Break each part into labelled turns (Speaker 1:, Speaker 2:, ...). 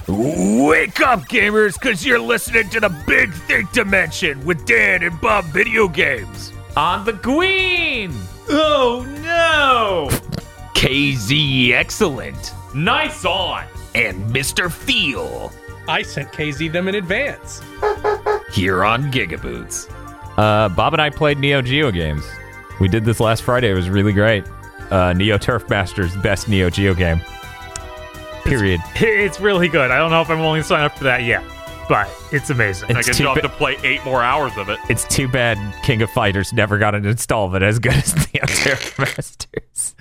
Speaker 1: Wake up, gamers, because you're listening to the Big Think Dimension with Dan and Bob Video Games.
Speaker 2: On the Queen!
Speaker 3: Oh, no!
Speaker 1: KZ Excellent.
Speaker 2: Nice on!
Speaker 1: And Mr. Feel.
Speaker 3: I sent KZ them in advance.
Speaker 1: Here on Gigaboots.
Speaker 2: Bob and I played Neo Geo games. We did this last Friday. It was really great. Neo Turf Masters, best Neo Geo game. Period.
Speaker 4: It's really good. I don't know if I'm willing to sign up for that yet, but it's amazing.
Speaker 2: It's
Speaker 5: I guess you'll have to play 8 more hours of it.
Speaker 2: It's too bad King of Fighters never got an installment as good as Neo Turf Masters.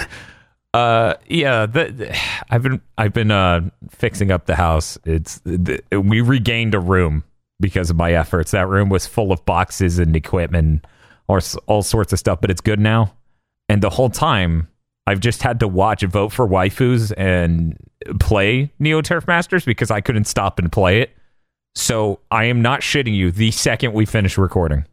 Speaker 2: I've been fixing up the house. We regained a room because of my efforts. That room was full of boxes and equipment or all sorts of stuff, but it's good now. And the whole time, I've just had to watch Vote for Waifus and play Neo Turf Masters because I couldn't stop and play it. So I am not shitting you. The second we finish recording,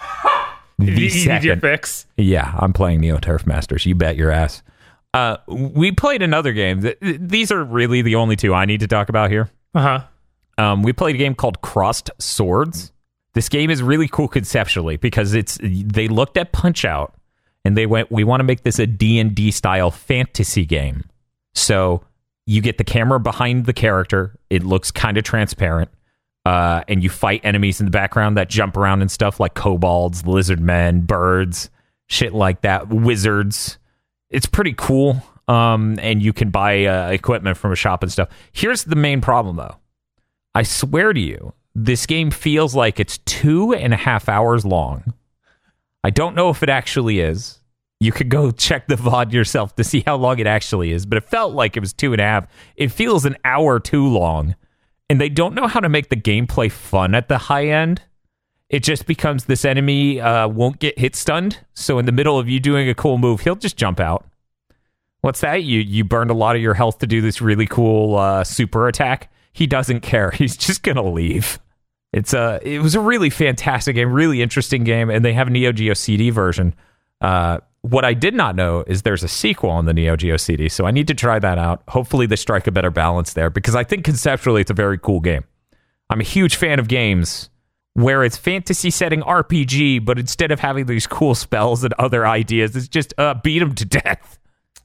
Speaker 4: You need your fix.
Speaker 2: yeah, I'm playing Neo Turf Masters. You bet your ass. We played another game. These are really the only two I need to talk about here. We played a game called Crossed Swords. This game is really cool conceptually because they looked at Punch-Out and they went, we want to make this a D&D style fantasy game. So you get the camera behind the character. It looks kind of transparent. And you fight enemies in the background that jump around and stuff like kobolds, lizard men, birds, shit like that, wizards. It's pretty cool. And you can buy equipment from a shop and stuff. Here's the main problem, though. I swear to you, this game feels like it's 2.5 hours long. I don't know if it actually is. You could go check the VOD yourself to see how long it actually is, but it felt like it was 2.5. It feels an hour too long. And they don't know how to make the gameplay fun at the high end. It just becomes this enemy won't get hit stunned. So in the middle of you doing a cool move, he'll just jump out. What's that? You burned a lot of your health to do this really cool super attack. He doesn't care. He's just going to leave. It was a really fantastic game, really interesting game, and they have a Neo Geo CD version. What I did not know is there's a sequel on the Neo Geo CD, so I need to try that out. Hopefully they strike a better balance there, because I think conceptually it's a very cool game. I'm a huge fan of games where it's fantasy setting RPG, but instead of having these cool spells and other ideas, it's just beat them to death.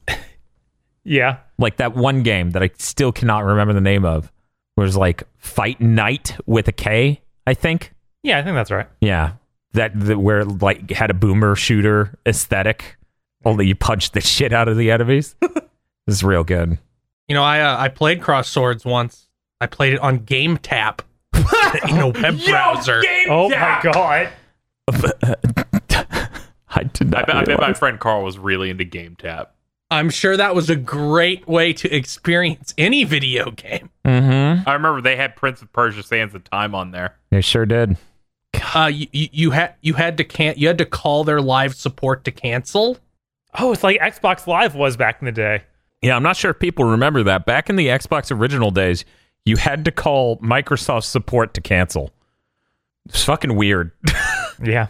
Speaker 4: Yeah.
Speaker 2: Like that one game that I still cannot remember the name of, was like Fight Night with a K, I think.
Speaker 4: Yeah, I think that's right.
Speaker 2: Yeah. That where like had a boomer shooter aesthetic, only you punch the shit out of the enemies. This is real good.
Speaker 3: You know, I played Cross Swords once. I played it on GameTap in a web browser.
Speaker 4: Oh my god.
Speaker 2: I did not.
Speaker 5: I bet my
Speaker 2: realize.
Speaker 5: friend Carl was really into GameTap.
Speaker 3: I'm sure that was a great way to experience any video game.
Speaker 2: Mm-hmm.
Speaker 5: I remember they had Prince of Persia: Sands of Time on there.
Speaker 2: They sure did.
Speaker 3: You had to call their live support to cancel.
Speaker 4: Oh, it's like Xbox Live was back in the day.
Speaker 2: Yeah, I'm not sure if people remember that. Back in the Xbox original days, you had to call Microsoft support to cancel. It's fucking weird.
Speaker 4: Yeah.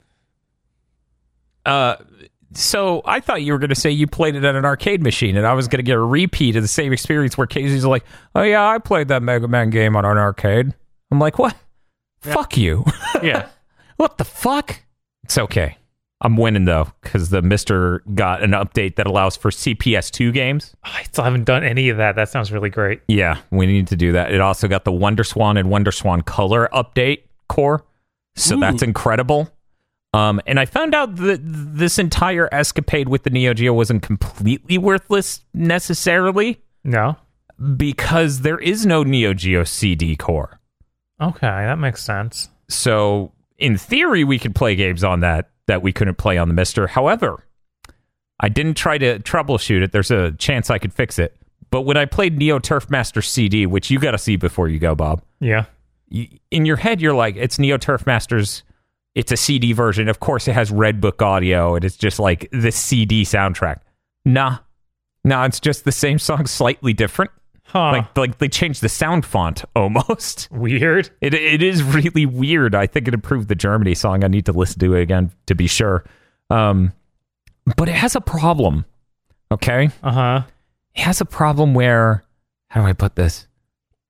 Speaker 2: So I thought you were going to say you played it at an arcade machine, and I was going to get a repeat of the same experience where Casey's like, oh yeah, I played that Mega Man game on an arcade. I'm like, what? Yeah. Fuck you.
Speaker 5: Yeah.
Speaker 2: What the fuck? It's okay. I'm winning, though, because the Mister got an update that allows for CPS2 games.
Speaker 4: Oh, I still haven't done any of that. That sounds really great.
Speaker 2: Yeah, we need to do that. It also got the Wonder Swan and Wonder Swan Color update core, so that's incredible. And I found out that this entire escapade with the Neo Geo wasn't completely worthless necessarily.
Speaker 4: No?
Speaker 2: Because there is no Neo Geo CD core.
Speaker 4: Okay, that makes sense.
Speaker 2: So, in theory, we could play games on that we couldn't play on the Mister. However, I didn't try to troubleshoot it. There's a chance I could fix it. But when I played Neo Turf Master CD, which you got to see before you go, Bob.
Speaker 4: Yeah.
Speaker 2: In your head, you're like, it's Neo Turf Masters. It's a CD version. Of course, it has Red Book audio, and it's just like the CD soundtrack. Nah, it's just the same song, slightly different.
Speaker 4: Huh.
Speaker 2: Like they changed the sound font almost.
Speaker 4: Weird.
Speaker 2: It is really weird. I think it improved the Germany song. I need to listen to it again to be sure. But it has a problem. Okay?
Speaker 4: Uh-huh.
Speaker 2: It has a problem where, how do I put this?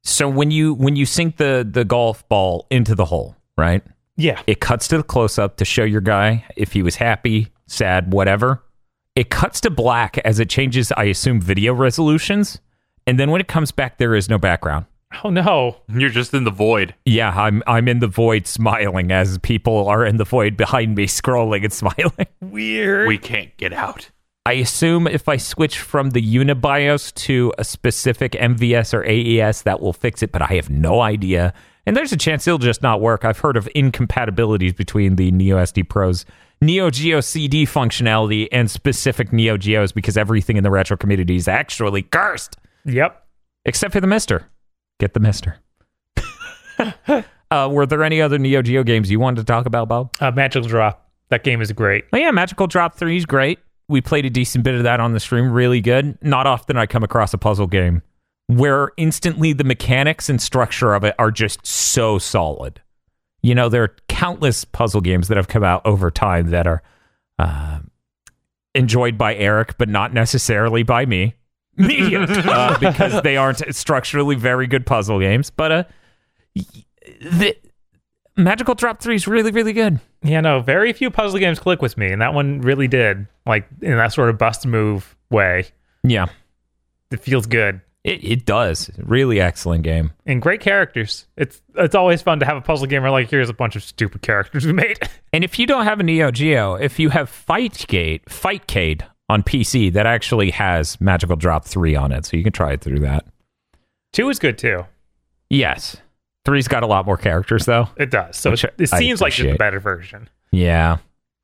Speaker 2: So when you sink the golf ball into the hole, right?
Speaker 4: Yeah.
Speaker 2: It cuts to the close-up to show your guy if he was happy, sad, whatever. It cuts to black as it changes, I assume, video resolutions. And then when it comes back, there is no background.
Speaker 4: Oh, no.
Speaker 5: You're just in the void.
Speaker 2: Yeah, I'm in the void smiling as people are in the void behind me scrolling and smiling.
Speaker 4: Weird.
Speaker 5: We can't get out.
Speaker 2: I assume if I switch from the Unibios to a specific MVS or AES, that will fix it, but I have no idea. And there's a chance it'll just not work. I've heard of incompatibilities between the Neo SD Pro's Neo Geo CD functionality and specific Neo Geos because everything in the retro community is actually cursed.
Speaker 4: Yep.
Speaker 2: Except for the Mister. Get the Mister. Were there any other Neo Geo games you wanted to talk about, Bob?
Speaker 4: Magical Drop. That game is great.
Speaker 2: Oh, yeah, Magical Drop 3 is great. We played a decent bit of that on the stream. Really good. Not often I come across a puzzle game where instantly the mechanics and structure of it are just so solid. You know, there are countless puzzle games that have come out over time that are enjoyed by Eric, but not necessarily by me. Because they aren't structurally very good puzzle games. But the Magical Drop 3 is really, really good.
Speaker 4: Yeah, no, very few puzzle games click with me, and that one really did. Like, in that sort of bust move way.
Speaker 2: Yeah.
Speaker 4: It feels good.
Speaker 2: It does. Really excellent game.
Speaker 4: And great characters. It's always fun to have a puzzle game where, like, here's a bunch of stupid characters we made.
Speaker 2: And if you don't have a Neo Geo, if you have Fightcade on PC, that actually has Magical Drop 3 on it, so you can try it through that.
Speaker 4: 2 is good, too.
Speaker 2: Yes. 3's got a lot more characters, though.
Speaker 4: It does. So it seems like it's a better version.
Speaker 2: Yeah.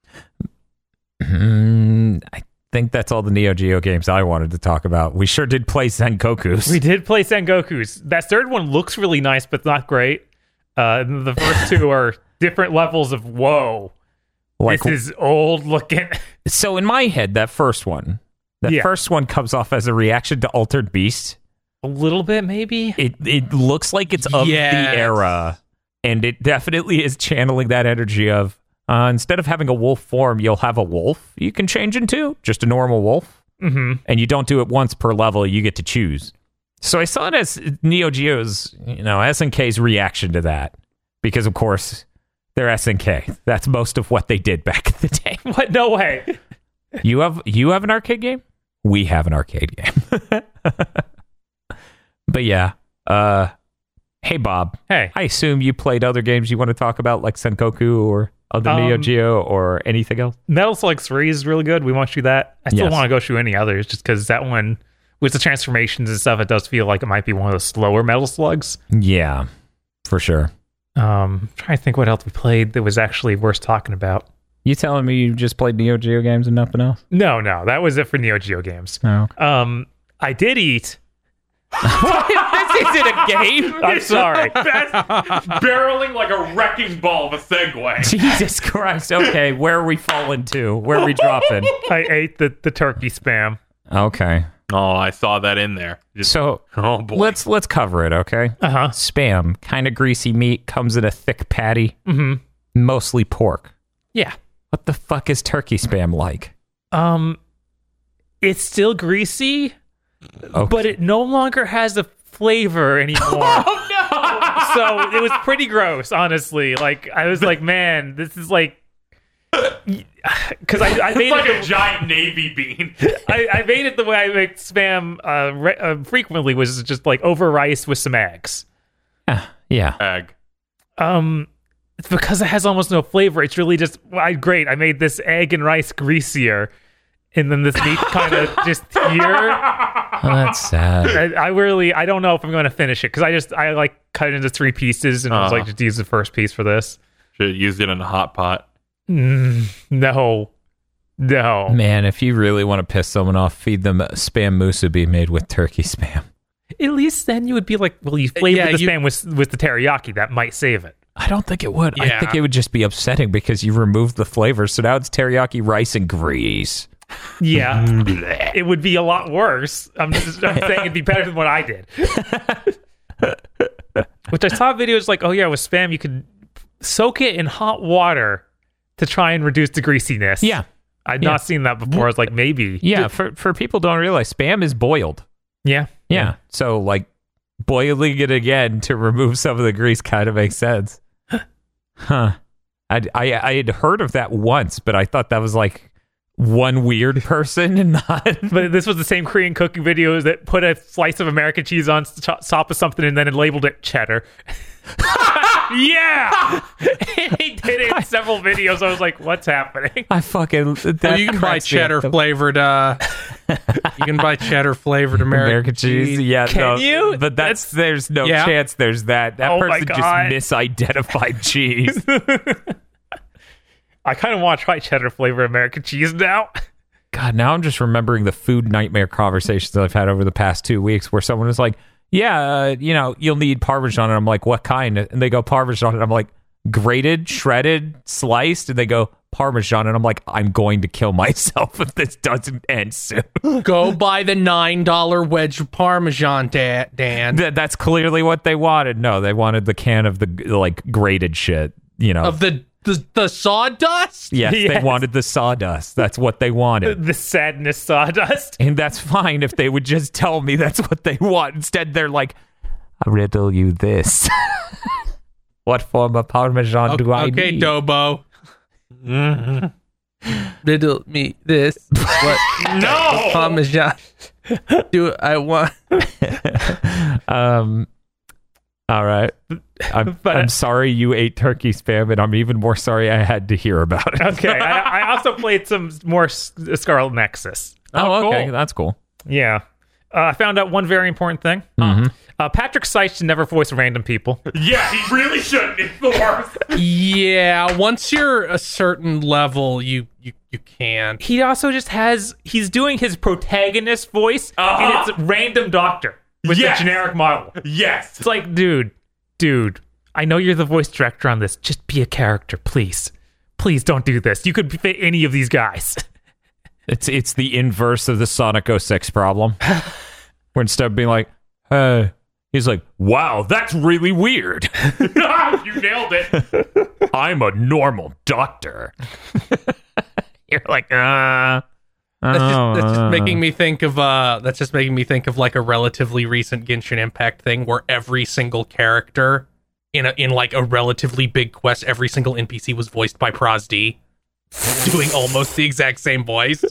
Speaker 2: I think that's all the Neo Geo games I wanted to talk about. We sure did play Sengoku's.
Speaker 4: We did play Sengoku's. That third one looks really nice, but not great. The first two are different levels of whoa. Like, this is old looking.
Speaker 2: So in my head, that first one comes off as a reaction to Altered Beast.
Speaker 4: A little bit, maybe.
Speaker 2: It looks like it's of the era, and it definitely is channeling that energy of instead of having a wolf form, you'll have a wolf you can change into, just a normal wolf.
Speaker 4: Mm-hmm.
Speaker 2: And you don't do it once per level, you get to choose. So I saw it as Neo Geo's, SNK's reaction to that. Because, of course, they're SNK. That's most of what they did back in the day.
Speaker 4: What? No way.
Speaker 2: You have an arcade game? We have an arcade game. But yeah. Hey, Bob.
Speaker 4: Hey.
Speaker 2: I assume you played other games you want to talk about, like Sengoku or other Neo Geo or anything else?
Speaker 4: Metal Slug 3 is really good. We want to do that. I still want to go through any others just because that one, with the transformations and stuff, it does feel like it might be one of the slower Metal Slugs.
Speaker 2: Yeah, for sure.
Speaker 4: Trying to think what else we played that was actually worth talking about.
Speaker 2: You telling me you just played Neo Geo games and nothing else?
Speaker 4: No, that was it for Neo Geo games.
Speaker 2: No.
Speaker 4: I did eat.
Speaker 2: This isn't a game.
Speaker 4: I'm sorry.
Speaker 5: Barreling like a wrecking ball of a Segway.
Speaker 2: Jesus Christ. Okay, where are we falling to? Where are we dropping?
Speaker 4: I ate the turkey spam.
Speaker 2: Okay.
Speaker 5: Oh, I saw that in there.
Speaker 2: Oh boy. Let's cover it, okay?
Speaker 4: Uh-huh.
Speaker 2: Spam, kind of greasy meat, comes in a thick patty.
Speaker 4: Mm-hmm.
Speaker 2: Mostly pork.
Speaker 4: Yeah.
Speaker 2: What the fuck is turkey spam like?
Speaker 4: It's still greasy,
Speaker 2: okay,
Speaker 4: but it no longer has a flavor anymore.
Speaker 5: Oh no!
Speaker 4: So it was pretty gross, honestly. Like, I was like, man, this is like, because I made
Speaker 5: it's like
Speaker 4: it
Speaker 5: a giant navy bean.
Speaker 4: I made it the way I make spam frequently, was just like over rice with some eggs.
Speaker 2: Yeah.
Speaker 5: Egg.
Speaker 4: It's because it has almost no flavor. It's really just great. I made this egg and rice greasier, and then this meat kind of just here.
Speaker 2: Oh, that's sad.
Speaker 4: I don't know if I'm going to finish it because I like cut it into 3 pieces and I was like, just use the first piece for this.
Speaker 5: Should have used it in a hot pot.
Speaker 4: No.
Speaker 2: Man, if you really want to piss someone off, feed them spam musubi made with turkey spam.
Speaker 4: At least then you would be like, well, you flavored the spam with the teriyaki. That might save it.
Speaker 2: I don't think it would.
Speaker 5: Yeah.
Speaker 2: I think it would just be upsetting because you removed the flavor. So now it's teriyaki rice and grease.
Speaker 4: Yeah. It would be a lot worse. I'm saying it'd be better than what I did. Which I saw videos like, oh yeah, with spam, you could soak it in hot water to try and reduce the greasiness.
Speaker 2: Yeah.
Speaker 4: I'd not seen that before. I was like, maybe.
Speaker 2: Yeah, for people don't realize, spam is boiled.
Speaker 4: Yeah.
Speaker 2: Yeah. So, like, boiling it again to remove some of the grease kind of makes sense. Huh. I had heard of that once, but I thought that was like one weird person and not.
Speaker 4: But this was the same Korean cooking videos that put a slice of American cheese on top of something and then it labeled it cheddar. Yeah! He did it in several videos. I was like, what's happening?
Speaker 2: I fucking...
Speaker 3: Well, you can buy cheddar flavored... you can buy cheddar flavored American cheese.
Speaker 2: Yeah,
Speaker 4: Can you?
Speaker 2: But there's no chance there's that. That person just misidentified cheese.
Speaker 4: I kind of want to try cheddar flavored American cheese now.
Speaker 2: God, now I'm just remembering the food nightmare conversations that I've had over the past 2 weeks where someone is like, yeah, you'll need Parmesan. And I'm like, what kind? And they go, Parmesan. And I'm like, grated, shredded, sliced? And they go, Parmesan. And I'm like, I'm going to kill myself if this doesn't end soon.
Speaker 3: Go buy the $9 wedge of Parmesan, Dan.
Speaker 2: That's clearly what they wanted. No, they wanted the can of the like grated shit,
Speaker 3: Of the sawdust?
Speaker 2: Yes, they wanted the sawdust. That's what they wanted.
Speaker 4: The sadness sawdust.
Speaker 2: And that's fine if they would just tell me that's what they want. Instead, they're like, I'll riddle you this. What form of Parmesan do I need?
Speaker 3: Okay, Dobo. Riddle me this. What Parmesan do I want?
Speaker 2: All right. I'm sorry you ate turkey spam, and I'm even more sorry I had to hear about it.
Speaker 4: Okay. I also played some more Scarlet Nexus.
Speaker 2: Oh, okay.
Speaker 4: Cool.
Speaker 2: That's cool.
Speaker 4: Yeah. I found out one very important thing. Patrick Seitz should never voice random people.
Speaker 5: Yeah, he really shouldn't. It's the worst.
Speaker 3: Yeah, once you're a certain level, you can.
Speaker 4: He also just he's doing his protagonist voice, and it's random doctor with the generic model.
Speaker 5: Yes.
Speaker 4: It's like, dude, I know you're the voice director on this. Just be a character, please. Please don't do this. You could fit any of these guys.
Speaker 2: It's the inverse of the Sonic 06 problem. Where instead of being like, hey, he's like, wow, that's really weird.
Speaker 5: You nailed it.
Speaker 2: I'm a normal doctor. You're like,
Speaker 3: That's just making me think of like a relatively recent Genshin Impact thing where every single character in like a relatively big quest, every single NPC was voiced by Pros D, doing almost the exact same voice.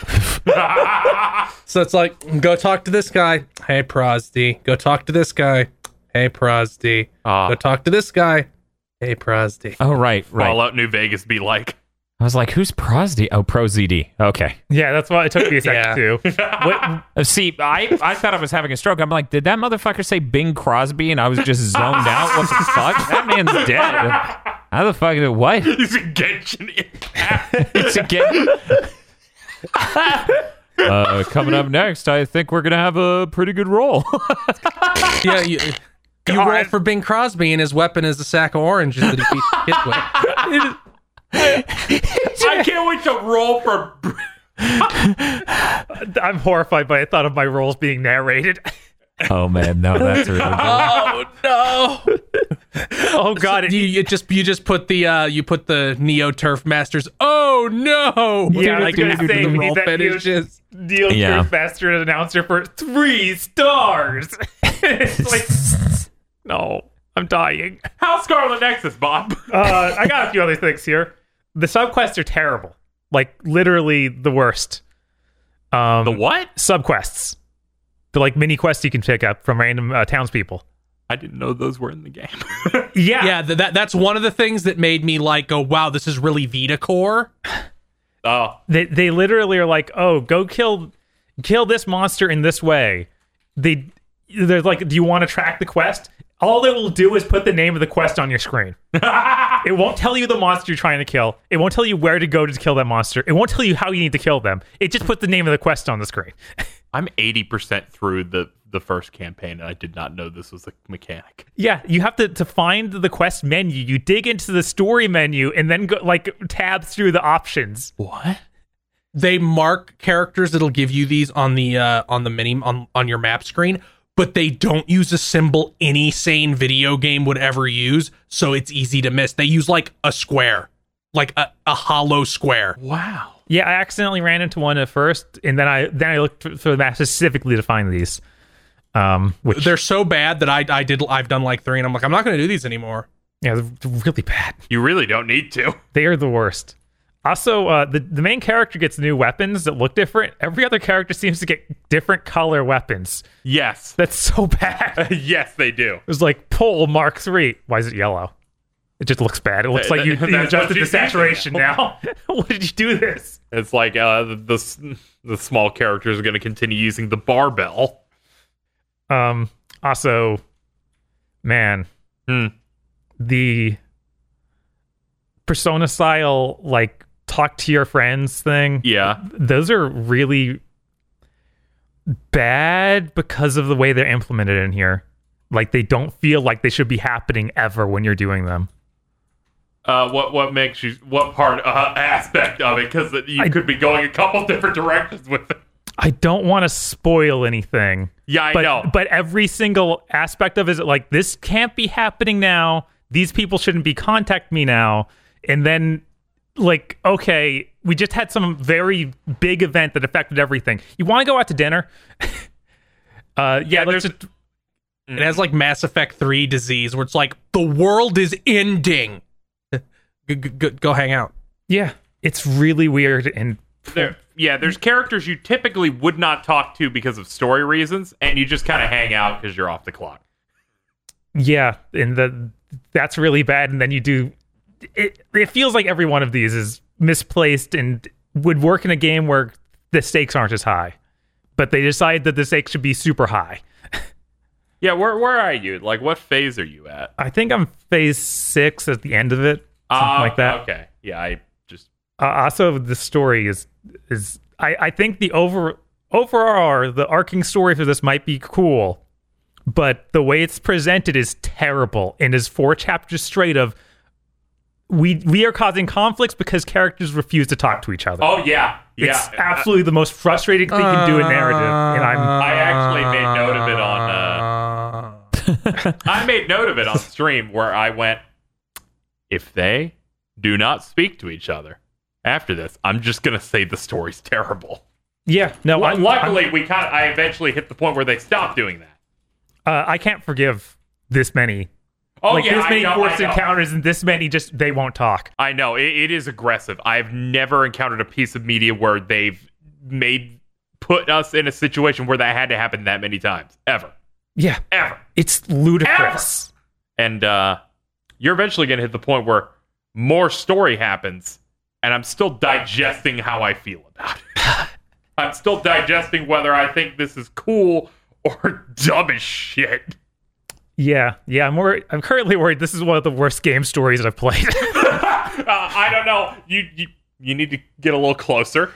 Speaker 3: So it's like, go talk to this guy. Hey, Pros D. Go talk to this guy. Hey, Pros D. Go talk to this guy. Hey, Pros D.
Speaker 2: Oh, right.
Speaker 5: Fallout New Vegas be like.
Speaker 2: I was like, who's Prosd? Oh, ProZD. Okay.
Speaker 4: Yeah, that's why it took me a second too.
Speaker 2: See, I thought I was having a stroke. I'm like, did that motherfucker say Bing Crosby? And I was just zoned out. What the fuck? That man's dead. How the fuck? What?
Speaker 5: He's a Genshin Impact.
Speaker 2: It's a coming up next, I think we're going to have a pretty good roll.
Speaker 3: Yeah, you roll for Bing Crosby, and his weapon is a sack of oranges that he beats kids with.
Speaker 5: I can't wait to roll for.
Speaker 4: I'm horrified by the thought of my roles being narrated.
Speaker 2: Oh man, no, that's really good.
Speaker 3: Oh no!
Speaker 4: Oh god!
Speaker 3: You just put the Neo Turf Masters. Oh no!
Speaker 4: Yeah, like
Speaker 3: the roll finishes.
Speaker 4: Neo Turf Master announcer for 3 stars. It's like, no, I'm dying.
Speaker 5: How's Scarlet Nexus, Bob?
Speaker 4: I got a few other things here. The subquests are terrible. Like, literally the worst.
Speaker 5: The what?
Speaker 4: Subquests. The, like, mini quests you can pick up from random townspeople.
Speaker 5: I didn't know those were in the game.
Speaker 3: Yeah, that's one of the things that made me, like, go, wow, this is really Vita core.
Speaker 5: Oh.
Speaker 4: They literally are like, oh, go kill this monster in this way. They're like, do you want to track the quest? All it will do is put the name of the quest on your screen. It won't tell you the monster you're trying to kill. It won't tell you where to go to kill that monster. It won't tell you how you need to kill them. It just puts the name of the quest on the screen.
Speaker 5: I'm 80% through the first campaign, and I did not know this was a mechanic.
Speaker 4: Yeah, you have to find the quest menu. You dig into the story menu and then go like tab through the options.
Speaker 5: What?
Speaker 3: They mark characters that'll give you these on the mini on your map screen, but they don't use a symbol any sane video game would ever use, so it's easy to miss. They use like a square, like a hollow square.
Speaker 5: Wow.
Speaker 4: Yeah, I accidentally ran into one at first, and then I looked for the map specifically to find these. Which
Speaker 3: They're so bad that I've done like 3, and I'm like, I'm not going to do these anymore.
Speaker 4: yeah, they're really bad.
Speaker 5: You really don't need to.
Speaker 4: They are the worst. Also, the main character gets new weapons that look different. Every other character seems to get different color weapons.
Speaker 5: Yes.
Speaker 4: That's so bad.
Speaker 5: Yes, they do.
Speaker 4: It was like pull Mark III. Why is it yellow? It just looks bad. It looks like you
Speaker 5: That's
Speaker 4: adjusted
Speaker 5: what
Speaker 4: the
Speaker 5: you
Speaker 4: saturation now. What did you do this?
Speaker 5: It's like the small characters are going to continue using the barbell.
Speaker 4: Also, man, the Persona style, like, talk to your friends thing.
Speaker 5: Yeah.
Speaker 4: Those are really bad because of the way they're implemented in here. Like, they don't feel like they should be happening ever when you're doing them.
Speaker 5: What makes you, what part aspect of it? Because you could be going a couple different directions with it.
Speaker 4: I don't want to spoil anything.
Speaker 5: Yeah, I know.
Speaker 4: But every single aspect of it is like, this can't be happening now. These people shouldn't be contacting me now. And then, like, okay, we just had some very big event that affected everything. You want to go out to dinner? Let's just...
Speaker 3: It has like Mass Effect 3 disease, where it's like, the world is ending. Go hang out.
Speaker 4: Yeah, it's really weird. And
Speaker 5: there's characters you typically would not talk to because of story reasons, and you just kind of hang out because you're off the clock.
Speaker 4: Yeah, and that's really bad. And then you do... It feels like every one of these is misplaced and would work in a game where the stakes aren't as high. But they decide that the stakes should be super high.
Speaker 5: Yeah, where are you? Like, what phase are you at?
Speaker 4: I think I'm phase 6 at the end of it. Something like that.
Speaker 5: Okay. Yeah, I just...
Speaker 4: also, the story is I think the overall, the arcing story for this might be cool, but the way it's presented is terrible and is 4 chapters straight of we are causing conflicts because characters refuse to talk to each other.
Speaker 5: Oh, yeah.
Speaker 4: It's absolutely the most frustrating thing you can do in narrative. And
Speaker 5: I actually made note of it on... I made note of it on stream where I went, if they do not speak to each other after this, I'm just going to say the story's terrible.
Speaker 4: Yeah. No.
Speaker 5: Luckily, I eventually hit the point where they stopped doing that.
Speaker 4: I can't forgive this many.
Speaker 5: Oh,
Speaker 4: like,
Speaker 5: yeah,
Speaker 4: this many
Speaker 5: I know,
Speaker 4: forced encounters and this many just, they won't talk.
Speaker 5: I know. It is aggressive. I've never encountered a piece of media where they've put us in a situation where that had to happen that many times. Ever.
Speaker 4: Yeah.
Speaker 5: Ever.
Speaker 4: It's ludicrous.
Speaker 5: Ever. And you're eventually going to hit the point where more story happens, and I'm still digesting how I feel about it. I'm still digesting whether I think this is cool or dumb as shit.
Speaker 4: Yeah, I'm currently worried this is one of the worst game stories I've played.
Speaker 5: I don't know. You need to get a little closer.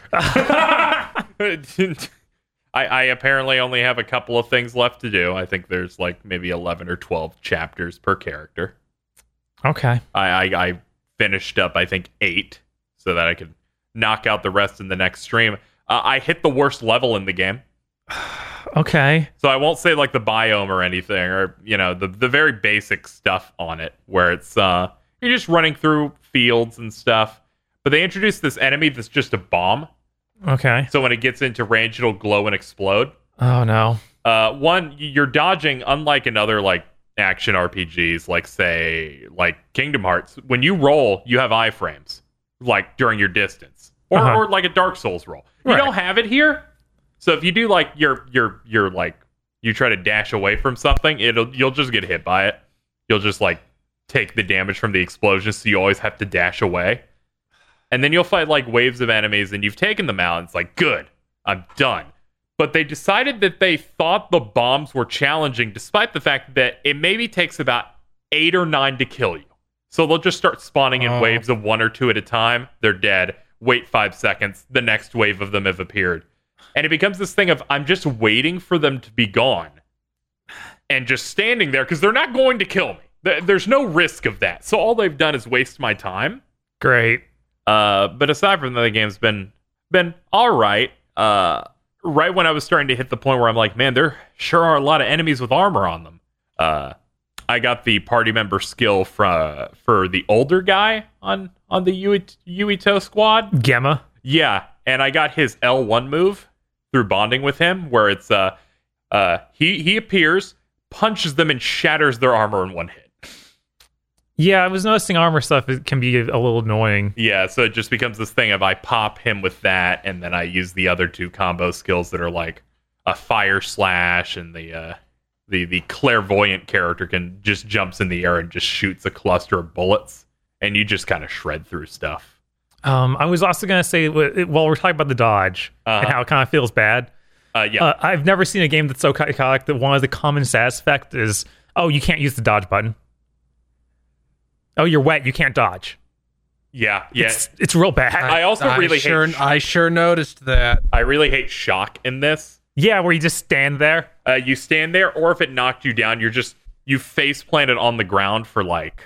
Speaker 5: I apparently only have a couple of things left to do. I think there's like maybe 11 or 12 chapters per character.
Speaker 4: Okay.
Speaker 5: I finished up, I think, 8 so that I could knock out the rest in the next stream. I hit the worst level in the game.
Speaker 4: Okay.
Speaker 5: So I won't say like the biome or anything, or, you know, the very basic stuff on it, where it's you're just running through fields and stuff. But they introduced this enemy that's just a bomb.
Speaker 4: Okay.
Speaker 5: So when it gets into range, it'll glow and explode.
Speaker 4: Oh no.
Speaker 5: One, you're dodging, unlike in other like action RPGs, like say like Kingdom Hearts. When you roll, you have iframes, like during your distance, or like a Dark Souls roll. You don't have it here. So if you do like you're like you try to dash away from something, you'll just get hit by it. You'll just like take the damage from the explosion, so you always have to dash away. And then you'll fight like waves of enemies, and you've taken them out. And it's like, good, I'm done. But they decided that they thought the bombs were challenging, despite the fact that it maybe takes about 8 or 9 to kill you. So they'll just start spawning in waves of 1 or 2 at a time. They're dead. Wait 5 seconds. The next wave of them have appeared. And it becomes this thing of, I'm just waiting for them to be gone. And just standing there, because they're not going to kill me. There's no risk of that. So all they've done is waste my time.
Speaker 4: Great.
Speaker 5: But aside from that, the game's been all right. Right when I was starting to hit the point where I'm like, man, there sure are a lot of enemies with armor on them. I got the party member skill for the older guy on the Yuito squad.
Speaker 4: Gemma.
Speaker 5: Yeah, and I got his L1 move through bonding with him, where it's He appears, punches them, and shatters their armor in one hit.
Speaker 4: Yeah, I was noticing armor stuff can be a little annoying.
Speaker 5: Yeah, so it just becomes this thing of I pop him with that, and then I use the other 2 combo skills that are like a fire slash, and the clairvoyant character can just jumps in the air and just shoots a cluster of bullets, and you just kind of shred through stuff.
Speaker 4: I was also going to say, while we're talking about the dodge and how it kind of feels bad, I've never seen a game that's so chaotic that one of the common stats effect is, oh, you can't use the dodge button. Oh, you're wet. You can't dodge.
Speaker 5: Yeah.
Speaker 4: It's real bad.
Speaker 3: I sure noticed that.
Speaker 5: I really hate shock in this.
Speaker 4: Yeah, where you just stand there.
Speaker 5: You stand there, or if it knocked you down, you face planted on the ground for like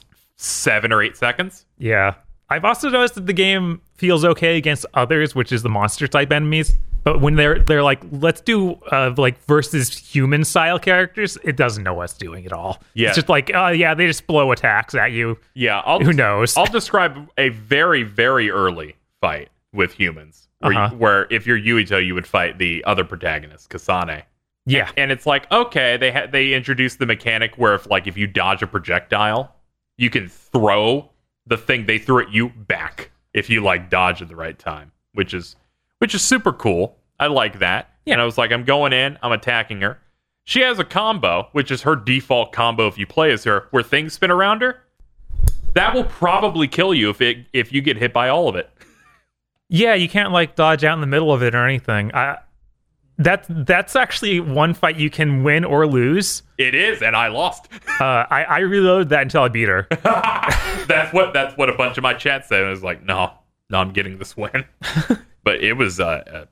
Speaker 5: 7 or 8 seconds.
Speaker 4: Yeah. I've also noticed that the game feels okay against others, which is the monster type enemies. But when they're like, let's do like versus human style characters, it doesn't know what's doing at all.
Speaker 5: Yeah.
Speaker 4: It's just like, they just blow attacks at you.
Speaker 5: Yeah.
Speaker 4: Who knows?
Speaker 5: I'll describe a very, very early fight with humans where if you're Yuito, you would fight the other protagonist, Kasane.
Speaker 4: Yeah.
Speaker 5: And it's like, okay, they introduced the mechanic where if you dodge a projectile, you can throw the thing they threw at you back if you like dodge at the right time, which is super cool. I like that. Yeah. And I was like, I'm going in, I'm attacking her. She has a combo, which is her default combo if you play as her, where things spin around her. That will probably kill you if you get hit by all of it.
Speaker 4: Yeah, you can't like dodge out in the middle of it or anything. That's actually one fight you can win or lose.
Speaker 5: It is, and I lost.
Speaker 4: I reloaded that until I beat her.
Speaker 5: That's what a bunch of my chat said. I was like, no, I'm getting this win. But it was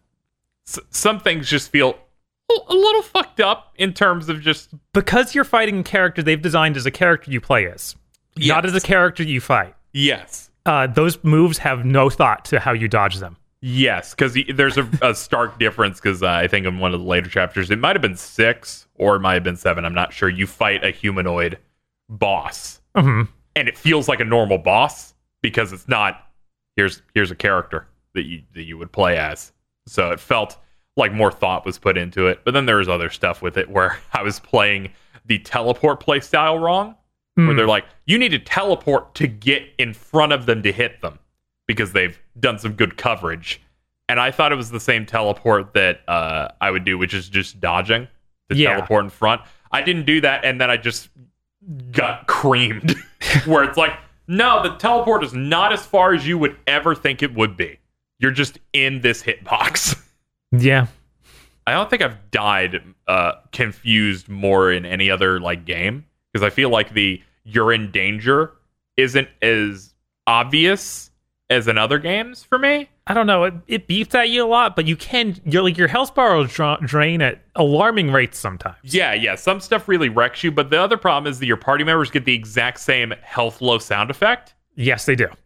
Speaker 5: some things just feel a little fucked up in terms of just
Speaker 4: because you're fighting a character they've designed as a character you play as, not as a character you fight.
Speaker 5: Yes.
Speaker 4: Those moves have no thought to how you dodge them.
Speaker 5: Yes, because there's a stark difference, because I think in one of the later chapters, it might have been 6 or it might have been 7, I'm not sure, you fight a humanoid boss.
Speaker 4: Mm-hmm.
Speaker 5: And it feels like a normal boss, because it's not, here's a character that you would play as. So it felt like more thought was put into it. But then there was other stuff with it where I was playing the teleport playstyle wrong, where they're like, you need to teleport to get in front of them to hit them, because they've done some good coverage. And I thought it was the same teleport that I would do, which is just dodging to teleport in front. I didn't do that, and then I just got creamed. Where it's like, no, the teleport is not as far as you would ever think it would be. You're just in this hitbox.
Speaker 4: Yeah.
Speaker 5: I don't think I've died confused more in any other like game, because I feel like the you're in danger isn't as obvious as in other games for me.
Speaker 4: I don't know. It beeps at you a lot, but your health bar will drain at alarming rates sometimes.
Speaker 5: Yeah. Some stuff really wrecks you, but the other problem is that your party members get the exact same health low sound effect.
Speaker 4: Yes, they do.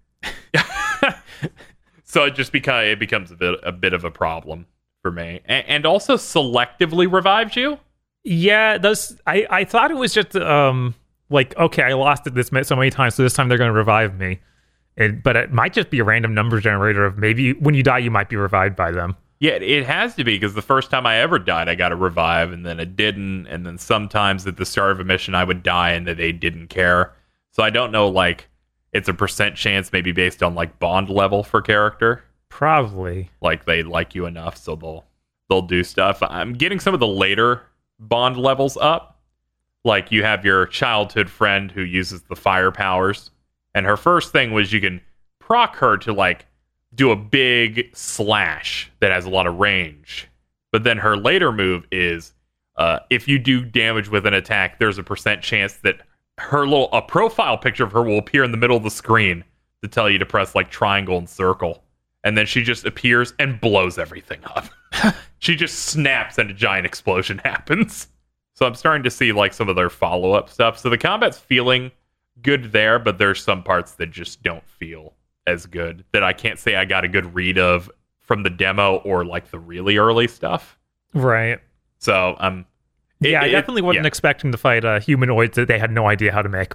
Speaker 5: So it just becomes a bit of a problem for me, and also selectively revives you.
Speaker 4: Yeah, I thought it was just like, okay, I lost it so many times, so this time they're going to revive me. But it might just be a random number generator of maybe when you die, you might be revived by them.
Speaker 5: Yeah, it has to be, because the first time I ever died, I got a revive, and then it didn't. And then sometimes at the start of a mission, I would die, and they didn't care. So I don't know, like, it's a % chance maybe based on, like, bond level for character.
Speaker 4: Probably.
Speaker 5: Like, they like you enough, so they'll do stuff. I'm getting some of the later bond levels up. Like, you have your childhood friend who uses the fire powers. And her first thing was you can proc her to, like, do a big slash that has a lot of range. But then her later move is, if you do damage with an attack, there's a % chance that a profile picture of her will appear in the middle of the screen to tell you to press, like, triangle and circle. And then she just appears and blows everything up. She just snaps and a giant explosion happens. So I'm starting to see, like, some of their follow-up stuff. So the combat's feeling good there, but there's some parts that just don't feel as good, that I can't say I got a good read of from the demo or like the really early stuff.
Speaker 4: Right.
Speaker 5: So
Speaker 4: I definitely wasn't expecting to fight humanoids that they had no idea how to make.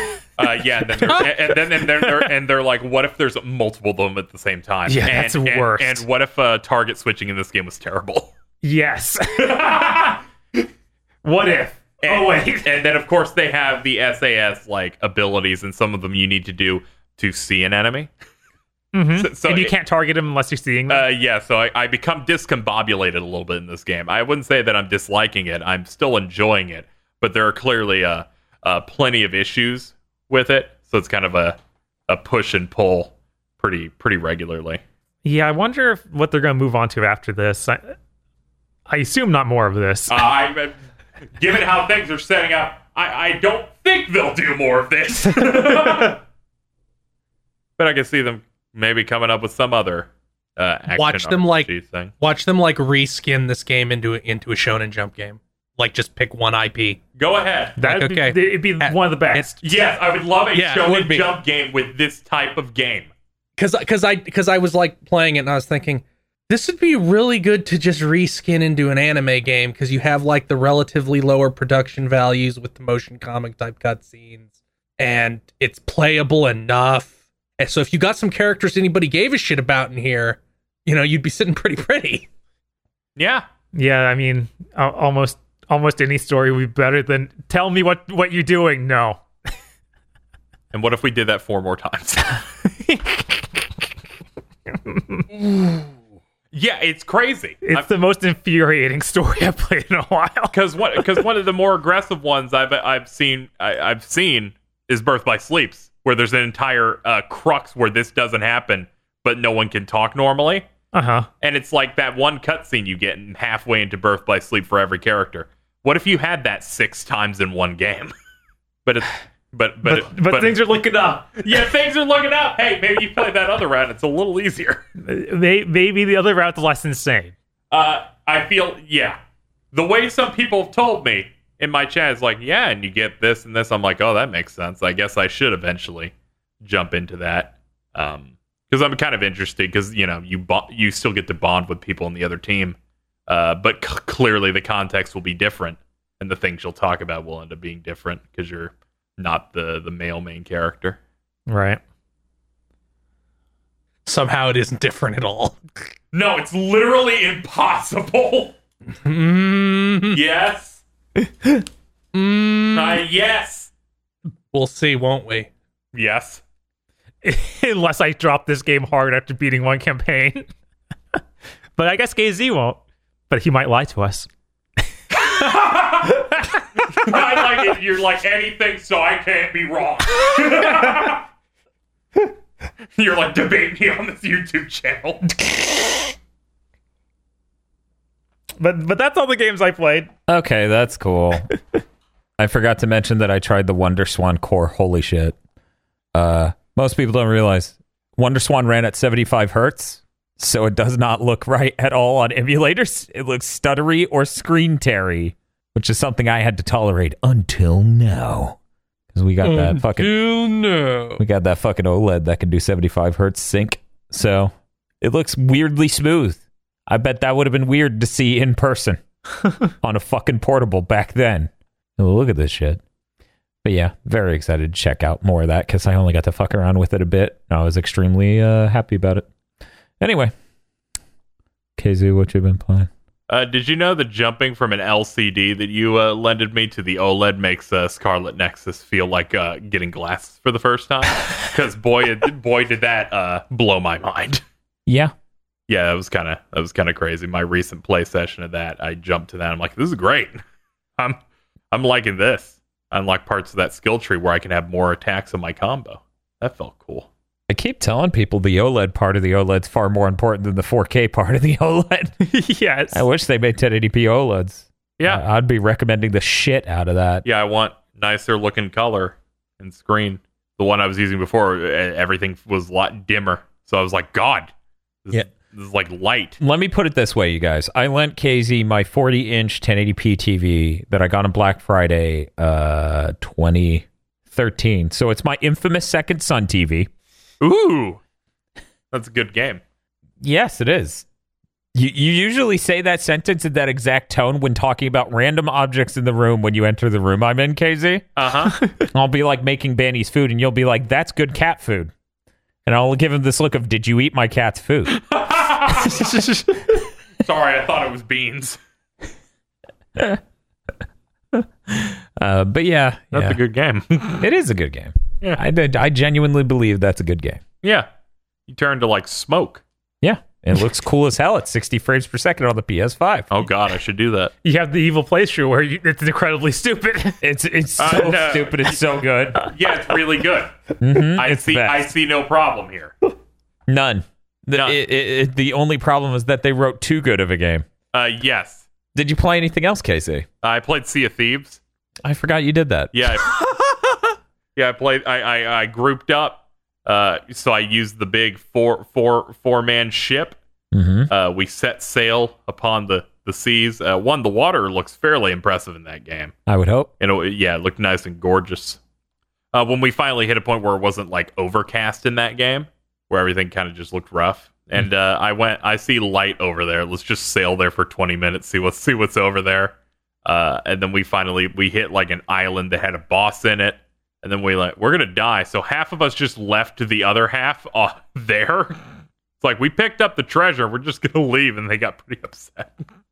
Speaker 5: And they're like, what if there's multiple of them at the same time?
Speaker 4: Yeah, that's worse.
Speaker 5: And what if target switching in this game was terrible?
Speaker 4: Yes. What if?
Speaker 5: And,
Speaker 4: wait.
Speaker 5: And then, of course, they have the SAS like abilities, and some of them you need to do to see an enemy.
Speaker 4: Mm-hmm. So and you can't target them unless you're seeing them?
Speaker 5: Yeah, so I become discombobulated a little bit in this game. I wouldn't say that I'm disliking it. I'm still enjoying it, but there are clearly plenty of issues with it, so it's kind of a push and pull pretty regularly.
Speaker 4: Yeah, I wonder what they're going to move on to after this. I assume not more of this.
Speaker 5: Given how things are setting up, I don't think they'll do more of this. But I can see them maybe coming up with some other action
Speaker 3: watch them
Speaker 5: thing.
Speaker 3: Watch them like reskin this game into a Shonen Jump game. Like just pick one IP.
Speaker 5: Go ahead.
Speaker 4: It'd be one of the best.
Speaker 5: Yes, I would love a Shonen Jump game with this type of game.
Speaker 3: Because I was like playing it and I was thinking, this would be really good to just reskin into an anime game because you have like the relatively lower production values with the motion comic type cutscenes, and it's playable enough. And so if you got some characters anybody gave a shit about in here, you'd be sitting pretty.
Speaker 5: Yeah.
Speaker 4: Yeah, I mean, almost any story would be better than tell me what you're doing. No.
Speaker 5: And what if we did that 4 more times? Yeah, it's crazy.
Speaker 4: It's the most infuriating story I've played in a while.
Speaker 5: Because one of the more aggressive ones I've seen is Birth by Sleeps, where there's an entire crux where this doesn't happen, but no one can talk normally.
Speaker 4: Uh-huh.
Speaker 5: And it's like that one cutscene you get halfway into Birth by Sleep for every character. What if you had that 6 times in one game? But
Speaker 4: things are looking up.
Speaker 5: Yeah, things are looking up. Hey, maybe you play that other route. It's a little easier.
Speaker 4: Maybe the other route's less insane.
Speaker 5: I feel, yeah. The way some people have told me in my chat is like, yeah, and you get this and this. I'm like, oh, that makes sense. I guess I should eventually jump into that. Because I'm kind of interested because, you still get to bond with people in the other team. But clearly the context will be different. And the things you'll talk about will end up being different because you're not the male main character.
Speaker 4: Right.
Speaker 3: Somehow it isn't different at all.
Speaker 5: No, it's literally impossible. Yes. Yes.
Speaker 3: We'll see, won't we?
Speaker 5: Yes.
Speaker 4: Unless I drop this game hard after beating one campaign. But I guess KZ won't. But he might lie to us.
Speaker 5: I like it. You're like anything, so I can't be wrong. You're like debating me on this YouTube channel.
Speaker 4: But that's all the games I played.
Speaker 2: Okay, that's cool. I forgot to mention that I tried the Wonder Swan Core. Holy shit. Most people don't realize Wonder Swan ran at 75 hertz, so it does not look right at all on emulators. It looks stuttery or screen teary, which is something I had to tolerate until now. Because we got that fucking OLED that can do 75 hertz sync. So it looks weirdly smooth. I bet that would have been weird to see in person on a fucking portable back then. Oh, look at this shit. But yeah, very excited to check out more of that because I only got to fuck around with it a bit. I was extremely happy about it. Anyway, KZ, what you been playing?
Speaker 5: Did you know that jumping from an LCD that you lended me to the OLED makes Scarlet Nexus feel like getting glasses for the first time? Because boy did that blow my mind.
Speaker 2: Yeah.
Speaker 5: Yeah, that was kind of crazy. My recent play session of that, I jumped to that. I'm like, this is great. I'm liking this. Unlike parts of that skill tree where I can have more attacks in my combo. That felt cool.
Speaker 2: I keep telling people the OLED part of the OLED's far more important than the 4K part of the OLED.
Speaker 4: Yes.
Speaker 2: I wish they made 1080p OLEDs.
Speaker 5: Yeah.
Speaker 2: I'd be recommending the shit out of that.
Speaker 5: Yeah, I want nicer looking color and screen. The one I was using before, everything was a lot dimmer. So I was like, God, this is like light.
Speaker 2: Let me put it this way, you guys. I lent KZ my 40-inch 1080p TV that I got on Black Friday 2013. So it's my infamous Second Son TV.
Speaker 5: Ooh, that's a good game.
Speaker 2: Yes, it is. You usually say that sentence in that exact tone when talking about random objects in the room when you enter the room I'm in, KZ.
Speaker 5: Uh-huh.
Speaker 2: I'll be like making Banny's food, and you'll be like, that's good cat food. And I'll give him this look of, did you eat my cat's food?
Speaker 5: Sorry, I thought it was beans.
Speaker 2: But yeah,
Speaker 5: That's a good game.
Speaker 2: It is a good game.
Speaker 5: Yeah.
Speaker 2: I genuinely believe that's a good game.
Speaker 5: Yeah. You turn to like smoke.
Speaker 2: Yeah. It looks cool as hell at 60 frames per second on the PS5.
Speaker 5: Oh God, I should do that.
Speaker 4: You have the evil playthrough where it's incredibly stupid.
Speaker 2: It's so
Speaker 5: no.
Speaker 2: stupid. It's so good.
Speaker 5: Yeah, it's really good.
Speaker 2: It's the
Speaker 5: I
Speaker 2: best.
Speaker 5: see no problem here.
Speaker 2: None.
Speaker 5: None.
Speaker 2: The only problem is that they wrote too good of a game.
Speaker 5: Yes.
Speaker 2: Did you play anything else, Casey?
Speaker 5: I played Sea of Thieves.
Speaker 2: I forgot you did that.
Speaker 5: Yeah. I played. I grouped up. So I used the big four-man ship.
Speaker 2: Mm-hmm.
Speaker 5: We set sail upon the seas. The water looks fairly impressive in that game.
Speaker 2: I would hope.
Speaker 5: And it looked nice and gorgeous. When we finally hit a point where it wasn't like overcast in that game, where everything kind of just looked rough. And I see light over there. Let's just sail there for 20 minutes, see what's over there. And then we hit like an island that had a boss in it. And then we're gonna die. So half of us just left the other half there. It's like we picked up the treasure. We're just gonna leave, and they got pretty upset.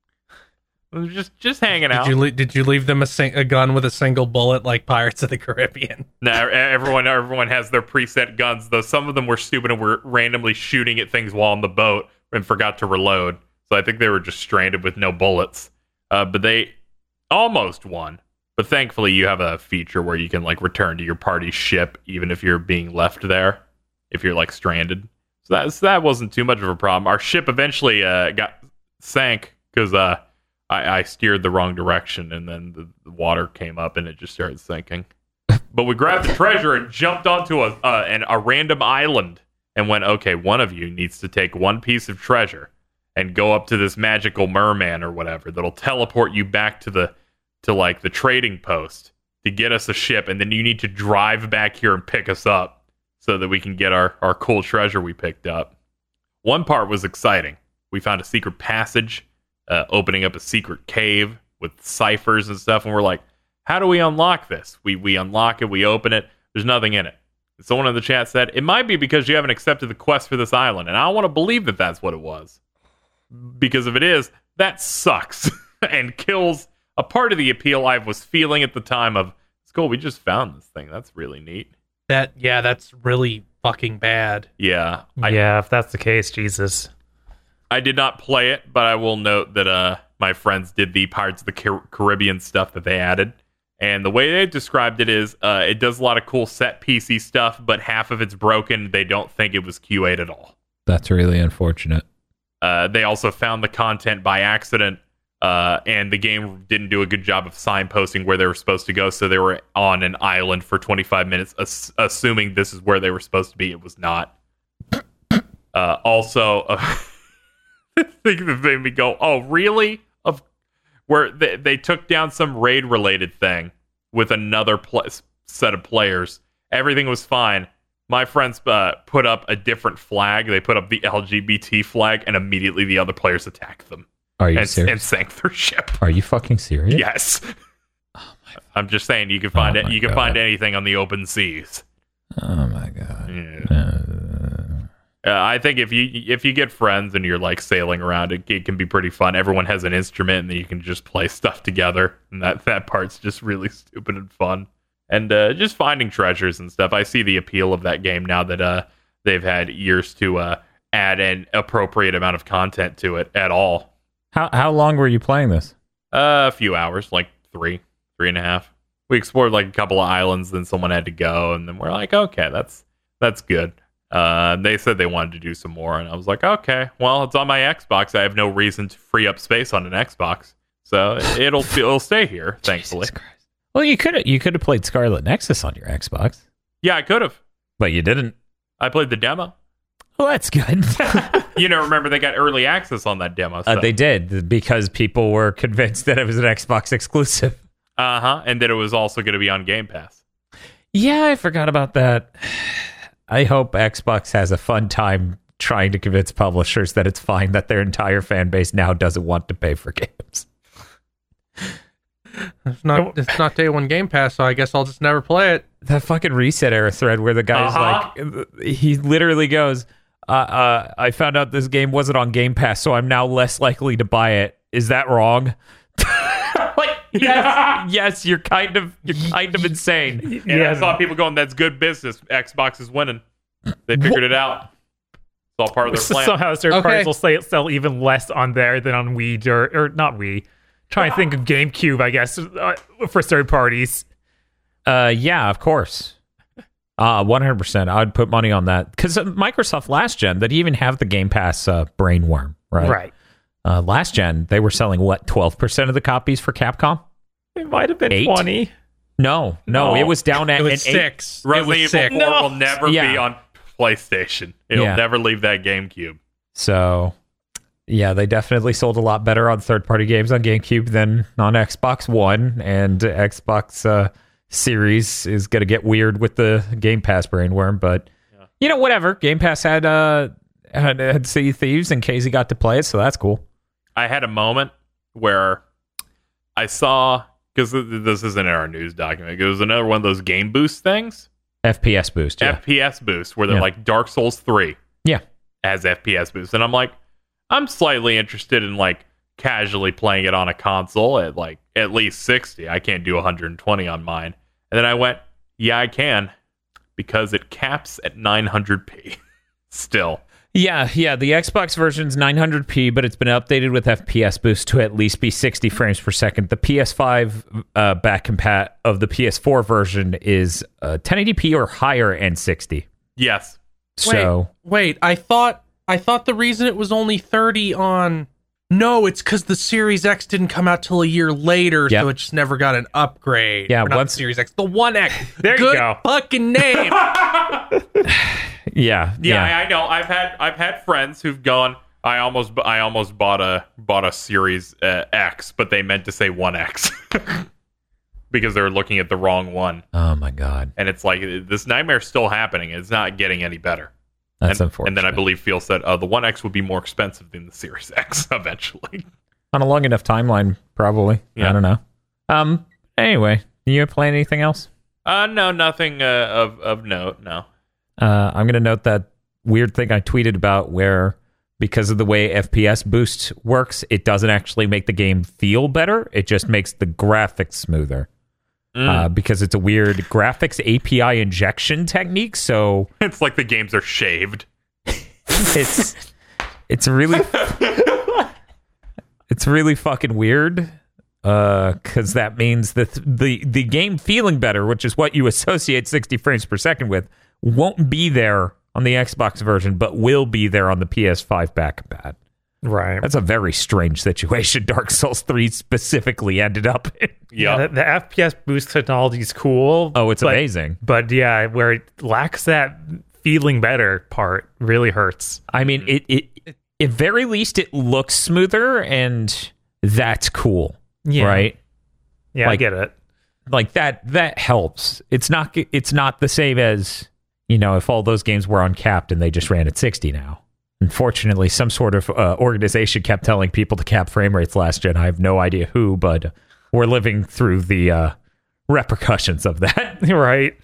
Speaker 5: just hanging out.
Speaker 3: Did you leave them a gun with a single bullet like Pirates of the Caribbean?
Speaker 5: No, everyone has their preset guns. Though some of them were stupid and were randomly shooting at things while on the boat and forgot to reload. So I think they were just stranded with no bullets. But they almost won. But thankfully, you have a feature where you can like return to your party's ship, even if you're being left there, if you're like stranded. So that wasn't too much of a problem. Our ship eventually got sank because I steered the wrong direction, and then the water came up and it just started sinking. But we grabbed the treasure and jumped onto a random island and went, okay, one of you needs to take one piece of treasure and go up to this magical merman or whatever that'll teleport you back to the trading post to get us a ship, and then you need to drive back here and pick us up so that we can get our cool treasure we picked up. One part was exciting. We found a secret passage, opening up a secret cave with ciphers and stuff, and we're like, how do we unlock this? We unlock it, we open it, there's nothing in it. Someone in the chat said, it might be because you haven't accepted the quest for this island, and I want to believe that that's what it was. Because if it is, that sucks and kills a part of the appeal I was feeling at the time of, it's cool, we just found this thing. That's really neat.
Speaker 3: That's really fucking bad.
Speaker 5: Yeah.
Speaker 4: If that's the case, Jesus.
Speaker 5: I did not play it, but I will note that my friends did the Pirates of the Caribbean stuff that they added. And the way they described it is, it does a lot of cool set piecey stuff, but half of it's broken. They don't think it was QA'd at all.
Speaker 2: That's really unfortunate.
Speaker 5: They also found the content by accident. And the game didn't do a good job of signposting where they were supposed to go, so they were on an island for 25 minutes, assuming this is where they were supposed to be. It was not. Also, I think that made me go, oh, really? Where they took down some raid-related thing with another set of players. Everything was fine. My friends put up a different flag. They put up the LGBT flag, and immediately the other players attacked them.
Speaker 2: Are you serious?
Speaker 5: And sank their ship.
Speaker 2: Are you fucking serious?
Speaker 5: Yes. I'm just saying you can find it. You can find anything on the open seas.
Speaker 2: Oh my god.
Speaker 5: Yeah. I think if you get friends and you're like sailing around, it can be pretty fun. Everyone has an instrument and you can just play stuff together, and that part's just really stupid and fun. And just finding treasures and stuff. I see the appeal of that game now that they've had years to add an appropriate amount of content to it at all.
Speaker 2: How long were you playing this?
Speaker 5: A few hours, like 3.5. We explored like a couple of islands, then someone had to go, and then we're like, okay, that's good. They said they wanted to do some more, and I was like, okay, well, it's on my Xbox. I have no reason to free up space on an Xbox, so it'll stay here, thankfully.
Speaker 2: Jesus Christ. Well, you could have played Scarlet Nexus on your Xbox.
Speaker 5: Yeah, I could have,
Speaker 2: but you didn't.
Speaker 5: I played the demo.
Speaker 2: Well, that's good.
Speaker 5: Remember they got early access on that demo. So.
Speaker 2: They did, because people were convinced that it was an Xbox exclusive.
Speaker 5: And that it was also going to be on Game Pass.
Speaker 2: Yeah, I forgot about that. I hope Xbox has a fun time trying to convince publishers that it's fine that their entire fan base now doesn't want to pay for games.
Speaker 3: It's not day one Game Pass, so I guess I'll just never play it.
Speaker 2: That fucking Reset Era thread where the guy's like, he literally goes, I found out this game wasn't on Game Pass, so I'm now less likely to buy it. Is that wrong? Like, Yes, you're kind of insane.
Speaker 5: And I saw people going, "That's good business. Xbox is winning. They figured it out. It's all part of their plan."
Speaker 4: Somehow third parties will sell even less on there than on Wii or not Wii. Trying to think of GameCube, I guess, for third parties.
Speaker 2: Yeah, of course. 100%. I'd put money on that. Because Microsoft last gen, they didn't even have the Game Pass brainworm, right?
Speaker 4: Right.
Speaker 2: Last gen, they were selling, 12% of the copies for Capcom?
Speaker 4: It might have been
Speaker 2: 8?
Speaker 4: 20.
Speaker 2: No, it was down at
Speaker 3: It was
Speaker 2: 6.
Speaker 5: Resident Evil 4 will never be on PlayStation. It'll never leave that GameCube.
Speaker 2: So, yeah, they definitely sold a lot better on third-party games on GameCube than on Xbox One, and Xbox Series is going to get weird with the Game Pass brainworm, but, whatever. Game Pass had Sea of Thieves, and Casey got to play it, so that's cool.
Speaker 5: I had a moment where I saw, because this isn't in our news document, it was another one of those game boost things.
Speaker 2: FPS boost, yeah.
Speaker 5: FPS boost, where they're like Dark Souls 3 has FPS boost. And I'm like, I'm slightly interested in casually playing it on a console at at least 60. I can't do 120 on mine. And then I went, yeah, I can, because it caps at 900p still.
Speaker 2: Yeah, the Xbox version's 900p, but it's been updated with FPS boost to at least be 60 frames per second. The PS5 back compat of the PS4 version is 1080p or higher and 60.
Speaker 5: Yes.
Speaker 2: So
Speaker 3: wait, I thought the reason it was only 30 on... No, it's because the Series X didn't come out till a year later, so it just never got an upgrade.
Speaker 2: Yeah,
Speaker 3: once the Series X, the One X.
Speaker 4: There you go.
Speaker 3: Fucking name.
Speaker 2: Yeah,
Speaker 5: I know. I've had friends who've gone, I almost bought a Series X, but they meant to say 1X because they're looking at the wrong one.
Speaker 2: Oh my god!
Speaker 5: And it's like, this nightmare's still happening. It's not getting any better.
Speaker 2: That's unfortunate.
Speaker 5: And then I believe Phil said, the 1X would be more expensive than the Series X eventually.
Speaker 2: On a long enough timeline, probably. Yeah. I don't know. Anyway, you playing anything else?
Speaker 5: No, nothing of note. No.
Speaker 2: I'm going to note that weird thing I tweeted about where, because of the way FPS boost works, it doesn't actually make the game feel better. It just makes the graphics smoother. Because it's a weird graphics API injection technique. So
Speaker 5: it's like the games are shaved.
Speaker 2: It's really fucking weird. Because that means that the game feeling better, which is what you associate 60 frames per second with, won't be there on the Xbox version, but will be there on the PS5 back compat.
Speaker 4: Right.
Speaker 2: That's a very strange situation Dark Souls 3 specifically ended up in.
Speaker 4: Yeah, the FPS boost technology is cool.
Speaker 2: Oh, it's amazing.
Speaker 4: But yeah, where it lacks that feeling better part really hurts.
Speaker 2: I mean, it at very least it looks smoother, and that's cool.
Speaker 4: Yeah.
Speaker 2: Right?
Speaker 4: Yeah, I get it.
Speaker 2: Like that helps. It's not the same as, if all those games were uncapped and they just ran at 60 now. Unfortunately, some sort of organization kept telling people to cap frame rates last gen. I have no idea who, but we're living through the repercussions of that.
Speaker 4: Right.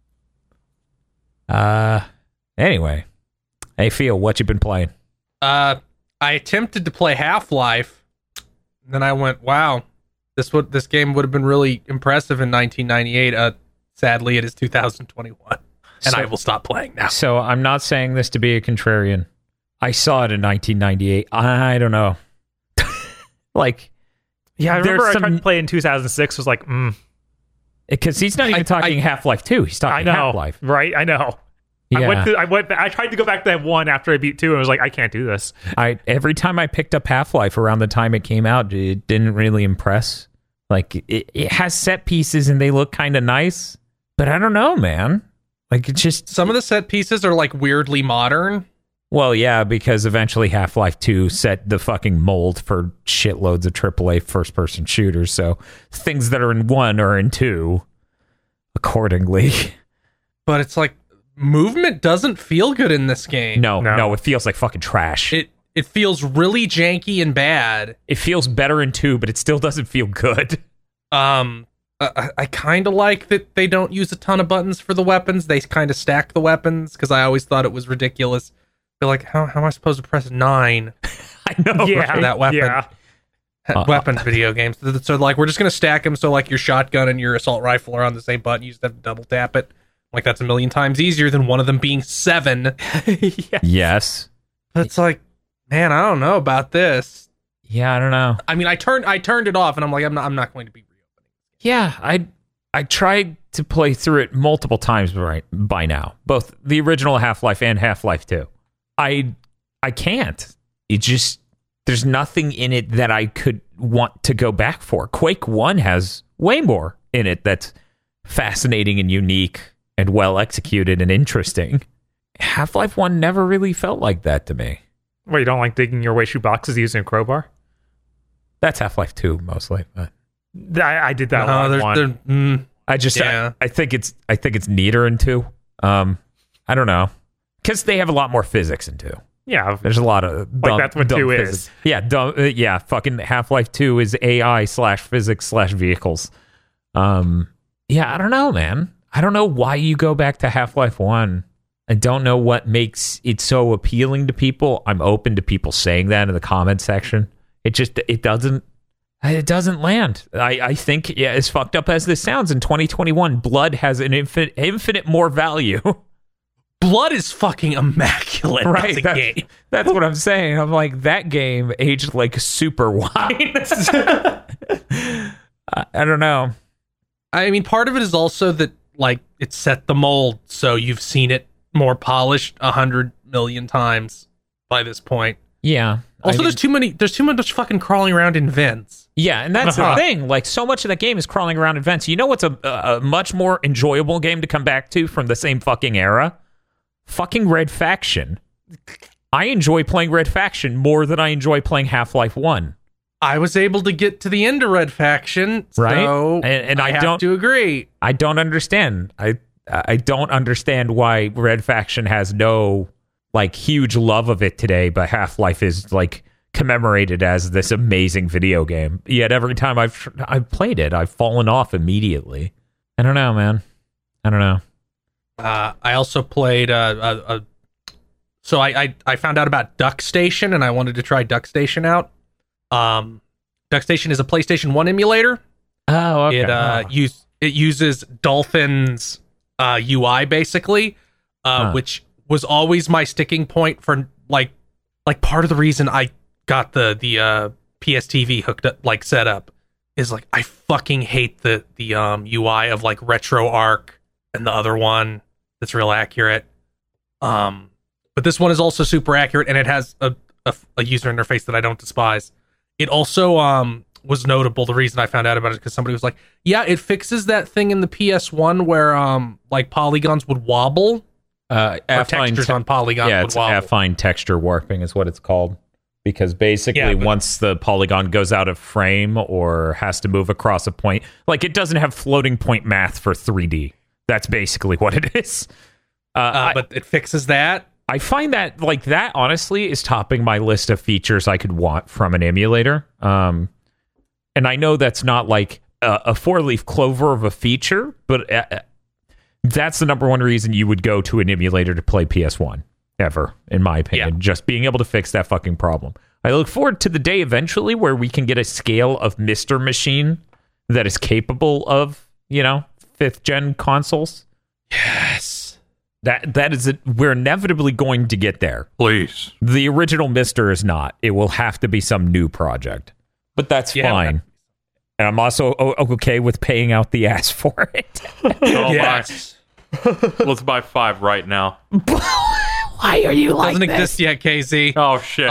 Speaker 2: Anyway. Hey, Phil, what you been playing?
Speaker 3: I attempted to play Half-Life. Then I went, wow, this game would have been really impressive in 1998. Sadly, it is 2021. And I will stop playing now.
Speaker 2: So I'm not saying this to be a contrarian. I saw it in 1998. I don't know.
Speaker 4: Yeah, I remember I tried to play in 2006. Was like,
Speaker 2: because he's not even talking Half-Life 2. He's talking Half-Life.
Speaker 4: Right, I know.
Speaker 2: Yeah.
Speaker 4: I tried to go back to that one after I beat 2 and was like, I can't do this.
Speaker 2: Every time I picked up Half-Life around the time it came out, it didn't really impress. It has set pieces and they look kind of nice, but I don't know, man. It's just...
Speaker 3: Some of the set pieces are weirdly modern.
Speaker 2: Well, yeah, because eventually Half-Life 2 set the fucking mold for shitloads of AAA first-person shooters, so things that are in 1 are in 2 accordingly.
Speaker 3: But it's movement doesn't feel good in this game.
Speaker 2: No, it feels like fucking trash.
Speaker 3: It feels really janky and bad.
Speaker 2: It feels better in 2, but it still doesn't feel good.
Speaker 3: I kind of like that they don't use a ton of buttons for the weapons. They kind of stack the weapons, because I always thought it was ridiculous. Feel how am I supposed to press 9?
Speaker 2: I know,
Speaker 3: for that weapon?
Speaker 4: Yeah.
Speaker 3: weapons video games. So like we're just gonna stack them so like your shotgun and your assault rifle are on the same button. You just have to double tap it. Like that's a million times easier than one of them being 7.
Speaker 2: Yes.
Speaker 3: It's like, man, I don't know about this.
Speaker 2: Yeah, I don't know.
Speaker 3: I mean, I turned it off, and I'm like, I'm not going to be reopening.
Speaker 2: Yeah, I tried to play through it multiple times by now, both the original Half-Life and Half-Life 2. I can't. It just, there's nothing in it that I could want to go back for. Quake 1 has way more in it that's fascinating and unique and well executed and interesting. Half-Life 1 never really felt like that to me.
Speaker 4: Well, you don't like digging your way through boxes using a crowbar?
Speaker 2: That's Half-Life 2 mostly, but
Speaker 4: I did that one.
Speaker 2: I think it's neater in 2. I don't know, because they have a lot more physics in 2.
Speaker 4: Yeah,
Speaker 2: there's a lot of
Speaker 4: dumb, that's what 2 is.
Speaker 2: Yeah, fucking Half-Life 2 is AI / physics / vehicles. Yeah, I don't know, man. I don't know why you go back to Half-Life 1. I don't know what makes it so appealing to people. I'm open to people saying that in the comment section. It doesn't land. I think, yeah, as fucked up as this sounds, in 2021, Blood has an infinite more value.
Speaker 3: Blood is fucking immaculate.
Speaker 2: Right. That's what I'm saying. I'm like, that game aged like super wine. I don't know.
Speaker 3: I mean, part of it is also that, like, it set the mold, so you've seen it more polished 100 million times by this point.
Speaker 2: Yeah.
Speaker 3: Also, there's too much fucking crawling around in vents.
Speaker 2: Yeah, and that's the thing. Like, so much of that game is crawling around in vents. You know what's a much more enjoyable game to come back to from the same fucking era? Fucking Red Faction. I enjoy playing Red Faction more than I enjoy playing Half-Life 1.
Speaker 3: I was able to get to the end of Red Faction,
Speaker 2: right?
Speaker 3: So and I have to agree.
Speaker 2: I don't understand. I don't understand why Red Faction has no, like, huge love of it today, but Half-Life is, like, commemorated as this amazing video game. Yet every time I've played it, I've fallen off immediately. I don't know, man. I don't know.
Speaker 3: I also played so I found out about Duck Station, and I wanted to try Duck Station out. Duck Station is a PlayStation 1 emulator.
Speaker 2: Oh, okay.
Speaker 3: It uses Dolphin's UI basically, which was always my sticking point for like part of the reason I got the PS TV hooked up, like set up, is like I fucking hate the UI of like RetroArch and the other one that's real accurate. But this one is also super accurate, and it has a user interface that I don't despise. It also was notable. The reason I found out about it is because somebody was like, yeah, it fixes that thing in the PS1 where like polygons would wobble. Textures on polygons would wobble.
Speaker 2: It's affine texture warping is what it's called. Because basically once the polygon goes out of frame or has to move across a point, like, it doesn't have floating point math for 3D. That's basically what it is.
Speaker 3: But it fixes that.
Speaker 2: I find that, like, that honestly is topping my list of features I could want from an emulator. And I know that's not like a 4-leaf clover of a feature, but that's the number one reason you would go to an emulator to play PS1 ever, in my opinion. Just being able to fix that fucking problem. I look forward to the day eventually where we can get a scale of Mr. Machine that is capable of, 5th gen consoles.
Speaker 3: Yes.
Speaker 2: That is it. We're inevitably going to get there.
Speaker 5: Please.
Speaker 2: The original Mister is not. It will have to be some new project. But that's fine. And I'm also okay with paying out the ass for it.
Speaker 3: Yes.
Speaker 5: Let's buy 5 right now.
Speaker 2: Why are you like
Speaker 3: Doesn't
Speaker 2: this?
Speaker 3: exist yet, KZ.
Speaker 5: Oh, shit.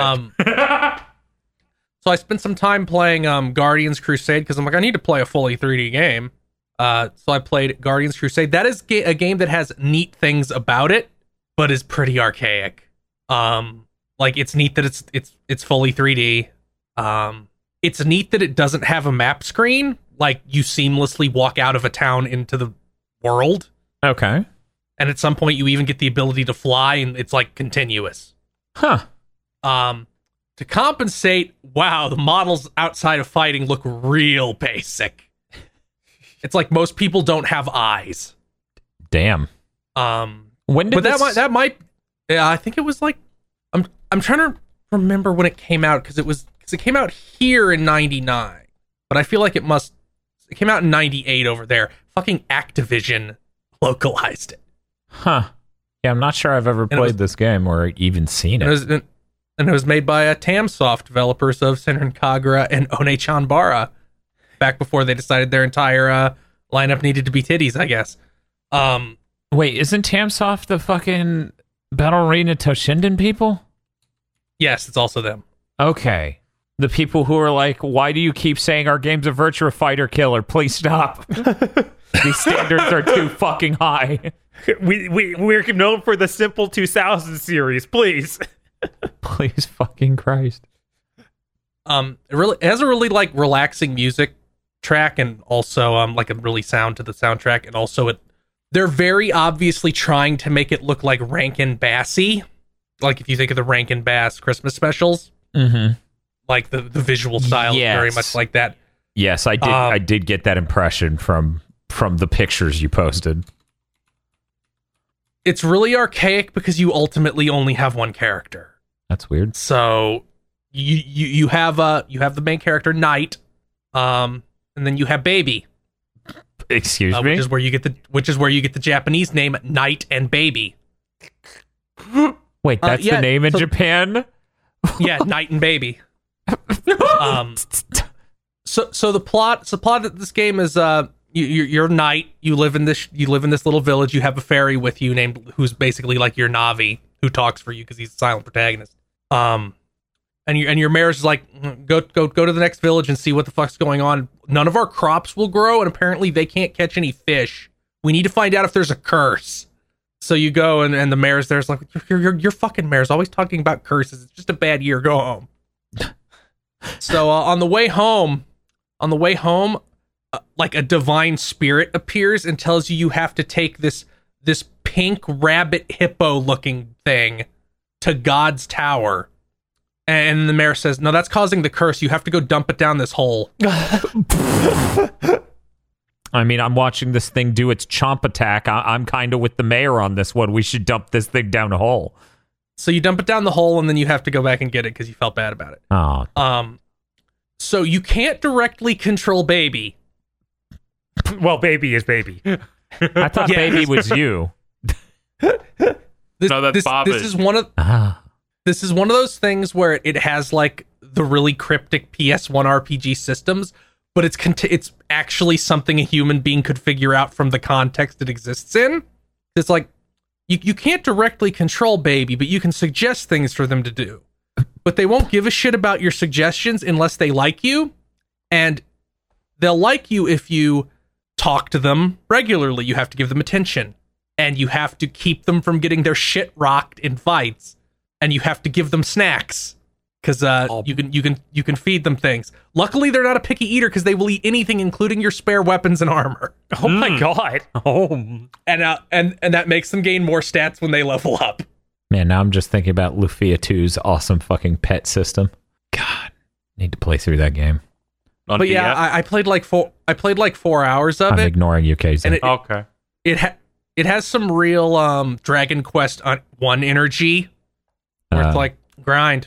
Speaker 3: So I spent some time playing Guardians Crusade because I'm like, I need to play a fully 3D game. So I played Guardians Crusade. That is a game that has neat things about it, but is pretty archaic. Like, it's neat that it's fully 3D. It's neat that it doesn't have a map screen. Like, you seamlessly walk out of a town into the world.
Speaker 2: Okay.
Speaker 3: And at some point, you even get the ability to fly, and it's like continuous.
Speaker 2: Huh.
Speaker 3: To compensate, wow, the models outside of fighting look real basic. It's like most people don't have eyes.
Speaker 2: Damn. When did
Speaker 3: that might I think it was like I'm trying to remember when it came out because it was because it came out here in 99, but I feel like it came out in 98 over there. Fucking Activision localized it.
Speaker 2: Huh. Yeah, I'm not sure I've ever played this game or even seen it.
Speaker 3: And it was made by Tamsoft, developers of Senran Kagura and One-Chanbara, back before they decided their entire lineup needed to be titties, I guess.
Speaker 2: Wait, isn't Tamsoft the fucking Battle Arena Toshinden people?
Speaker 3: Yes, it's also them.
Speaker 2: Okay. The people who are like, why do you keep saying our game's a Virtua Fighter killer? Please stop. These standards are too fucking high.
Speaker 4: We're known for the Simple 2000 series, please.
Speaker 2: Please fucking Christ.
Speaker 3: It has a really like relaxing music track, and also like a really sound to the soundtrack, and also they're very obviously trying to make it look like Rankin Bassy. Like if you think of the Rankin Bass Christmas specials.
Speaker 2: Mm-hmm.
Speaker 3: Like the visual style is very much like that.
Speaker 2: Yes, I did. I did get that impression from the pictures you posted.
Speaker 3: It's really archaic because you ultimately only have one character.
Speaker 2: That's weird.
Speaker 3: So you have the main character Knight, and then you have Baby.
Speaker 2: Excuse me.
Speaker 3: Which is where you get the Japanese name Knight and Baby.
Speaker 2: Wait, that's the name in Japan?
Speaker 3: Yeah, Knight and Baby. So the plot of this game is you're a knight. You live in this little village. You have a fairy with you who's basically like your Navi, who talks for you because he's a silent protagonist. And your mayor's is like, go to the next village and see what the fuck's going on. None of our crops will grow, and apparently they can't catch any fish. We need to find out if there's a curse. So you go, and the mayor's there's like, your fucking mayor's always talking about curses. It's just a bad year. Go home. So on the way home, like a divine spirit appears and tells you have to take this pink rabbit hippo looking thing to God's tower. And the mayor says, no, that's causing the curse. You have to go dump it down this hole.
Speaker 2: I mean, I'm watching this thing do its chomp attack. I'm kind of with the mayor on this one. We should dump this thing down a hole.
Speaker 3: So you dump it down the hole, and then you have to go back and get it because you felt bad about it.
Speaker 2: Oh.
Speaker 3: So you can't directly control Baby.
Speaker 4: Well, Baby is Baby.
Speaker 2: I thought Baby was you.
Speaker 5: No, that's Bob.
Speaker 3: This is one of those things where it has like the really cryptic PS1 RPG systems, but it's actually something a human being could figure out from the context it exists in. It's like you can't directly control Baby, but you can suggest things for them to do. But they won't give a shit about your suggestions unless they like you, and they'll like you if you talk to them regularly. You have to give them attention, and you have to keep them from getting their shit rocked in fights, and you have to give them snacks because you can feed them things. Luckily, they're not a picky eater because they will eat anything, including your spare weapons and armor.
Speaker 4: Oh my god!
Speaker 2: Oh,
Speaker 3: and that makes them gain more stats when they level up.
Speaker 2: Man, now I'm just thinking about Lufia 2's awesome fucking pet system. God, need to play through that game.
Speaker 3: But yeah, I played like 4 hours of it.
Speaker 2: I'm ignoring you, Casey.
Speaker 5: Okay.
Speaker 3: It has some real Dragon Quest 1 energy where it's like grind.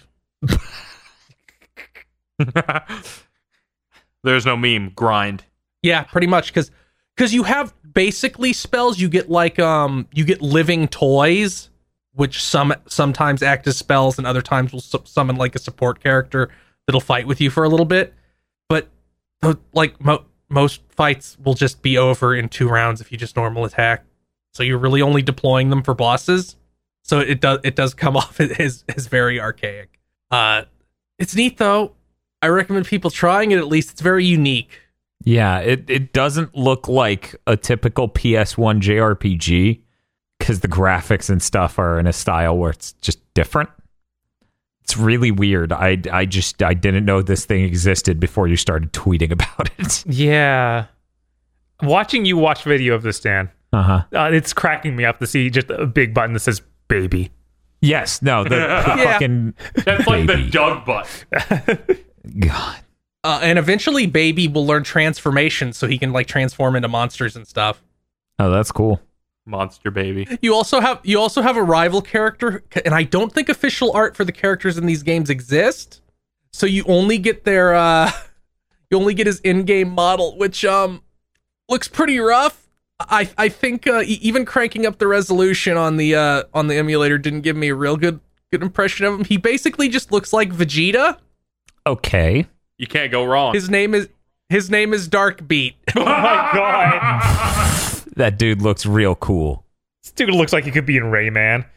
Speaker 5: There's no meme. Grind.
Speaker 3: Yeah, pretty much because you have basically spells. You get like you get living toys, which sometimes act as spells, and other times will summon like a support character that'll fight with you for a little bit. But like most fights will just be over in 2 rounds if you just normal attack. So you're really only deploying them for bosses. So it does come off as very archaic. It's neat though. I recommend people trying it at least. It's very unique.
Speaker 2: Yeah, it doesn't look like a typical PS1 JRPG because the graphics and stuff are in a style where it's just different. It's really weird. I didn't know this thing existed before you started tweeting about it.
Speaker 4: Yeah. Watching you watch video of this, Dan, it's cracking me up to see just a big button that says baby.
Speaker 2: Yes, no, the fucking
Speaker 5: that's like the Doug button.
Speaker 2: God.
Speaker 3: And eventually Baby will learn transformation so he can like transform into monsters and stuff.
Speaker 2: Oh, that's cool.
Speaker 5: Monster baby.
Speaker 3: You also have a rival character, and I don't think official art for the characters in these games exist. So you only get their you only get his in-game model, which looks pretty rough. I think even cranking up the resolution on the emulator didn't give me a real good impression of him. He basically just looks like Vegeta.
Speaker 2: Okay.
Speaker 5: You can't go wrong.
Speaker 3: His name is Dark Beat.
Speaker 4: Oh my god.
Speaker 2: That dude looks real cool.
Speaker 4: This dude looks like he could be in Rayman.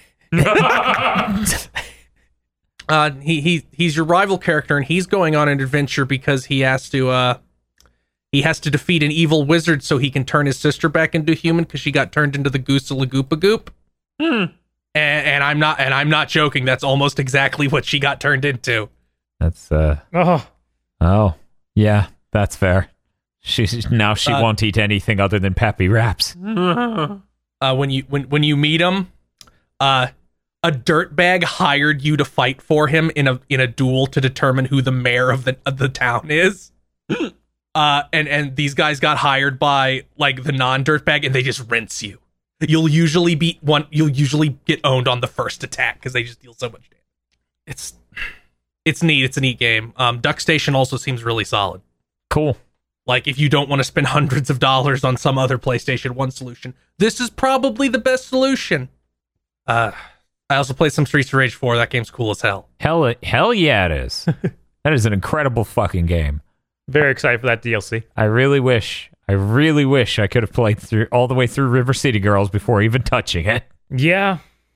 Speaker 3: He's your rival character, and he's going on an adventure because he has to defeat an evil wizard so he can turn his sister back into a human because she got turned into the Goosalagoop Goop. And I'm not joking. That's almost exactly what she got turned into.
Speaker 2: That's Oh, yeah, that's fair. She won't eat anything other than Pappy Wraps.
Speaker 3: When you meet him, a dirtbag hired you to fight for him in a duel to determine who the mayor of the town is. And these guys got hired by like the non-dirtbag, and they just rinse you. You'll usually get owned on the first attack because they just deal so much damage. It's neat. It's a neat game. Duck Station also seems really solid.
Speaker 2: Cool.
Speaker 3: Like, if you don't want to spend hundreds of dollars on some other PlayStation 1 solution, this is probably the best solution. I also played some Streets of Rage 4. That game's cool as hell.
Speaker 2: Hell yeah, it is. That is an incredible fucking game.
Speaker 4: Very excited for that DLC.
Speaker 2: I really wish I could have played all the way through River City Girls before even touching it.
Speaker 4: Yeah.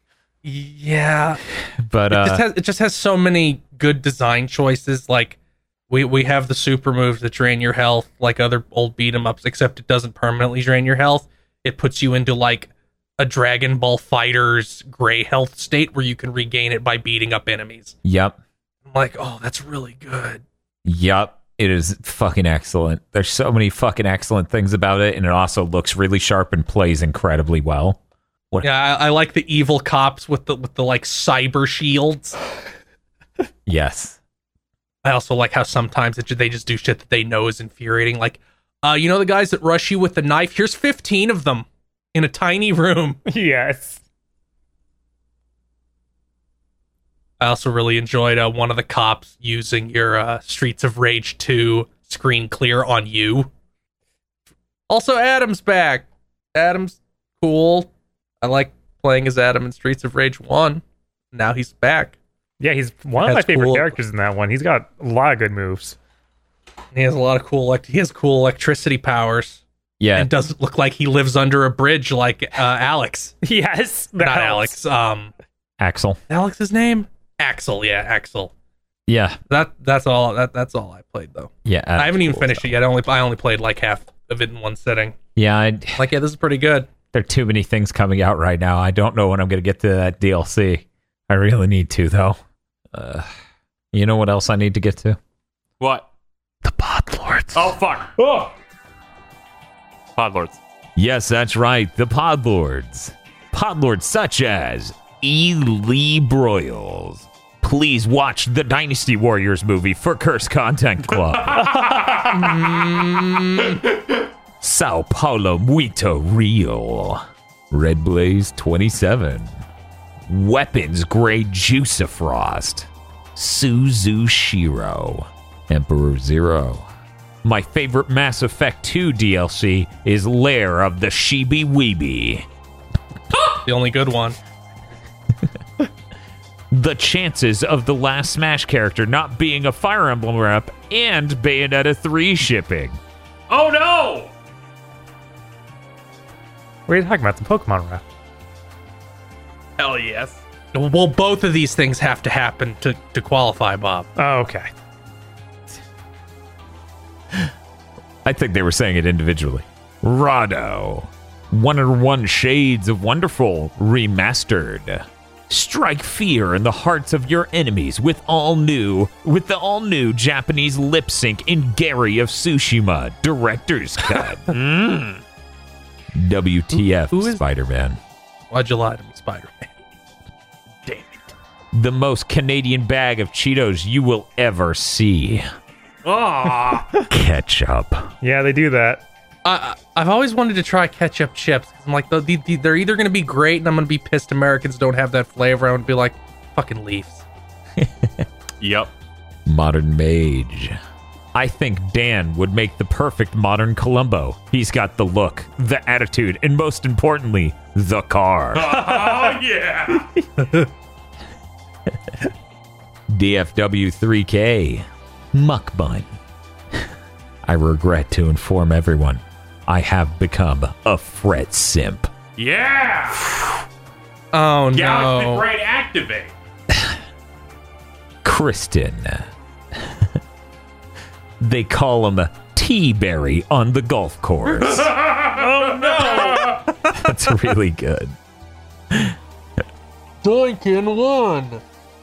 Speaker 2: But
Speaker 3: it just has so many good design choices. Like, we have the super moves that drain your health like other old beat 'em ups, except it doesn't permanently drain your health. It puts you into like a Dragon Ball Fighter's gray health state where you can regain it by beating up enemies.
Speaker 2: Yep.
Speaker 3: I'm like, oh, that's really good.
Speaker 2: Yep. It is fucking excellent. There's so many fucking excellent things about it, and it also looks really sharp and plays incredibly well.
Speaker 3: Yeah, I like the evil cops with the like cyber shields.
Speaker 2: Yes.
Speaker 3: I also like how sometimes they just do shit that they know is infuriating. Like, you know the guys that rush you with the knife? Here's 15 of them in a tiny room.
Speaker 4: Yes.
Speaker 3: I also really enjoyed one of the cops using your Streets of Rage 2 screen clear on you. Also, Adam's back. Adam's cool. I like playing as Adam in Streets of Rage 1. Now he's back.
Speaker 4: Yeah, he's one of my favorite characters in that one. He's got a lot of good moves.
Speaker 3: He has a lot of cool electricity powers.
Speaker 2: Yeah.
Speaker 3: And doesn't look like he lives under a bridge like Alex.
Speaker 4: Yes.
Speaker 3: Not Alex.
Speaker 2: Axel.
Speaker 3: Alex's name? Axel, yeah, Axel.
Speaker 2: Yeah.
Speaker 3: That's all I played though.
Speaker 2: Yeah.
Speaker 3: I haven't even finished it yet. I only played like half of it in one sitting.
Speaker 2: Yeah,
Speaker 3: this is pretty good.
Speaker 2: There are too many things coming out right now. I don't know when I'm going to get to that DLC. I really need to, though. You know what else I need to get to?
Speaker 5: What?
Speaker 2: The Podlords.
Speaker 5: Oh, fuck. Oh! Podlords.
Speaker 2: Yes, that's right. The Podlords. Podlords such as Lee Broyles. Please watch the Dynasty Warriors movie for Curse Content Club. Sao Paulo Muito Real. Red Blaze 27. Weapons Grade Juicifrost. Suzu Shiro. Emperor Zero. My favorite Mass Effect 2 DLC is Lair of the Shibi Weeby.
Speaker 3: The only good one.
Speaker 2: The chances of the last Smash character not being a Fire Emblem rep and Bayonetta 3 shipping.
Speaker 5: Oh no!
Speaker 4: What are you talking about? The Pokemon rap.
Speaker 5: Hell yes.
Speaker 3: Well, both of these things have to happen to qualify, Bob.
Speaker 4: Oh, okay.
Speaker 2: I think they were saying it individually. Rado. 101 Shades of Wonderful Remastered. Strike fear in the hearts of your enemies with the all new Japanese lip sync in Gary of Tsushima Director's Cut. WTF,
Speaker 3: Who is
Speaker 2: Spider-Man.
Speaker 3: Why'd you lie to me, Spider-Man?
Speaker 2: Damn it. The most Canadian bag of Cheetos you will ever see. Ketchup.
Speaker 4: Yeah, they do that.
Speaker 3: I've always wanted to try ketchup chips. I'm like, they're either going to be great and I'm going to be pissed Americans don't have that flavor. I'm going to be like, fucking Leafs.
Speaker 5: Yep.
Speaker 2: Modern mage. I think Dan would make the perfect modern Columbo. He's got the look, the attitude, and most importantly, the car.
Speaker 5: Oh, yeah.
Speaker 2: DFW3K. Muckbun. I regret to inform everyone, I have become a fret simp.
Speaker 5: Yeah.
Speaker 3: Oh,
Speaker 5: Galaxy
Speaker 3: no.
Speaker 5: Brain activate.
Speaker 2: Kristen. They call him T-Berry on the golf course.
Speaker 5: Oh, no.
Speaker 2: That's really good.
Speaker 3: Duncan won.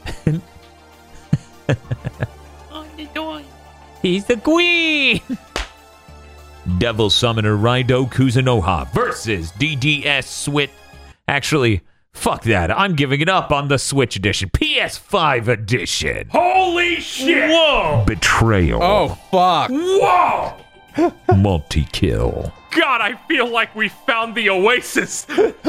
Speaker 2: He's the queen! Devil Summoner Raido Kuzunoha versus DDS Switch. Actually, fuck that. I'm giving it up on the Switch edition. PS5 edition.
Speaker 5: Holy shit.
Speaker 1: Whoa!
Speaker 2: Betrayal.
Speaker 3: Oh, fuck.
Speaker 5: Whoa.
Speaker 2: Multi-kill.
Speaker 5: God, I feel like we found the oasis.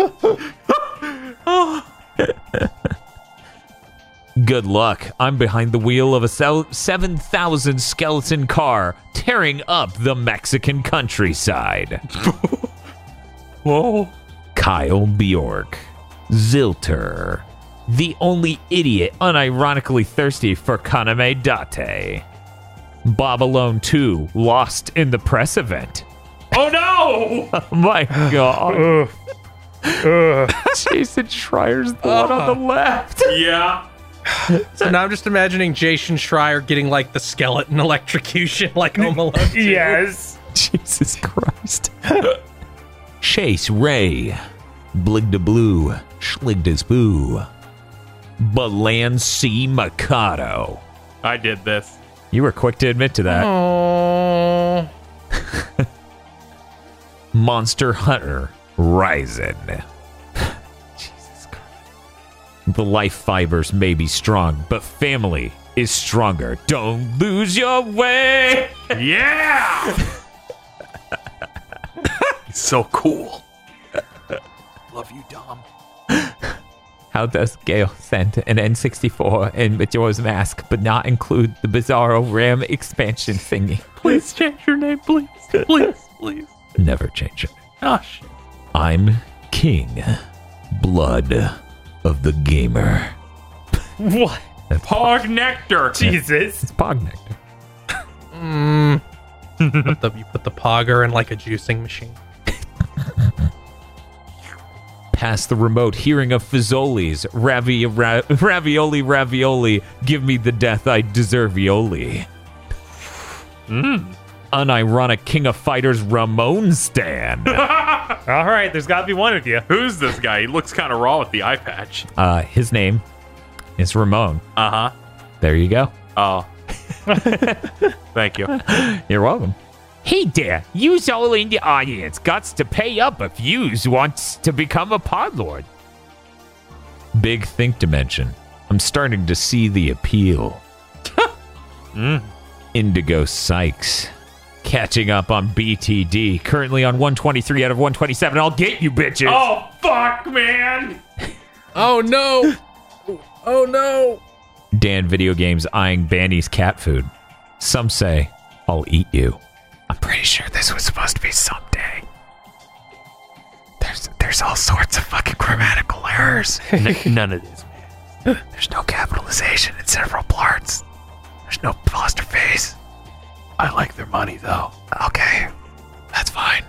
Speaker 2: Good luck. I'm behind the wheel of a 7,000 skeleton car tearing up the Mexican countryside.
Speaker 5: Whoa.
Speaker 2: Kyle Bjork. Zilter. The only idiot unironically thirsty for Kaname Date. Bob Alone 2 lost in the press event.
Speaker 5: Oh, no.
Speaker 2: Oh my god. Jason Schreier's the one on the left.
Speaker 5: Yeah.
Speaker 3: So now I'm just imagining Jason Schreier getting like the skeleton electrocution like Home Alone 2.
Speaker 1: Yes.
Speaker 2: Jesus Christ. Chase Ray. Bligda Blue. Schligda's Boo. Balan C. Mikado.
Speaker 5: I did this.
Speaker 2: You were quick to admit to that.
Speaker 3: Oh.
Speaker 2: Monster Hunter Ryzen. Jesus Christ. The life fibers may be strong, but family is stronger. Don't lose your way.
Speaker 5: Yeah. He's so cool. Love you, Dom.
Speaker 2: How does Gale send an N64 in Majora's Mask, but not include the Bizarro RAM expansion thingy?
Speaker 5: Please change your name, please. Please, please.
Speaker 2: Never change it.
Speaker 5: Oh, shit.
Speaker 2: I'm King. Blood of the Gamer.
Speaker 1: What?
Speaker 5: Pog Nectar.
Speaker 1: Jesus.
Speaker 2: It's Pog Nectar.
Speaker 3: You put the Pogger in like a juicing machine.
Speaker 2: Past the remote hearing of Fizzolis. Ravioli. Give me the death I deserve, Ioli. Unironic King of Fighters Ramon Stan.
Speaker 1: All right, there's got to be one of you.
Speaker 5: Who's this guy? He looks kind of raw with the eye patch.
Speaker 2: His name is Ramon.
Speaker 5: Uh-huh.
Speaker 2: There you go.
Speaker 5: Oh. Thank you.
Speaker 2: You're welcome. Hey there, yous all in the audience gots to pay up if yous wants to become a pod lord. Big Think Dimension. I'm starting to see the appeal. Indigo Sykes. Catching up on BTD. Currently on 123 out of 127. I'll get you, bitches.
Speaker 5: Oh, fuck, man.
Speaker 3: Oh no! Oh no!
Speaker 2: Dan Video Games eyeing Banny's cat food. Some say, I'll eat you. I'm pretty sure this was supposed to be someday. There's all sorts of fucking grammatical errors.
Speaker 5: None of this, man.
Speaker 2: There's no capitalization in several parts. There's no apostrophes.
Speaker 5: I like their money, though.
Speaker 2: Okay, that's fine.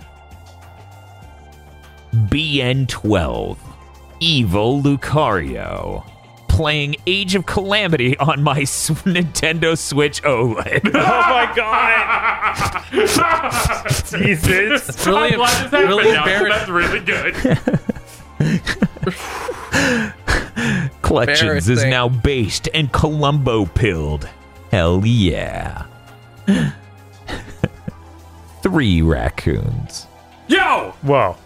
Speaker 2: BN12. Evil Lucario. Playing Age of Calamity on my Nintendo Switch OLED.
Speaker 1: Oh my god. Jesus.
Speaker 3: It's really,
Speaker 5: I'm glad this happened
Speaker 3: really
Speaker 5: now, 'cause
Speaker 3: embarrassing.
Speaker 5: that's really good.
Speaker 2: Collections is
Speaker 3: Embarrassing.
Speaker 2: now based and Columbo pilled. Hell yeah. 3 raccoons.
Speaker 5: Yo!
Speaker 1: Whoa.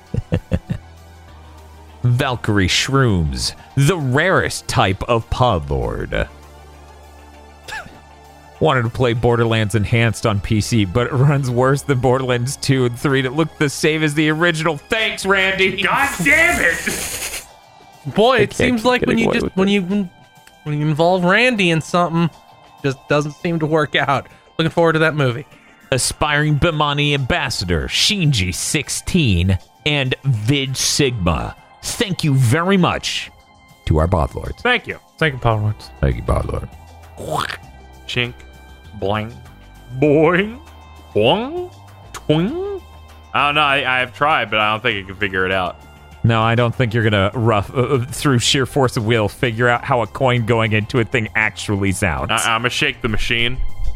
Speaker 2: Valkyrie Shrooms, the rarest type of podlord. Wanted to play Borderlands Enhanced on PC, but it runs worse than Borderlands 2 and 3 that look the same as the original. Thanks, Randy.
Speaker 5: God damn it!
Speaker 3: Boy, it
Speaker 2: can't
Speaker 3: seems
Speaker 2: keep
Speaker 3: like when
Speaker 2: getting
Speaker 3: you
Speaker 2: away
Speaker 3: just
Speaker 2: with
Speaker 3: when you involve Randy in something, just doesn't seem to work out. Looking forward to that movie.
Speaker 2: Aspiring Bimani Ambassador, Shinji16, and Vid Sigma. Thank you very much to our bot lords.
Speaker 5: Thank you.
Speaker 4: Thank you, Paul Lords.
Speaker 2: Thank you, bot lord.
Speaker 5: Chink, bling, boing, boing, twing. I don't know. I have tried, but I don't think I can figure it out.
Speaker 2: No, I don't think you're gonna through sheer force of will, figure out how a coin going into a thing actually sounds.
Speaker 5: I'm gonna shake the machine.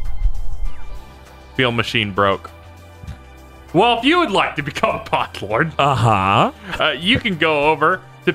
Speaker 5: Feel machine broke. Well, if you would like to become a pot lord, you can go over to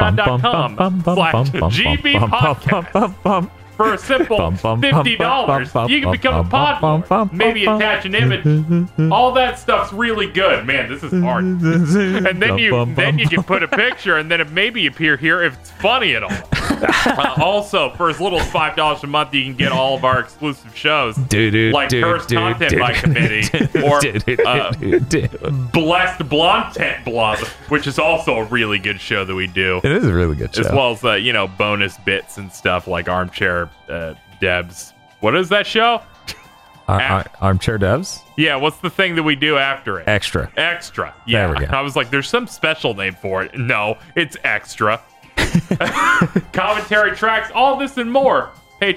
Speaker 5: patreon.com/GBpodcast. For a simple $50, you can become a pod lord. Maybe attach an image. All that stuff's really good. Man, this is hard. And then you can put a picture, and then it maybe appear here if it's funny at all. Also, for as little as $5 a month, you can get all of our exclusive shows, like Cursed Content by Committee, or Blessed Blonde Blob, which is also a really good show that we do.
Speaker 2: It is a really good show.
Speaker 5: As well as, bonus bits and stuff like Armchair Devs. What is that show?
Speaker 2: Armchair Devs?
Speaker 5: Yeah, what's the thing that we do after it?
Speaker 2: Extra.
Speaker 5: Yeah.
Speaker 2: There we go.
Speaker 5: I was like, there's some special name for it. No, it's Extra. Commentary tracks, all this and more.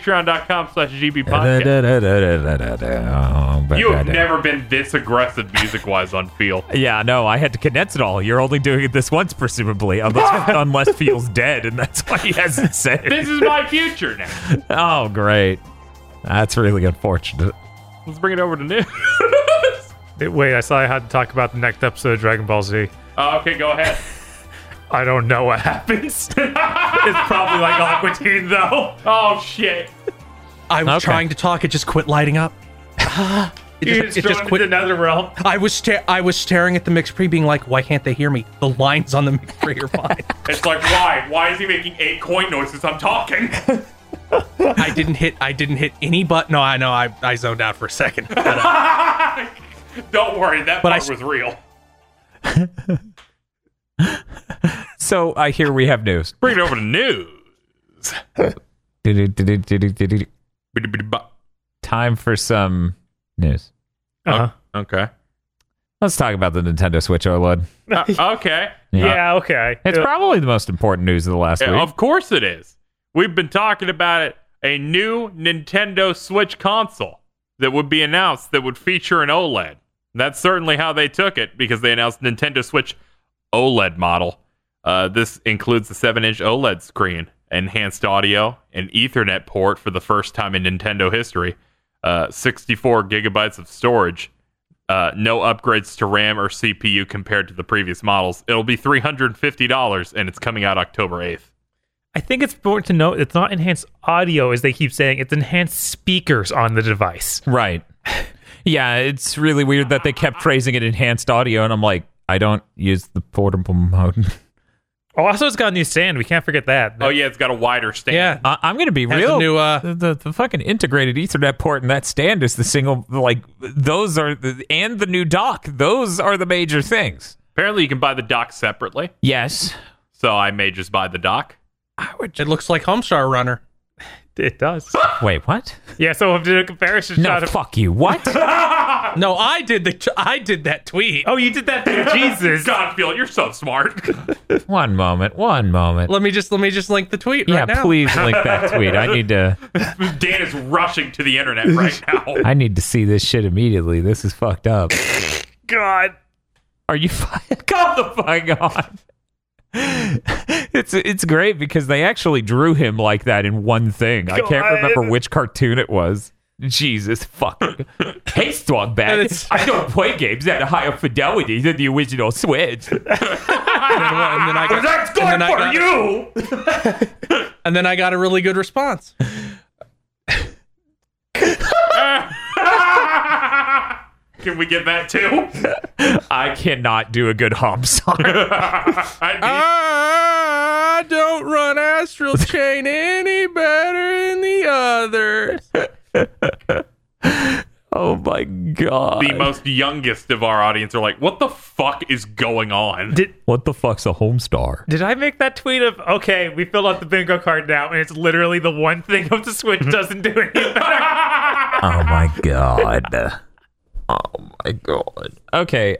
Speaker 5: Patreon.com/GBpodcast. You have never been this aggressive music-wise on Feel.
Speaker 2: Yeah, no, I had to condense it all. You're only doing it this once, presumably, unless Feel's dead, and that's why he hasn't said it.
Speaker 5: This is my future now.
Speaker 2: Oh, great. That's really unfortunate.
Speaker 5: Let's bring it over to news.
Speaker 4: Wait, I saw I had to talk about the next episode of Dragon Ball Z.
Speaker 5: Okay, go ahead.
Speaker 4: I don't know what happens. It's probably like Aqua Teen, though.
Speaker 5: Oh, shit.
Speaker 3: I was trying to talk, it just quit lighting up.
Speaker 4: It just quit another realm.
Speaker 3: I was staring at the mix pre, being like, why can't they hear me? The lines on the mix pre are fine.
Speaker 5: It's like, why? Why is he making 8 coin noises? I'm talking.
Speaker 3: I didn't hit any button. No, I know. I zoned out for a second. But,
Speaker 5: don't worry, that part was real.
Speaker 2: So I hear we have news.
Speaker 5: Bring it over to news.
Speaker 2: Time for some news.
Speaker 5: Okay.
Speaker 2: Let's talk about the Nintendo Switch OLED.
Speaker 5: Okay.
Speaker 4: Yeah, okay.
Speaker 2: It's probably the most important news of the last week.
Speaker 5: Of course it is. We've been talking about it. A new Nintendo Switch console that would be announced that would feature an OLED. That's certainly how they took it, because they announced Nintendo Switch OLED model. This includes the 7-inch OLED screen, enhanced audio, an Ethernet port for the first time in Nintendo history, 64 gigabytes of storage, no upgrades to RAM or CPU compared to the previous models. It'll be $350, and it's coming out October 8th.
Speaker 4: I think it's important to note it's not enhanced audio, as they keep saying. It's enhanced speakers on the device.
Speaker 2: Right. Yeah, it's really weird that they kept phrasing it enhanced audio, and I'm like, I don't use the portable mode.
Speaker 4: Oh, also, it's got a new stand. We can't forget that.
Speaker 5: Oh, yeah, it's got a wider stand.
Speaker 3: Yeah.
Speaker 2: I'm going to be real.
Speaker 3: New,
Speaker 2: the fucking integrated Ethernet port and that stand is the single, those are, and the new dock, those are the major things.
Speaker 5: Apparently, you can buy the dock separately.
Speaker 2: Yes.
Speaker 5: So I may just buy the dock.
Speaker 3: It looks like Homestar Runner.
Speaker 4: It does.
Speaker 2: Wait, what?
Speaker 4: Yeah, so if the comparison
Speaker 2: No,
Speaker 4: shot
Speaker 2: fuck you. What?
Speaker 3: No, I did that tweet.
Speaker 4: Oh, you did that too. Jesus.
Speaker 5: God, Phil, you're so smart.
Speaker 2: One moment.
Speaker 3: Let me just link the tweet right now.
Speaker 2: Yeah, please link that tweet. I need to.
Speaker 5: Dan is rushing to the internet right now.
Speaker 2: I need to see this shit immediately. This is fucked up.
Speaker 4: God.
Speaker 2: Are you come the fuck on? It's great because they actually drew him like that in one thing. I can't remember which cartoon it was. Jesus fuck. Hey, Strongback, I don't play games at a higher fidelity than the original Switch.
Speaker 5: That's good for you.
Speaker 3: And then I got a really good response.
Speaker 5: Can we get that too?
Speaker 2: I cannot do a good hum song.
Speaker 3: I don't run Astral Chain any better than the others.
Speaker 2: Oh my god.
Speaker 5: The most youngest of our audience are like, what the fuck is going on?
Speaker 2: What the fuck's a Homestar?
Speaker 4: Did I make that tweet of, okay, we filled out the bingo card now, and it's literally the one thing of the Switch doesn't do anything better?
Speaker 2: Oh my god. Oh my god. Okay,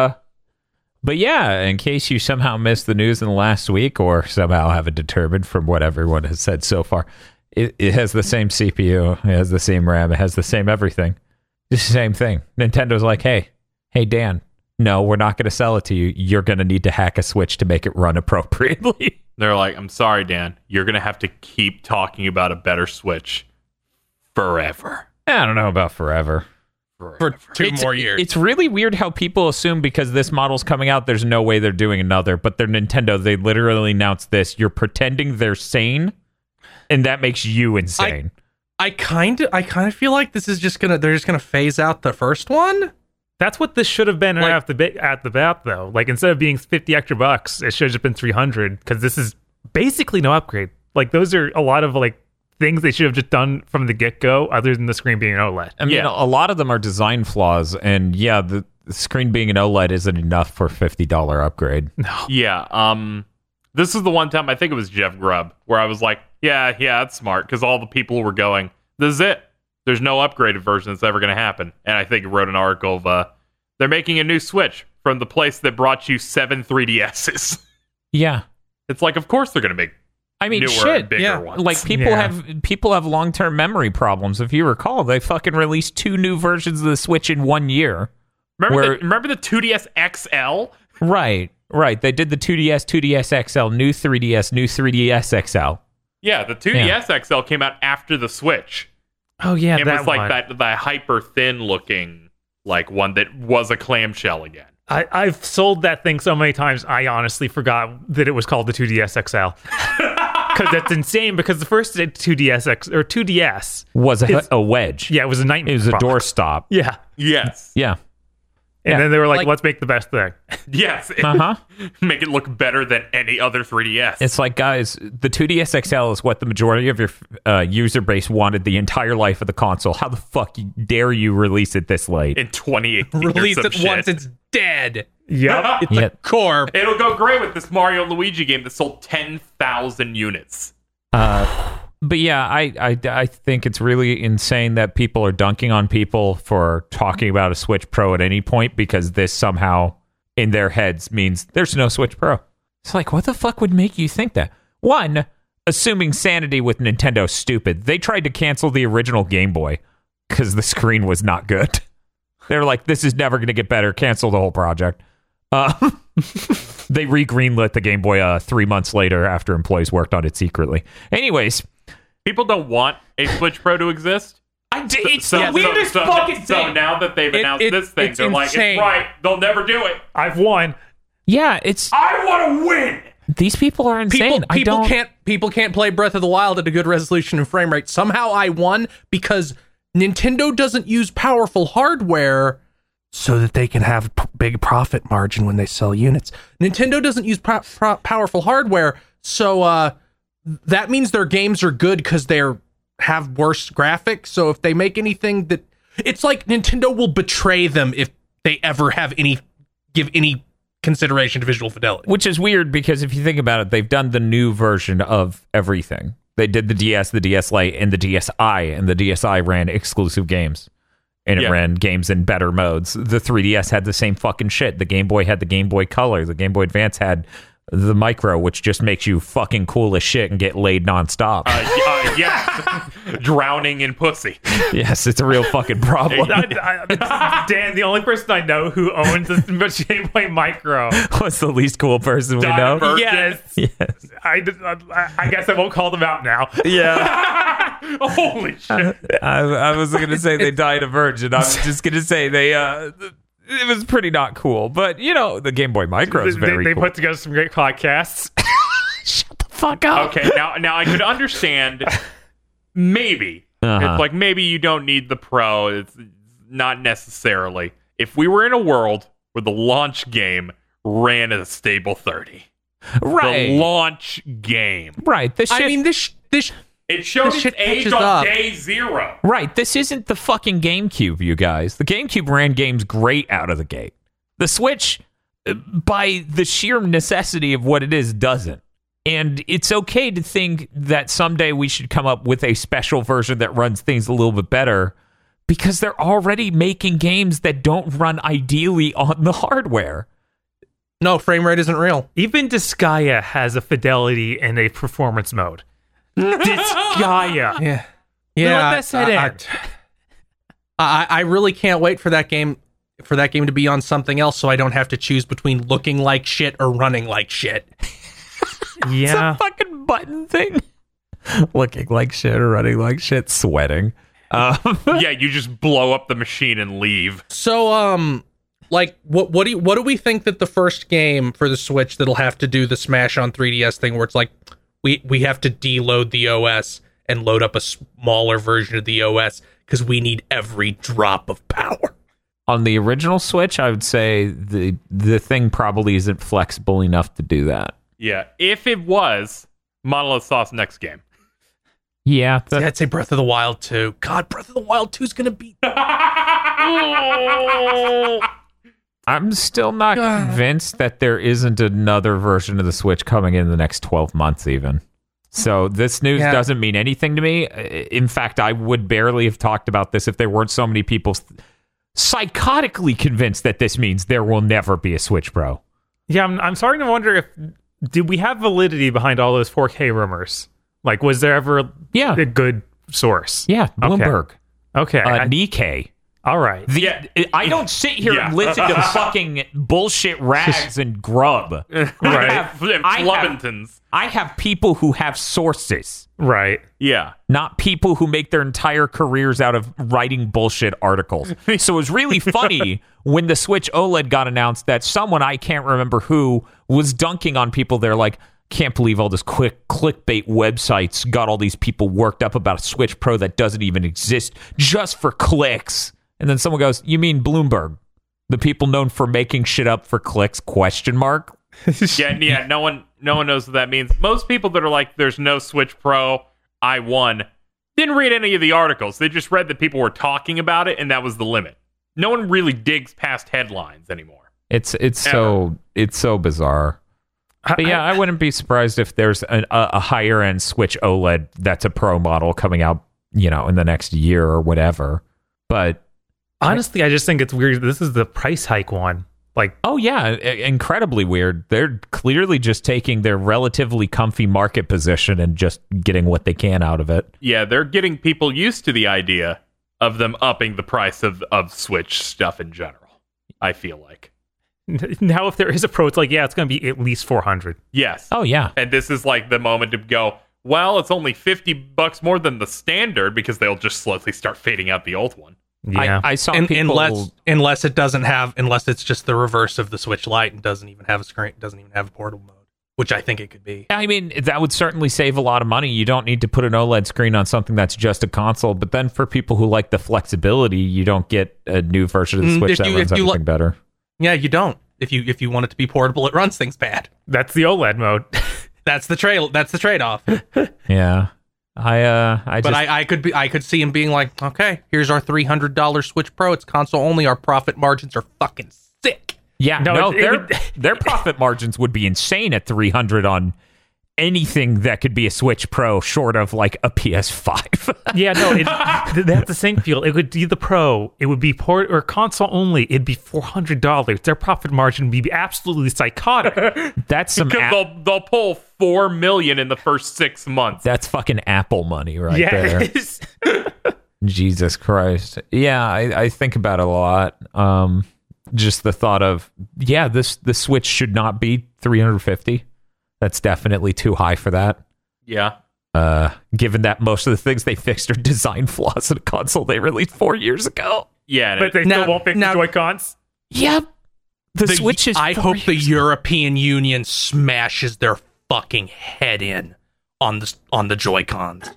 Speaker 2: but yeah, in case you somehow missed the news in the last week or somehow haven't determined from what everyone has said so far, it has the same CPU, it has the same RAM, it has the same everything. It's the same thing. Nintendo's like, hey Dan, no, we're not going to sell it to you. You're going to need to hack a Switch to make it run appropriately.
Speaker 5: They're like, I'm sorry, Dan. You're going to have to keep talking about a better Switch forever.
Speaker 2: I don't know about forever.
Speaker 3: For two more years.
Speaker 2: It's really weird how people assume because this model's coming out, there's no way they're doing another. But they're Nintendo. They literally announced this. You're pretending they're sane, and that makes you insane.
Speaker 3: I kind of feel like this is they're just gonna phase out the first one.
Speaker 4: That's what this should have been at the bat, though. Like, instead of being $50 extra, it should have just been $300, because this is basically no upgrade. Like, those are a lot of like things they should have just done from the get-go, other than the screen being an OLED.
Speaker 2: I mean, a lot of them are design flaws, and yeah, the screen being an OLED isn't enough for a $50 upgrade.
Speaker 5: No. Yeah, this is the one time, I think it was Jeff Grubb, where I was like, yeah, that's smart, because all the people were going, this is it. There's no upgraded version that's ever going to happen. And I think he wrote an article of, they're making a new Switch from the place that brought you 7 3DSs.
Speaker 2: Yeah.
Speaker 5: It's like, of course they're going to make newer and bigger ones.
Speaker 2: Like, people have long-term memory problems. If you recall, they fucking released 2 new versions of the Switch in 1 year.
Speaker 5: Remember the 2DS XL?
Speaker 2: Right. They did the 2DS, 2DS XL, new 3DS, new 3DS XL.
Speaker 5: Yeah, the 2DS XL came out after the Switch.
Speaker 4: Oh yeah,
Speaker 5: it was like that hyper thin looking like one that was a clamshell again.
Speaker 4: I've sold that thing so many times. I honestly forgot that it was called the 2DS XL. Because that's insane. Because the first 2DS
Speaker 2: was a wedge.
Speaker 4: Yeah, it was a nightmare.
Speaker 2: It was a doorstop.
Speaker 4: Yeah.
Speaker 5: Yes.
Speaker 2: Yeah.
Speaker 4: And then they were like, let's make the best thing.
Speaker 5: Yes. Make it look better than any other 3DS.
Speaker 2: It's like, guys, the 2DS XL is what the majority of your user base wanted the entire life of the console. How the fuck dare you release it this late?
Speaker 5: In 2018.
Speaker 3: Release it once it's dead.
Speaker 4: Yep.
Speaker 3: It's a core.
Speaker 5: It'll go great with this Mario Luigi game that sold 10,000 units.
Speaker 2: But yeah, I think it's really insane that people are dunking on people for talking about a Switch Pro at any point, because this somehow in their heads means there's no Switch Pro. It's like, what the fuck would make you think that? One, assuming sanity with Nintendo's stupid. They tried to cancel the original Game Boy because the screen was not good. They're like, this is never going to get better. Cancel the whole project. They re-greenlit the Game Boy 3 months later after employees worked on it secretly. Anyways,
Speaker 5: people don't want a Switch Pro to exist.
Speaker 4: It's the weirdest fucking thing.
Speaker 5: So now that they've announced this thing, they're like, it's right. They'll never do it.
Speaker 4: I've won.
Speaker 2: Yeah,
Speaker 5: I want to win.
Speaker 2: These people are insane.
Speaker 3: People can't play Breath of the Wild at a good resolution and frame rate. Somehow I won because Nintendo doesn't use powerful hardware so that they can have big profit margin when they sell units. Nintendo doesn't use powerful hardware, so that means their games are good because they have worse graphics. So if they make anything that, it's like Nintendo will betray them if they ever give any consideration to visual fidelity.
Speaker 2: Which is weird, because if you think about it, they've done the new version of everything. They did the DS, the DS Lite, and the DSi, and the DSi ran exclusive games. And it ran games in better modes. The 3DS had the same fucking shit. The Game Boy had the Game Boy Color. The Game Boy Advance had the Micro, which just makes you fucking cool as shit and get laid nonstop.
Speaker 5: Yes. Drowning in pussy.
Speaker 2: Yes, it's a real fucking problem.
Speaker 4: Dan, the only person I know who owns this Game Boy Micro.
Speaker 2: What's the least cool person we know?
Speaker 4: Yes. I guess I won't call them out now.
Speaker 2: Yeah.
Speaker 5: Holy shit.
Speaker 2: I was going to say they died a virgin. I was just going to say it was pretty not cool. But, the Game Boy Micro is very cool.
Speaker 4: They put together some great podcasts.
Speaker 2: Shut the fuck up.
Speaker 5: Okay, now I could understand, maybe. It's like, maybe you don't need the Pro. It's not necessarily. If we were in a world where the launch game ran at a stable 30.
Speaker 2: Right.
Speaker 5: The launch game.
Speaker 2: Right.
Speaker 3: I mean, this
Speaker 5: It showed
Speaker 3: This
Speaker 5: its
Speaker 3: shit
Speaker 5: age
Speaker 3: catches
Speaker 5: on
Speaker 3: up.
Speaker 5: day 0.
Speaker 2: Right, this isn't the fucking GameCube, you guys. The GameCube ran games great out of the gate. The Switch, by the sheer necessity of what it is, doesn't. And it's okay to think that someday we should come up with a special version that runs things a little bit better, because they're already making games that don't run ideally on the hardware.
Speaker 3: No, frame rate isn't real.
Speaker 4: Even Disgaea has a fidelity and a performance mode. Disgaea.
Speaker 3: Yeah.
Speaker 4: Let that set in.
Speaker 3: I really can't wait for that game to be on something else, so I don't have to choose between looking like shit or running like shit.
Speaker 4: Yeah.
Speaker 2: It's a fucking button thing. Looking like shit or running like shit, sweating.
Speaker 5: Yeah, you just blow up the machine and leave.
Speaker 3: So, like, what do we think that the first game for the Switch that'll have to do the Smash on 3DS thing, where it's like we have to deload the OS and load up a smaller version of the OS because we need every drop of power.
Speaker 2: On the original Switch, I would say the thing probably isn't flexible enough to do that.
Speaker 5: Yeah, if it was, Monolith Soft's next game.
Speaker 2: Yeah,
Speaker 3: I'd say Breath of the Wild 2. God, Breath of the Wild 2 is going to be...
Speaker 2: I'm still not convinced that there isn't another version of the Switch coming in the next 12 months even. So this news doesn't mean anything to me. In fact, I would barely have talked about this if there weren't so many people psychotically convinced that this means there will never be a Switch Pro.
Speaker 4: Yeah, I'm starting to wonder did we have validity behind all those 4K rumors? Like, was there ever a good source?
Speaker 2: Yeah, Bloomberg.
Speaker 4: Okay.
Speaker 2: Nikkei.
Speaker 4: All right.
Speaker 2: I don't sit here and listen to fucking bullshit rags and grub.
Speaker 4: Right.
Speaker 2: I have people who have sources.
Speaker 4: Right.
Speaker 5: Yeah.
Speaker 2: Not people who make their entire careers out of writing bullshit articles. So it was really funny when the Switch OLED got announced that someone, I can't remember who, was dunking on people. They're like, can't believe all this quick clickbait websites got all these people worked up about a Switch Pro that doesn't even exist just for clicks. And then someone goes, you mean Bloomberg? The people known for making shit up for clicks, question mark?
Speaker 5: Yeah, no one knows what that means. Most people that are like, there's no Switch Pro, I won, didn't read any of the articles. They just read that people were talking about it, and that was the limit. No one really digs past headlines anymore.
Speaker 2: It's so bizarre. But yeah, I wouldn't be surprised if there's a higher end Switch OLED that's a Pro model coming out, in the next year or whatever. But
Speaker 4: honestly, I just think it's weird. This is the price hike one. Like,
Speaker 2: oh yeah, incredibly weird. They're clearly just taking their relatively comfy market position and just getting what they can out of it.
Speaker 5: Yeah, they're getting people used to the idea of them upping the price of Switch stuff in general, I feel like.
Speaker 4: Now, if there is a Pro, it's like, it's going to be at least $400.
Speaker 5: Yes.
Speaker 2: Oh, yeah.
Speaker 5: And this is like the moment to go, well, it's only $50 more than the standard, because they'll just slowly start fading out the old one.
Speaker 4: Yeah.
Speaker 2: I saw people...
Speaker 3: Unless it's just the reverse of the Switch Lite and doesn't even have a screen, doesn't even have a portable mode, which I think it could be.
Speaker 2: I mean, that would certainly save a lot of money. You don't need to put an OLED screen on something that's just a console, but then for people who like the flexibility, you don't get a new version of the Switch that runs anything better.
Speaker 3: Yeah, you don't. If you want it to be portable, it runs things bad.
Speaker 4: That's the OLED mode.
Speaker 3: That's the trade-off.
Speaker 2: Yeah.
Speaker 3: I could see him being like, okay, here's our $300 Switch Pro. It's console only. Our profit margins are fucking sick.
Speaker 2: Yeah, their profit margins would be insane at $300 on anything that could be a Switch Pro, short of like a PS5.
Speaker 4: Yeah, no, that's the same feel. It would be the Pro. It would be port or console only. It'd be $400. Their profit margin would be absolutely psychotic.
Speaker 2: That's some
Speaker 5: because they'll pull $4 million in the first 6 months.
Speaker 2: That's fucking Apple money right there. Jesus Christ. Yeah, I think about it a lot. Just the thought of, the Switch should not be $350. That's definitely too high for that.
Speaker 5: Yeah.
Speaker 2: Given that most of the things they fixed are design flaws in a console they released 4 years ago.
Speaker 5: Yeah.
Speaker 4: But they still won't fix the Joy-Cons?
Speaker 2: Yeah. The Switch is...
Speaker 3: I hope the European Union smashes their fucking head in on the Joy-Cons.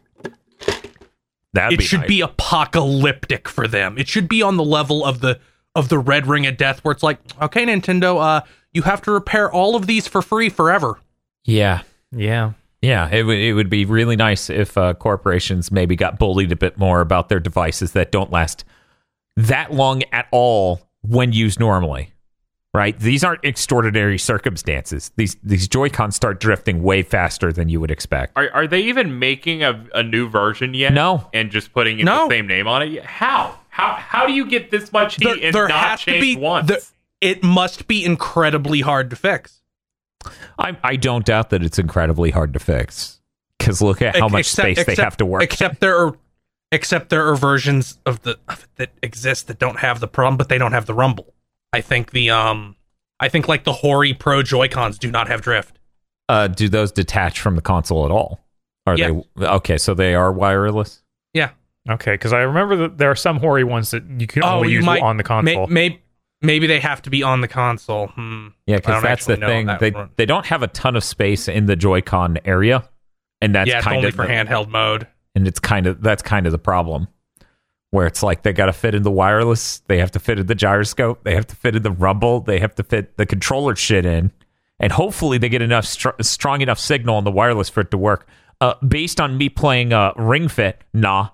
Speaker 3: It should be apocalyptic for them. It should be on the level of the Red Ring of Death, where it's like, okay, Nintendo, you have to repair all of these for free forever.
Speaker 2: Yeah.
Speaker 4: Yeah.
Speaker 2: Yeah, it would be really nice if corporations maybe got bullied a bit more about their devices that don't last that long at all when used normally. Right? These aren't extraordinary circumstances. These Joy-Cons start drifting way faster than you would expect.
Speaker 5: Are they even making a new version yet?
Speaker 2: No.
Speaker 5: And just putting the same name on it? How do you get this much heat and not change once?
Speaker 3: It must be incredibly hard to fix.
Speaker 2: I don't doubt that it's incredibly hard to fix. Because look at how much space they have to work.
Speaker 3: Except there are versions of it that exist that don't have the problem, but they don't have the rumble. I think like the Hori Pro Joy-Cons do not have drift.
Speaker 2: Do those detach from the console at all? They okay? So they are wireless.
Speaker 3: Yeah.
Speaker 4: Okay, because I remember that there are some Hori ones that you can only use on the console.
Speaker 3: Maybe they have to be on the console.
Speaker 2: Yeah, because that's the thing. They don't have a ton of space in the Joy-Con area, and that's
Speaker 3: it's
Speaker 2: kind
Speaker 3: only
Speaker 2: of
Speaker 3: for handheld mode.
Speaker 2: And that's kind of the problem. Where it's like they got to fit in the wireless, they have to fit in the gyroscope, they have to fit in the rumble, they have to fit the controller shit in, and hopefully they get enough strong enough signal on the wireless for it to work. Based on me playing Ring Fit, nah.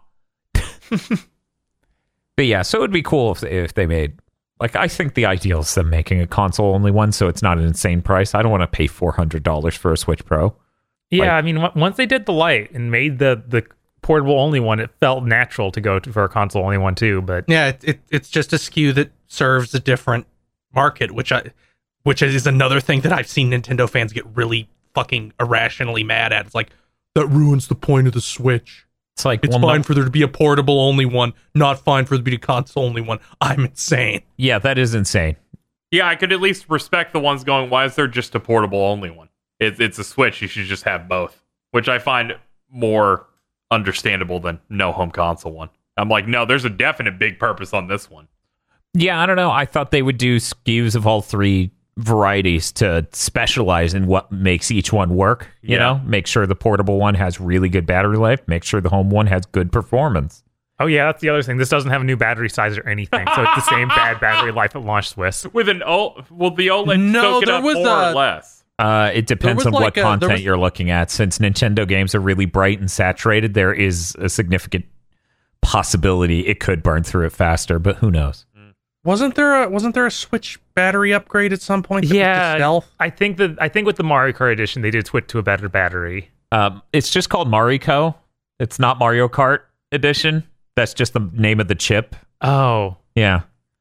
Speaker 2: But yeah, so it would be cool if they made, like, I think the ideal is them making a console only one, so it's not an insane price. I don't want to pay $400 for a Switch Pro.
Speaker 4: Yeah, I mean, once they did the Lite and made the portable only one, it felt natural to go for a console only one too. But
Speaker 3: yeah, it's just a SKU that serves a different market, which is another thing that I've seen Nintendo fans get really fucking irrationally mad at. It's like, that ruins the point of the Switch.
Speaker 2: It's like,
Speaker 3: it's fine for there to be a portable only one, not fine for there to be a console only one. I'm insane.
Speaker 2: Yeah, that is insane.
Speaker 5: Yeah, I could at least respect the ones going, why is there just a portable only one? It's a Switch, you should just have both, which I find more understandable than no home console one. I'm like, no, there's a definite big purpose on this one.
Speaker 2: Yeah, I don't know. I thought they would do SKUs of all three varieties to specialize in what makes each one work. You know, make sure the portable one has really good battery life. Make sure the home one has good performance.
Speaker 4: Oh yeah, that's the other thing. This doesn't have a new battery size or anything, so it's the same bad battery life at launch Swiss.
Speaker 5: With the OLED soak it up more or less.
Speaker 2: It depends on what content you're looking at. Since Nintendo games are really bright and saturated, there is a significant possibility it could burn through it faster, but who knows?
Speaker 3: Wasn't there a Switch battery upgrade at some point?
Speaker 4: Yeah, I think with the Mario Kart edition, they did switch to a better battery.
Speaker 2: It's just called Marico. It's not Mario Kart edition. That's just the name of the chip.
Speaker 4: Oh,
Speaker 2: yeah.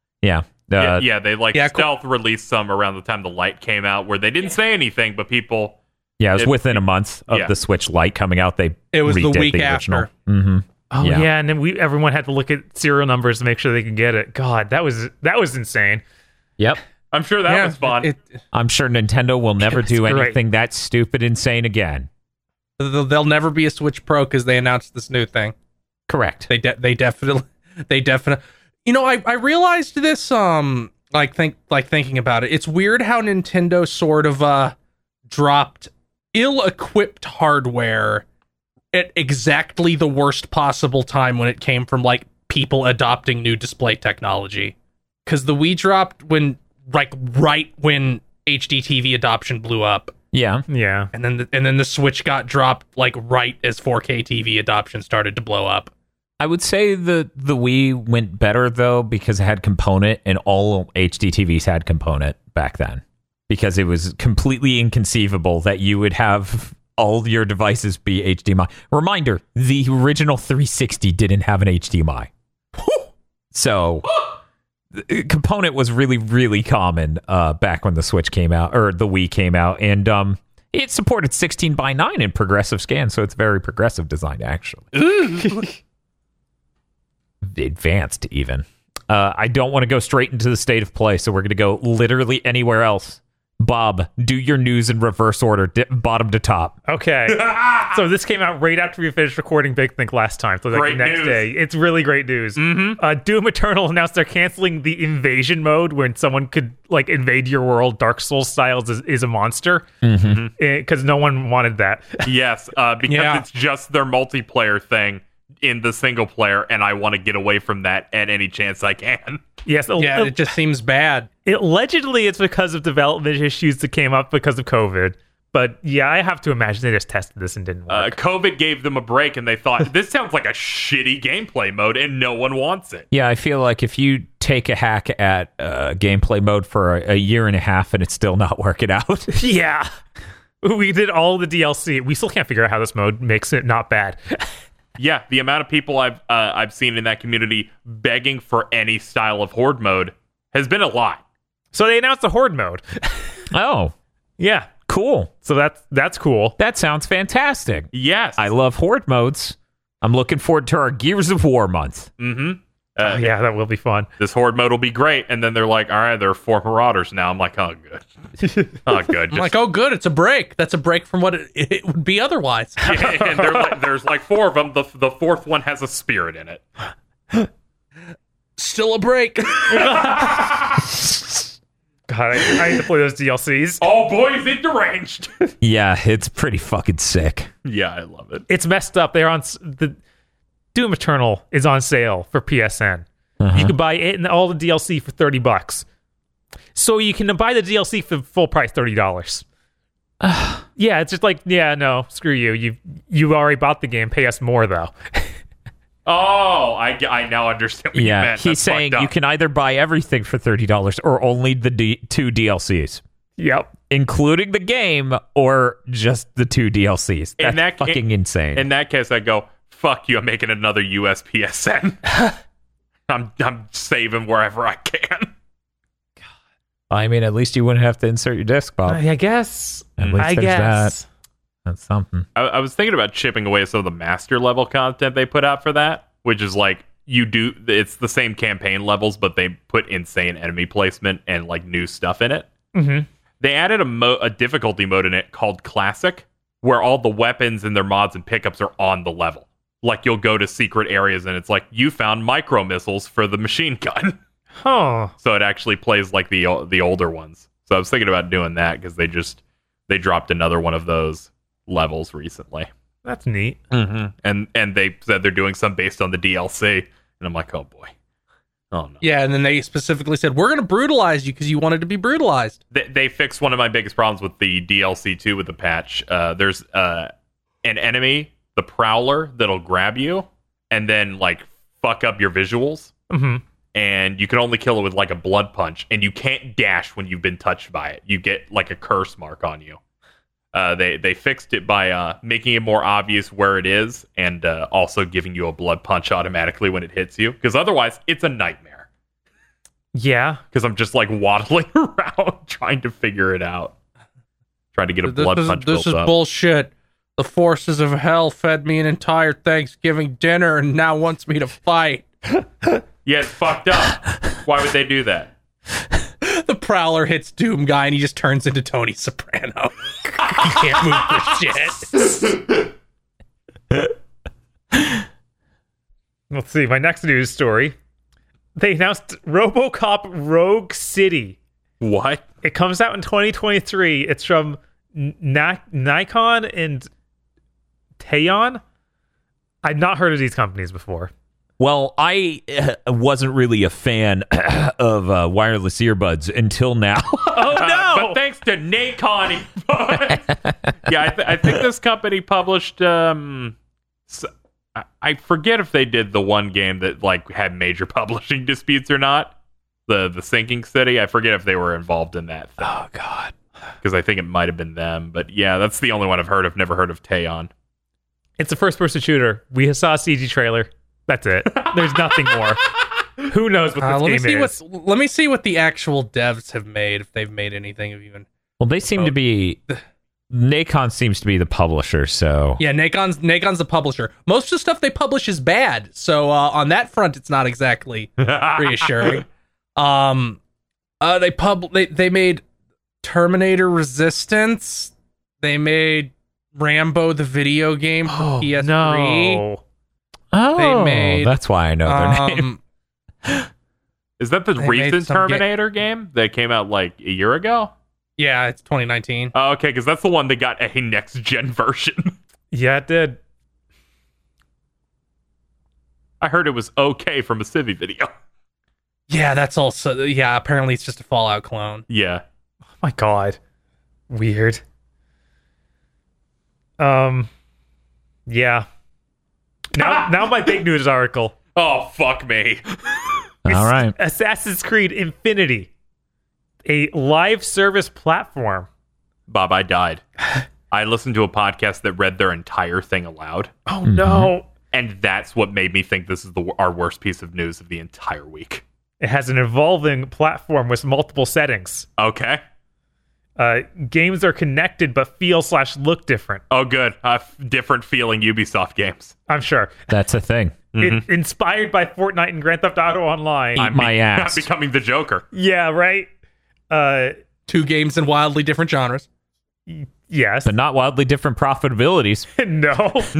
Speaker 5: They stealth released some around the time the Lite came out, where they didn't say anything, but people.
Speaker 2: Yeah, it was within a month of the Switch Lite coming out.
Speaker 3: It was the week after.
Speaker 2: Mm-hmm.
Speaker 4: Oh yeah, and then everyone had to look at serial numbers to make sure they could get it. God, that was insane.
Speaker 2: Yep,
Speaker 5: I'm sure that was fun.
Speaker 2: I'm sure Nintendo will never do anything that stupid insane again.
Speaker 3: There'll never be a Switch Pro because they announced this new thing.
Speaker 2: Correct.
Speaker 3: They definitely. You know, I realized this. Thinking about it, it's weird how Nintendo sort of dropped ill-equipped hardware at exactly the worst possible time when it came from like people adopting new display technology. Because the Wii dropped right when HD TV adoption blew up.
Speaker 2: Yeah.
Speaker 3: And then the Switch got dropped like right as 4K TV adoption started to blow up.
Speaker 2: I would say the Wii went better though because it had component, and all HD TVs had component back then. Because it was completely inconceivable that you would have all your devices be HDMI. Reminder, the original 360 didn't have an HDMI. So component was really, really common back when the Switch came out, or the Wii came out, and it supported 16:9 in progressive scan, so it's very progressive design, actually. Advanced, even. I don't want to go straight into the state of play, so we're going to go literally anywhere else. Bob, do your news in reverse order, bottom to top.
Speaker 4: Okay. So this came out right after we finished recording Big Think last time. So like the next day. It's really great news.
Speaker 5: Mm-hmm.
Speaker 4: Doom Eternal announced they're canceling the invasion mode when someone could like invade your world Dark Souls styles is a monster. Because no one wanted that.
Speaker 5: Yes, because it's just their multiplayer thing in the single player, and I want to get away from that at any chance I can.
Speaker 4: Yes,
Speaker 3: it just seems bad.
Speaker 4: Allegedly, it's because of development issues that came up because of COVID. But yeah, I have to imagine they just tested this and didn't work.
Speaker 5: COVID gave them a break, and they thought, this sounds like a shitty gameplay mode, and no one wants it.
Speaker 2: Yeah, I feel like if you take a hack at gameplay mode for a year and a half and it's still not working out.
Speaker 4: Yeah. We did all the DLC. We still can't figure out how this mode makes it not bad.
Speaker 5: Yeah, the amount of people I've seen in that community begging for any style of horde mode has been a lot.
Speaker 4: So they announced the horde mode.
Speaker 2: Oh,
Speaker 4: Yeah.
Speaker 2: cool.
Speaker 4: So that's cool.
Speaker 2: That sounds fantastic.
Speaker 5: Yes.
Speaker 2: I love horde modes. I'm looking forward to our Gears of War month.
Speaker 5: Mm-hmm.
Speaker 4: Yeah, that will be fun.
Speaker 5: This horde mode will be great, and then they're like, all right, there are 4 Marauders now. I'm like, oh, good. Oh, good.
Speaker 3: I'm like, oh, good, it's a break. That's a break from what it would be otherwise.
Speaker 5: And there's like 4 of them. The 4th one has a spirit in it.
Speaker 3: Still a break.
Speaker 4: God, I need to play those DLCs.
Speaker 5: Oh, boy, is it deranged.
Speaker 2: Yeah, it's pretty fucking sick.
Speaker 5: Yeah, I love it.
Speaker 4: It's messed up. They're on the Doom Eternal is on sale for PSN. You can buy it and all the DLC for $30. So you can buy the DLC for full price, $30. Yeah, it's just like, yeah, no, screw you. You already bought the game. Pay us more though.
Speaker 5: Oh, I now understand what you meant.
Speaker 2: He's
Speaker 5: That's
Speaker 2: saying
Speaker 5: fucked up.
Speaker 2: you can either buy everything for $30 or only the 2 DLCs,
Speaker 4: Yep.
Speaker 2: including the game, or just the 2 DLCs. That's fucking insane.
Speaker 5: In that case, I go, fuck you, I'm making another US PSN. I'm saving wherever I can.
Speaker 2: I mean, at least you wouldn't have to insert your disc, Bob.
Speaker 4: I guess.
Speaker 2: At least
Speaker 4: I
Speaker 2: there's
Speaker 4: guess.
Speaker 2: that. That's something.
Speaker 5: I was thinking about chipping away some of the master level content they put out for that, which is like, it's the same campaign levels, but they put insane enemy placement and like new stuff in it.
Speaker 4: Mm-hmm.
Speaker 5: They added a difficulty mode in it called Classic, where all the weapons and their mods and pickups are on the level. Like, you'll go to secret areas and it's like, you found micro missiles for the machine gun.
Speaker 4: Huh.
Speaker 5: So it actually plays like the older ones. So I was thinking about doing that because they dropped another one of those levels recently.
Speaker 4: That's neat.
Speaker 5: Mm-hmm. And they said they're doing some based on the DLC. And I'm like, oh boy. Oh no.
Speaker 3: Yeah, and then they specifically said, we're going to brutalize you because you wanted to be brutalized.
Speaker 5: They fixed one of my biggest problems with the DLC too with the patch. There's an enemy, the Prowler, that'll grab you and then like fuck up your visuals.
Speaker 4: Mm-hmm.
Speaker 5: And you can only kill it with like a blood punch, and you can't dash when you've been touched by it. You get like a curse mark on you. They fixed it by making it more obvious where it is, and also giving you a blood punch automatically when it hits you. Because otherwise, it's a nightmare.
Speaker 4: Yeah.
Speaker 5: Because I'm just like waddling around trying to figure it out, trying to get a blood punch built up.
Speaker 3: This is bullshit. The forces of hell fed me an entire Thanksgiving dinner and now wants me to fight.
Speaker 5: Yeah, it's fucked up. Why would they do that?
Speaker 3: The Prowler hits Doom Guy and he just turns into Tony Soprano. He can't move for shit.
Speaker 4: Let's see. My next news story. They announced RoboCop Rogue City.
Speaker 5: What?
Speaker 4: It comes out in 2023. It's from Nikon and Teon. I've not heard of these companies before.
Speaker 2: Well, I wasn't really a fan of wireless earbuds until now.
Speaker 4: Oh, no!
Speaker 5: But thanks to Nacon. Yeah, I think this company published... I forget if they did the one game that like had major publishing disputes or not. The Sinking City. I forget if they were involved in that thing.
Speaker 2: Oh, God.
Speaker 5: Because I think it might have been them. But yeah, that's the only one I've heard of. Never heard of Teon.
Speaker 4: It's a first-person shooter. We saw a CG trailer. That's it. There's nothing more. Who knows what this game is?
Speaker 3: Let me see what the actual devs have made, if they've made anything of even.
Speaker 2: Well, they seem to be... Nacon seems to be the publisher, so...
Speaker 3: Yeah, Nacon's the publisher. Most of the stuff they publish is bad, so on that front, it's not exactly reassuring. They made Terminator Resistance. They made Rambo the video game for PS3.
Speaker 4: No.
Speaker 2: Oh,
Speaker 3: They made,
Speaker 2: that's why I know their name.
Speaker 5: Is that the
Speaker 3: They made
Speaker 5: recent
Speaker 3: some
Speaker 5: Terminator game that came out like a year ago?
Speaker 3: Yeah, it's 2019.
Speaker 5: Oh, okay, because that's the one that got a next-gen version.
Speaker 4: Yeah, it did.
Speaker 5: I heard it was okay from a Civi video.
Speaker 3: Yeah, that's also... Yeah, apparently it's just a Fallout clone.
Speaker 5: Yeah.
Speaker 4: Oh, my God. Weird. Yeah. Now my big news article.
Speaker 5: Oh, fuck me.
Speaker 2: All right.
Speaker 4: Assassin's Creed Infinity, a live service platform.
Speaker 5: Bob, I died. I listened to a podcast that read their entire thing aloud.
Speaker 4: Oh, no.
Speaker 5: And that's what made me think this is our worst piece of news of the entire week.
Speaker 4: It has an evolving platform with multiple settings.
Speaker 5: Okay.
Speaker 4: Games are connected but feel/look different.
Speaker 5: Oh, good. Different feeling Ubisoft games.
Speaker 4: I'm sure.
Speaker 2: That's a thing.
Speaker 4: Inspired by Fortnite and Grand Theft Auto Online.
Speaker 2: Eat my ass.
Speaker 5: I'm becoming the Joker.
Speaker 4: Yeah, right?
Speaker 3: 2 games in wildly different genres.
Speaker 4: Yes.
Speaker 2: But not wildly different profitabilities.
Speaker 4: No.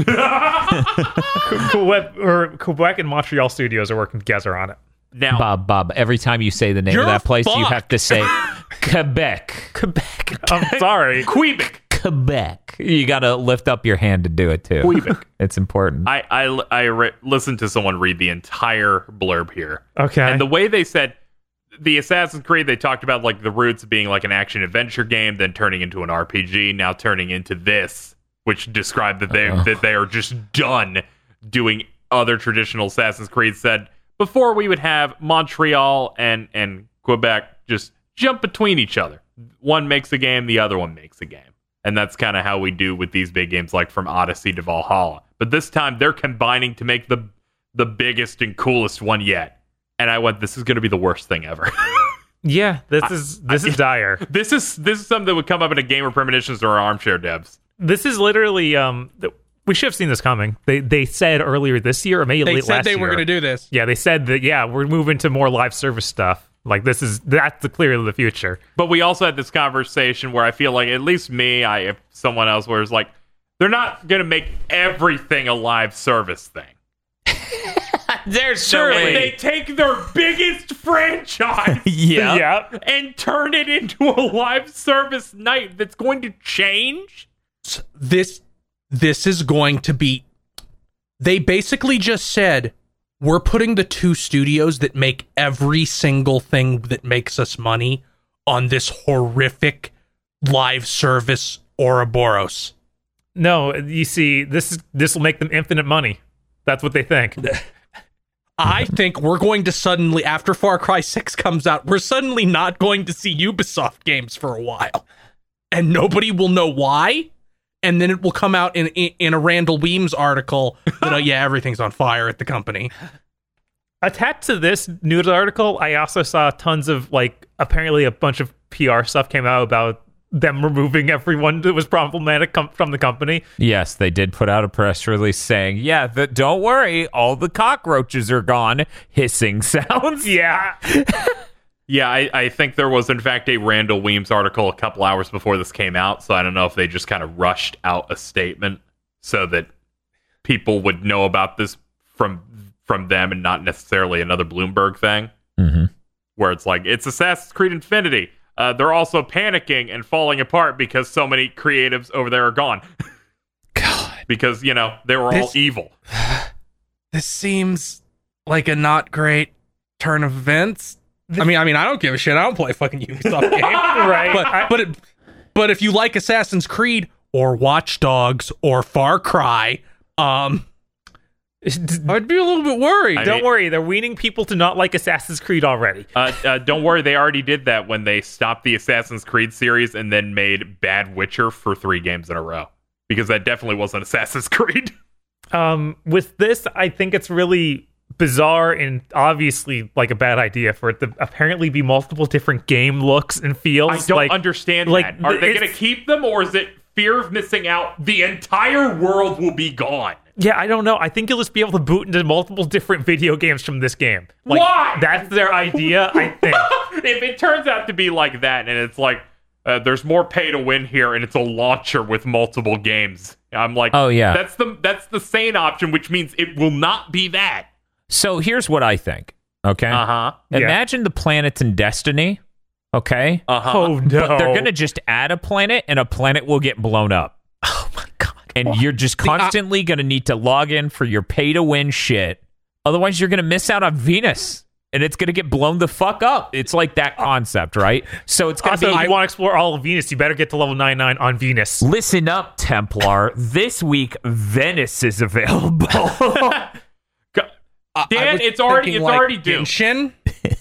Speaker 4: Quebec and Montreal studios are working together on it.
Speaker 5: Now,
Speaker 2: Bob, every time you say the name of that place, you have to say Quebec.
Speaker 4: I'm sorry.
Speaker 5: Quebec.
Speaker 2: Quebec. You got to lift up your hand to do it, too.
Speaker 5: Quebec.
Speaker 2: It's important.
Speaker 5: I listened to someone read the entire blurb here.
Speaker 4: Okay.
Speaker 5: And the way they said the Assassin's Creed, they talked about like the roots being like an action adventure game, then turning into an RPG, now turning into this, which described that they are just done doing other traditional Assassin's Creed. Said before we would have Montreal and Quebec just jump between each other. One makes a game, the other one makes a game. And that's kind of how we do with these big games like from Odyssey to Valhalla. But this time they're combining to make the biggest and coolest one yet. And I went, this is going to be the worst thing ever.
Speaker 4: Yeah, this is dire.
Speaker 5: This is something that would come up in a Gamer Premonitions or Armchair Devs.
Speaker 4: This is literally we should have seen this coming. They said earlier this year or maybe late last year.
Speaker 3: They said they were going to do this.
Speaker 4: Yeah, they said that we're moving to more live service stuff. Like that's clearly the future.
Speaker 5: But we also had this conversation where I feel like at least me, if someone else was like, they're not going to make everything a live service thing.
Speaker 2: There's
Speaker 5: Surely they take their biggest franchise and turn it into a live service night that's going to change.
Speaker 3: This is going to be. They basically just said, we're putting the 2 studios that make every single thing that makes us money on this horrific live service Ouroboros.
Speaker 4: No, you see, this will make them infinite money. That's what they think.
Speaker 3: I think we're going to suddenly, after Far Cry 6 comes out, we're suddenly not going to see Ubisoft games for a while. And nobody will know why. And then it will come out in a Randall Weems article that, everything's on fire at the company.
Speaker 4: Attached to this news article, I also saw tons of, apparently a bunch of PR stuff came out about them removing everyone that was problematic from the company.
Speaker 2: Yes, they did put out a press release saying, don't worry, all the cockroaches are gone. Hissing sounds.
Speaker 4: Yeah.
Speaker 5: Yeah, I think there was, in fact, a Randall Weems article a couple hours before this came out, so I don't know if they just kind of rushed out a statement so that people would know about this from them and not necessarily another Bloomberg thing, where it's like, it's Assassin's Creed Infinity. They're also panicking and falling apart because so many creatives over there are gone.
Speaker 2: God.
Speaker 5: Because, they were all evil.
Speaker 3: This seems like a not great turn of events. I mean, I don't give a shit. I don't play a fucking Ubisoft game.
Speaker 4: Right.
Speaker 3: But if you like Assassin's Creed or Watch Dogs or Far Cry, I'd be a little bit worried.
Speaker 4: Don't worry, they're weaning people to not like Assassin's Creed already.
Speaker 5: Don't worry, they already did that when they stopped the Assassin's Creed series and then made Bad Witcher for 3 games in a row. Because that definitely wasn't Assassin's Creed.
Speaker 4: With this, I think it's really bizarre and obviously a bad idea for it to apparently be multiple different game looks and feels.
Speaker 5: I don't understand that. Are they going to keep them, or is it fear of missing out? The entire world will be gone.
Speaker 4: Yeah, I don't know. I think you'll just be able to boot into multiple different video games from this game.
Speaker 5: Why?
Speaker 4: That's their idea, I think.
Speaker 5: If it turns out to be like that, and it's like, there's more pay to win here, and it's a launcher with multiple games, I'm like,
Speaker 2: oh yeah,
Speaker 5: that's the sane option, which means it will not be that.
Speaker 2: So here's what I think. Okay. Imagine the planets in Destiny. Okay.
Speaker 4: Oh no.
Speaker 2: But they're gonna just add a planet, and a planet will get blown up.
Speaker 4: Oh my god.
Speaker 2: And you're just constantly going to need to log in for your pay-to-win shit. Otherwise, you're going to miss out on Venus. and it's going to get blown the fuck up. It's like that concept, right? So it's going to
Speaker 4: Also,
Speaker 2: be...
Speaker 4: if you want to explore all of Venus, you better get to level 99 on Venus.
Speaker 2: Listen up, Templar. This week, Venice is available.
Speaker 5: Dan, it's already due.
Speaker 3: Genshin?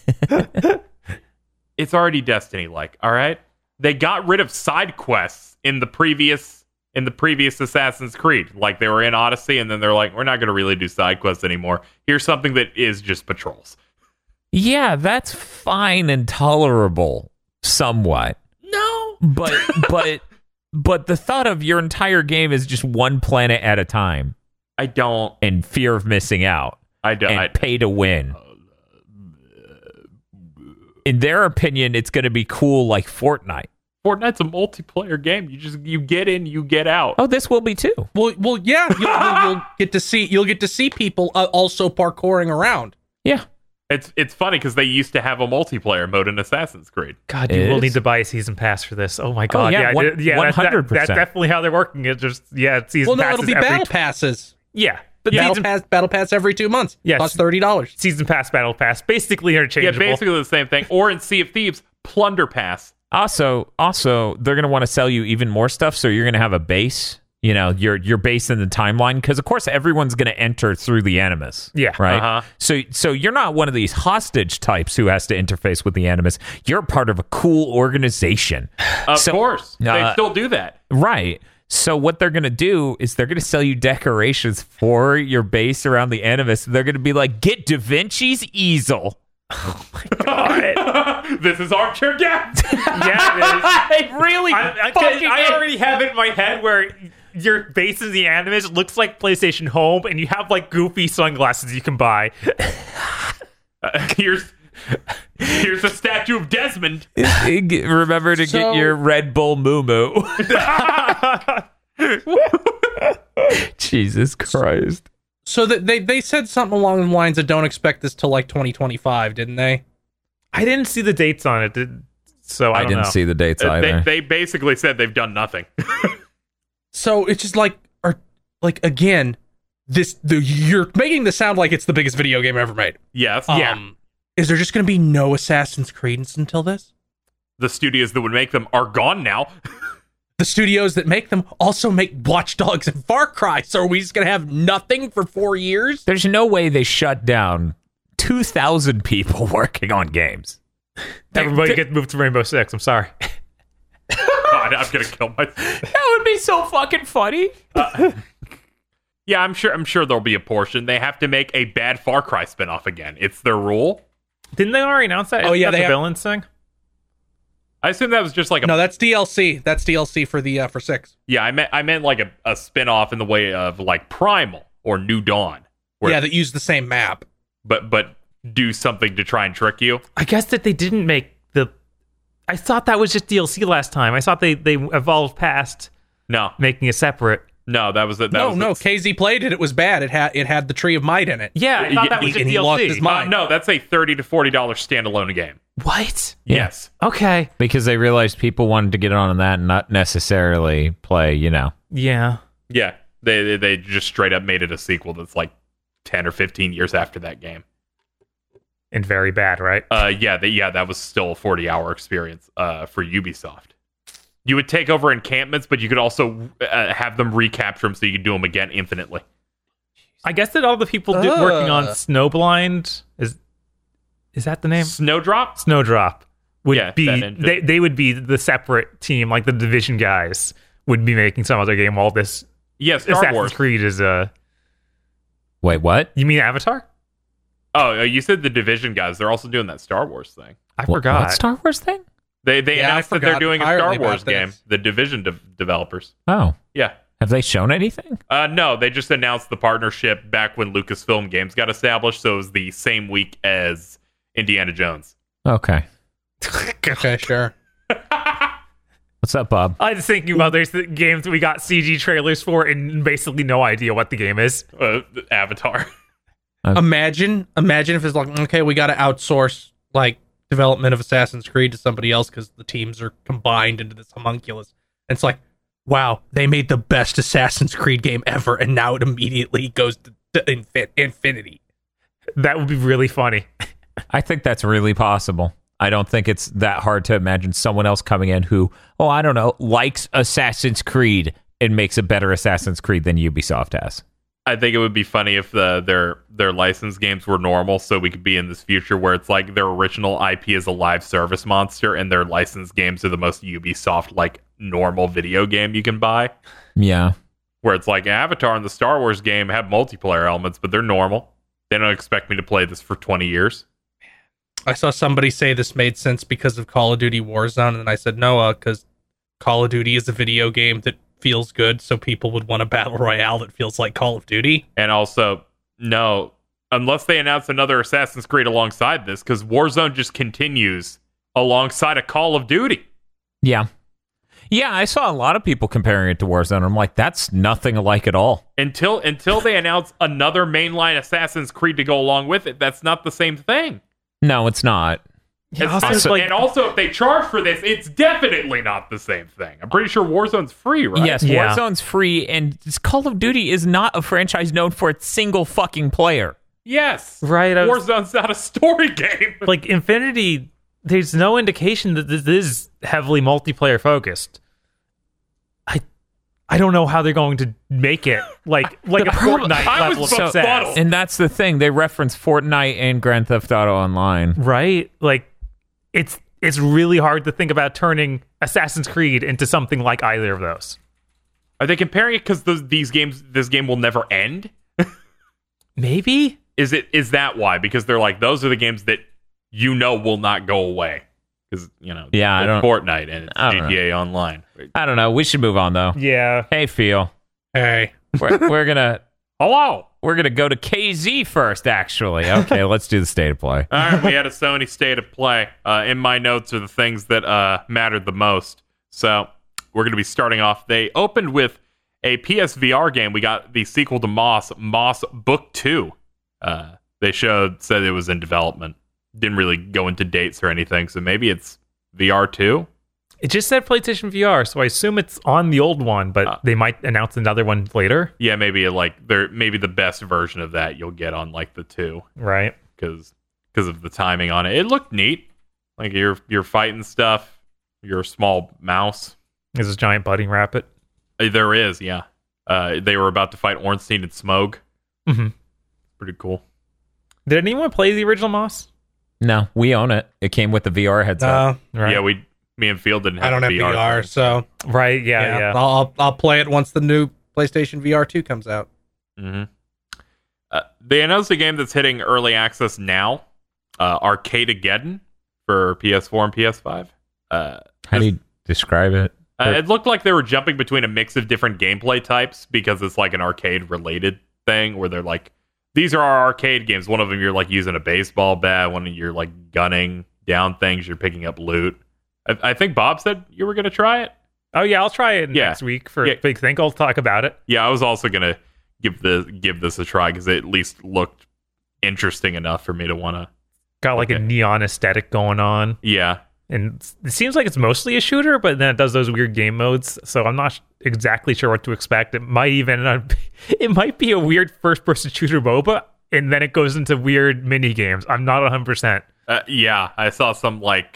Speaker 5: It's already Destiny-like, all right? They got rid of side quests in the previous Assassin's Creed. Like, they were in Odyssey, and then they're like, we're not going to really do side quests anymore. Here's something that is just patrols.
Speaker 2: Yeah, that's fine and tolerable, somewhat.
Speaker 5: No.
Speaker 2: But the thought of your entire game is just one planet at a time.
Speaker 5: I don't.
Speaker 2: And fear of missing out.
Speaker 5: I don't.
Speaker 2: And pay to win. In their opinion, it's going to be cool like Fortnite.
Speaker 5: Fortnite's a multiplayer game. You get in, you get out.
Speaker 2: Oh, this will be too.
Speaker 3: Well, yeah. You'll get to see people also parkouring around.
Speaker 2: Yeah.
Speaker 5: It's funny because they used to have a multiplayer mode in Assassin's Creed.
Speaker 4: God, you will need to buy a season pass for this. Oh my God!
Speaker 2: yeah, 100%.
Speaker 4: That's definitely how they're working it. Just season passes.
Speaker 3: Well, no, it'll be battle passes.
Speaker 4: Yeah, but
Speaker 3: battle pass every 2 months.
Speaker 4: Yes,
Speaker 3: costs $30.
Speaker 4: Season pass, battle pass, basically interchangeable.
Speaker 5: Yeah, basically the same thing. Or in Sea of Thieves, plunder pass.
Speaker 2: Also, they're going to want to sell you even more stuff. So you're going to have a base. You know, your base in the timeline, because of course everyone's going to enter through the Animus.
Speaker 4: Yeah,
Speaker 2: right.
Speaker 5: Uh-huh.
Speaker 2: So you're not one of these hostage types who has to interface with the Animus. You're part of a cool organization.
Speaker 5: Of course, they still do that.
Speaker 2: Right. So what they're going to do is they're going to sell you decorations for your base around the Animus. They're going to be like, get Da Vinci's easel.
Speaker 4: Oh my God.
Speaker 5: This is Armchair Gap.
Speaker 4: Yeah, it is.
Speaker 2: It really
Speaker 4: I already have it in my head where your base in the Animus looks like PlayStation Home, and you have like goofy sunglasses you can buy.
Speaker 5: Here's a statue of Desmond.
Speaker 2: Remember to get your Red Bull Moo Moo. Jesus Christ.
Speaker 3: So they said something along the lines of don't expect this till like 2025, didn't they?
Speaker 4: I didn't see the dates on it, so I
Speaker 2: didn't see the dates either.
Speaker 5: They basically said they've done nothing.
Speaker 3: So it's just again, you're making this sound like it's the biggest video game ever made.
Speaker 5: Yes.
Speaker 3: Is there just going to be no Assassin's Creed until this?
Speaker 5: The studios that would make them are gone now.
Speaker 3: The studios that make them also make Watch Dogs and Far Cry. So are we just going to have nothing for 4 years?
Speaker 2: There's no way they shut down 2,000 people working on games.
Speaker 4: Everybody get moved to Rainbow Six. I'm sorry.
Speaker 5: God, I'm gonna kill myself.
Speaker 2: That would be so fucking funny.
Speaker 5: Yeah, I'm sure there'll be a portion. They have to make a bad Far Cry spinoff again. It's their rule.
Speaker 4: Didn't they already announce that?
Speaker 3: Oh, yeah,
Speaker 4: the
Speaker 3: they
Speaker 4: villains thing.
Speaker 5: I assume that was just like
Speaker 3: No, that's DLC. That's DLC for 6.
Speaker 5: Yeah, I meant like a spinoff in the way of like Primal or New Dawn.
Speaker 3: Yeah, that use the same map.
Speaker 5: But do something to try and trick you.
Speaker 4: I guess that they didn't make I thought that was just DLC last time. I thought they evolved past making a separate.
Speaker 5: No, that was it.
Speaker 3: No, KZ played it. It was bad. It had the Tree of Might in it.
Speaker 4: Yeah, I thought that was just DLC.
Speaker 3: He lost his mind.
Speaker 5: No, that's a $30 to $40 standalone game.
Speaker 4: What?
Speaker 5: Yes.
Speaker 4: Okay.
Speaker 2: Because they realized people wanted to get on that and not necessarily play,
Speaker 4: Yeah.
Speaker 5: Yeah. They just straight up made it a sequel that's like 10 or 15 years after that game.
Speaker 4: And very bad, right?
Speaker 5: That was still a 40-hour experience for Ubisoft. You would take over encampments, but you could also have them recapture them so you could do them again infinitely.
Speaker 4: I guess that all the people working on Snowblind is that the name?
Speaker 5: Snowdrop?
Speaker 4: Snowdrop would be they would be the separate team, like the Division guys would be making some other game. All this,
Speaker 5: Star
Speaker 4: Assassin's
Speaker 5: Wars.
Speaker 4: Creed is
Speaker 2: Wait, what?
Speaker 4: You mean Avatar?
Speaker 5: Oh, you said the Division guys. They're also doing that Star Wars thing.
Speaker 4: I forgot.
Speaker 2: What Star Wars thing?
Speaker 5: They announced that they're doing a Star Wars game.
Speaker 3: This.
Speaker 5: The Division developers.
Speaker 2: Oh.
Speaker 5: Yeah.
Speaker 2: Have they shown anything?
Speaker 5: No, they just announced the partnership back when Lucasfilm Games got established, so it was the same week as Indiana Jones.
Speaker 2: Okay.
Speaker 3: Okay, sure.
Speaker 2: What's up, Bob?
Speaker 4: I was thinking about there's the games we got CG trailers for and basically no idea what the game is.
Speaker 5: Avatar.
Speaker 3: Imagine if it's like, okay, we got to outsource like development of Assassin's Creed to somebody else because the teams are combined into this homunculus. And it's like, wow, they made the best Assassin's Creed game ever, and now it immediately goes to infinity.
Speaker 4: That would be really funny.
Speaker 2: I think that's really possible. I don't think it's that hard to imagine someone else coming in who, I don't know, likes Assassin's Creed and makes a better Assassin's Creed than Ubisoft has.
Speaker 5: I think it would be funny if their licensed games were normal, so we could be in this future where it's like their original IP is a live service monster, and their licensed games are the most Ubisoft like normal video game you can buy.
Speaker 2: Yeah,
Speaker 5: where it's like Avatar and the Star Wars game have multiplayer elements, but they're normal. They don't expect me to play this for 20 years.
Speaker 3: I saw somebody say this made sense because of Call of Duty Warzone, and I said no, because Call of Duty is a video game that feels good, so people would want a battle royale that feels like Call of Duty.
Speaker 5: And also, no, unless they announce another Assassin's Creed alongside this, because Warzone just continues alongside a Call of Duty.
Speaker 2: Yeah. Yeah, I saw a lot of people comparing it to Warzone. I'm like, that's nothing alike at all.
Speaker 5: Until they announce another mainline Assassin's Creed to go along with it, that's not the same thing.
Speaker 2: No, it's not.
Speaker 5: And also, if they charge for this, it's definitely not the same thing. I'm pretty sure Warzone's free, right?
Speaker 2: Yes, yeah. Warzone's free, and Call of Duty is not a franchise known for its single fucking player.
Speaker 5: Yes.
Speaker 4: Right.
Speaker 5: Warzone's not a story game.
Speaker 4: Like, Infinity, there's no indication that this is heavily multiplayer focused. I don't know how they're going to make it like a Fortnite level of success.
Speaker 2: And that's the thing. They reference Fortnite and Grand Theft Auto Online.
Speaker 4: Right? Like, it's really hard to think about turning Assassin's Creed into something like either of those.
Speaker 5: Are they comparing it because this game will never end?
Speaker 4: Maybe?
Speaker 5: Is that why? Because they're like, those are the games that will not go away. Because, Fortnite and it's GTA Online.
Speaker 2: I don't know. We should move on, though.
Speaker 4: Yeah.
Speaker 2: Hey, Phil.
Speaker 3: Hey.
Speaker 2: We're going to...
Speaker 5: Hello.
Speaker 2: We're going to go to KZ first, actually. Okay, let's do the state of play.
Speaker 5: All right, we had a Sony state of play. In my notes are the things that mattered the most. So we're going to be starting off. They opened with a PSVR game. We got the sequel to Moss Book 2. They said it was in development. Didn't really go into dates or anything, so maybe it's VR 2.
Speaker 4: It just said PlayStation VR, so I assume it's on the old one, but they might announce another one later.
Speaker 5: Yeah, maybe maybe the best version of that you'll get on like the 2,
Speaker 4: right?
Speaker 5: Because of the timing on it. It looked neat. Like you're fighting stuff. You're a small mouse.
Speaker 4: There's this giant budding rabbit.
Speaker 5: There is, yeah. They were about to fight Ornstein and Smough.
Speaker 4: Mm-hmm.
Speaker 5: Pretty cool.
Speaker 4: Did anyone play the original Moss?
Speaker 2: No, we own it. It came with the VR headset.
Speaker 5: Right. Yeah, me and Field didn't have.
Speaker 3: I don't have VR, so
Speaker 4: right. Yeah.
Speaker 3: I'll play it once the new PlayStation VR 2 comes out.
Speaker 5: Mm-hmm. They announced a game that's hitting early access now, Arcadegeddon for PS4 and PS5.
Speaker 2: How do you describe it?
Speaker 5: It looked like they were jumping between a mix of different gameplay types because it's like an arcade-related thing where they're like, these are our arcade games. One of them you're like using a baseball bat. One of you're like gunning down things. You're picking up loot. I think Bob said you were going to try it.
Speaker 4: Oh yeah, I'll try it next week for Big Think. I'll talk about it.
Speaker 5: Yeah, I was also going to give this a try because it at least looked interesting enough for me to want to.
Speaker 4: Got like a neon aesthetic going on.
Speaker 5: Yeah.
Speaker 4: And it seems like it's mostly a shooter, but then it does those weird game modes. So I'm not exactly sure what to expect. It might be a weird first-person shooter MOBA, and then it goes into weird mini games. I'm not 100%.
Speaker 5: Yeah, I saw some like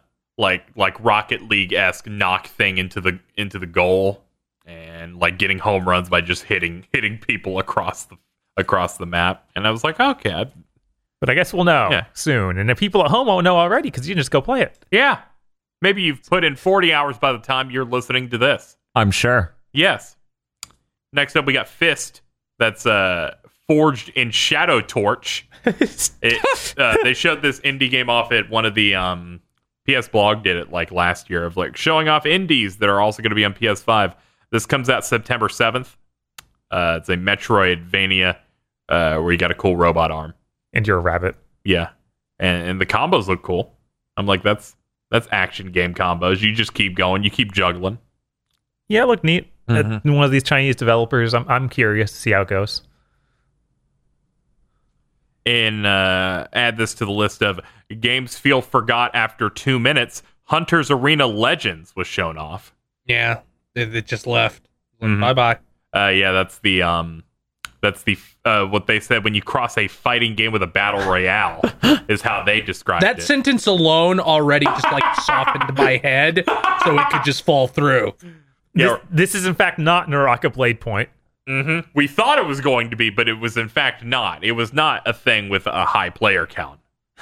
Speaker 5: Rocket League-esque knock thing into the goal, and like getting home runs by just hitting people across the map. And I was like, okay.
Speaker 4: But I guess we'll know soon. And the people at home won't know already because you can just go play it.
Speaker 5: Yeah. Maybe you've put in 40 hours by the time you're listening to this.
Speaker 2: I'm sure.
Speaker 5: Yes. Next up, we got Fist. That's forged in Shadow Torch. They showed this indie game off at one of the PS Blog did it like last year of like showing off indies that are also going to be on PS5. This comes out September 7th. It's a Metroidvania where you got a cool robot arm.
Speaker 4: And you're a rabbit.
Speaker 5: Yeah. And the combos look cool. I'm like, that's action game combos. You just keep going. You keep juggling.
Speaker 4: Yeah, it looked neat.
Speaker 5: Mm-hmm.
Speaker 4: One of these Chinese developers. I'm curious to see how it goes.
Speaker 5: And add this to the list of games feel forgot after 2 minutes. Hunter's Arena Legends was shown off.
Speaker 3: Yeah, it just left.
Speaker 5: Mm-hmm.
Speaker 3: Bye-bye.
Speaker 5: Yeah, that's the That's the what they said when you cross a fighting game with a battle royale is how they described
Speaker 3: That
Speaker 5: it.
Speaker 3: sentence alone already just like softened my head so it could just fall through.
Speaker 4: This is in fact not Naraka Blade Point.
Speaker 5: Mm-hmm. We thought it was going to be, but it was in fact not. It was not a thing with a high player count.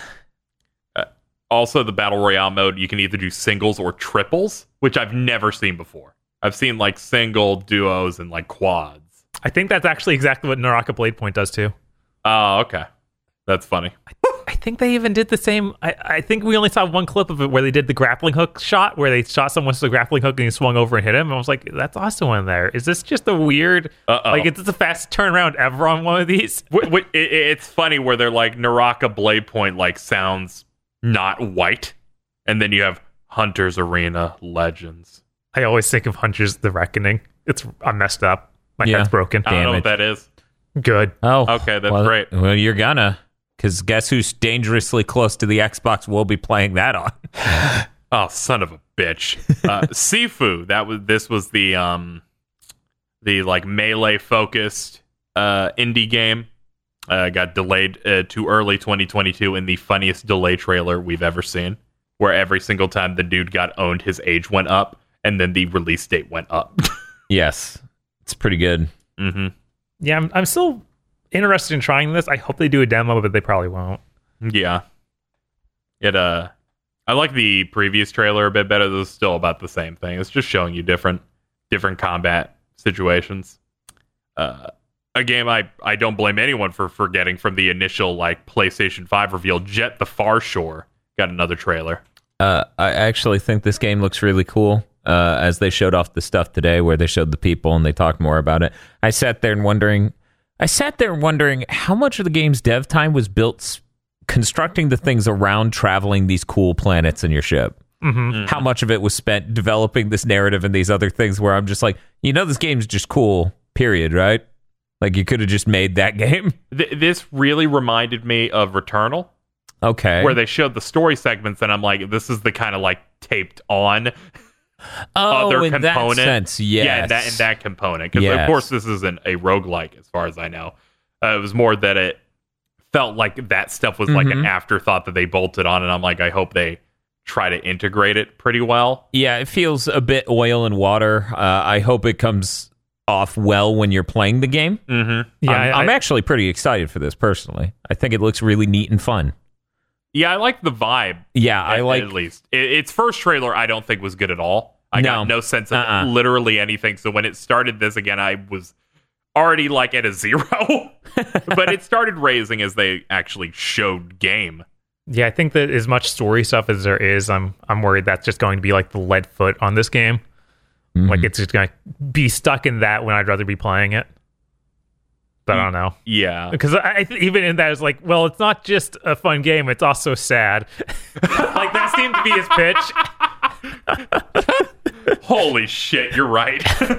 Speaker 5: Also, the battle royale mode, you can either do singles or triples, which I've never seen before. I've seen like single, duos, and like quads.
Speaker 4: I think that's actually exactly what Naraka Blade Point does too.
Speaker 5: Oh, okay. That's funny.
Speaker 4: I think they even did the same. I think we only saw one clip of it where they did the grappling hook shot, where they shot someone with the grappling hook and he swung over and hit him. And I was like, that's also in there. Is this just a weird, like, is this the fastest turnaround ever on one of these?
Speaker 5: It's funny where they're like, Naraka Blade Point, like, sounds not white. And then you have Hunter's Arena Legends.
Speaker 4: I always think of Hunter's The Reckoning. I'm messed up. My head's broken.
Speaker 5: I don't know what that is.
Speaker 4: Good.
Speaker 2: Oh,
Speaker 5: okay, that's great.
Speaker 2: Well, you're gonna, because guess who's dangerously close to the Xbox we'll be playing that on?
Speaker 5: Oh, son of a bitch. Sifu, this was the like melee focused indie game. Got delayed to early 2022 in the funniest delay trailer we've ever seen, where every single time the dude got owned, his age went up, and then the release date went up.
Speaker 2: Yes, it's pretty good.
Speaker 5: Mm-hmm.
Speaker 4: Yeah, I'm still interested in trying this. I hope they do a demo, but they probably won't.
Speaker 5: Yeah. I like the previous trailer a bit better. This is still about the same thing. It's just showing you different combat situations. A game I don't blame anyone for forgetting from the initial like PlayStation 5 reveal. Jet the Far Shore got another trailer.
Speaker 2: I actually think this game looks really cool. As they showed off the stuff today where they showed the people and they talked more about it. I sat there wondering how much of the game's dev time was built constructing the things around traveling these cool planets in your ship. Mm-hmm. How much of it was spent developing this narrative and these other things where I'm just like, this game's just cool, period, right? Like, you could have just made that game.
Speaker 5: This really reminded me of Returnal.
Speaker 2: Okay.
Speaker 5: Where they showed the story segments, and I'm like, this is the kind of, like, taped on other
Speaker 2: in
Speaker 5: component.
Speaker 2: That sense, yes.
Speaker 5: Yeah, in that component. Because, of course, this isn't a roguelike, as far as I know. It was more that it felt like that stuff was like an afterthought that they bolted on, and I'm like, I hope they try to integrate it pretty well.
Speaker 2: Yeah, it feels a bit oil and water. I hope it comes off well when you're playing the game.
Speaker 5: Mm-hmm.
Speaker 2: Yeah, I'm actually pretty excited for this personally. I think it looks really neat and fun.
Speaker 5: Yeah, I like the vibe.
Speaker 2: Yeah, I like
Speaker 5: at least its first trailer. I don't think was good at all. I got no sense of literally anything. So when it started this again, I was already like at a 0. But it started raising as they actually showed game.
Speaker 4: Yeah, I think that as much story stuff as there is, I'm worried that's just going to be like the lead foot on this game. Mm-hmm. Like, it's just going to be stuck in that when I'd rather be playing it. But I don't know.
Speaker 5: Yeah.
Speaker 4: Because even in that, it's like, well, it's not just a fun game, it's also sad. Like, that seemed to be his pitch.
Speaker 5: Holy shit, you're right.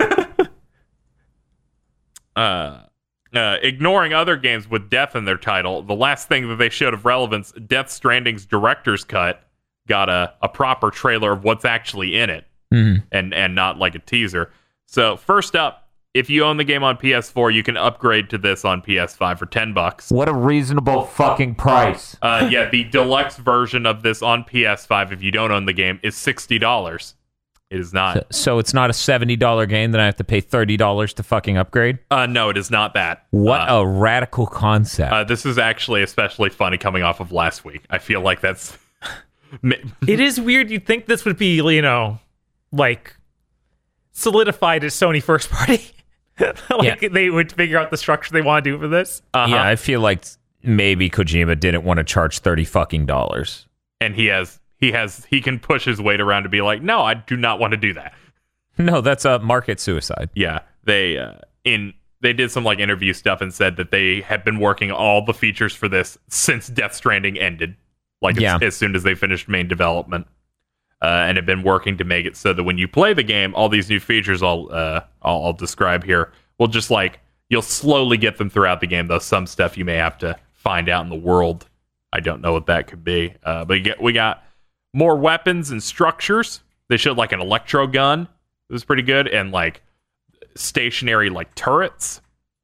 Speaker 5: Ignoring other games with death in their title, the last thing that they showed of relevance, Death Stranding's director's cut, got a proper trailer of what's actually in it. Mm-hmm. And not like a teaser. So first up, if you own the game on PS4, you can upgrade to this on PS5 for $10.
Speaker 2: What a reasonable fucking price.
Speaker 5: Yeah, the deluxe version of this on PS5, if you don't own the game, is $60. It is not.
Speaker 2: So it's not a $70 game that I have to pay $30 to fucking upgrade?
Speaker 5: No, it is not that.
Speaker 2: What a radical concept.
Speaker 5: This is actually especially funny coming off of last week. I feel like that's...
Speaker 4: It is weird. You'd think this would be, like, solidified as Sony first party. They would figure out the structure they want to do for this.
Speaker 2: Uh-huh. Yeah, I feel like maybe Kojima didn't want to charge $30 fucking dollars.
Speaker 5: And he can push his weight around to be like, no, I do not want to do that.
Speaker 2: No, that's a market suicide.
Speaker 5: Yeah, they did some like interview stuff and said that they have been working all the features for this since Death Stranding ended. Like as soon as they finished main development. And have been working to make it so that when you play the game, all these new features I'll describe here will just like, you'll slowly get them throughout the game, though some stuff you may have to find out in the world. I don't know what that could be. But we got more weapons and structures. They showed like an electro gun. It was pretty good. And like stationary like turrets.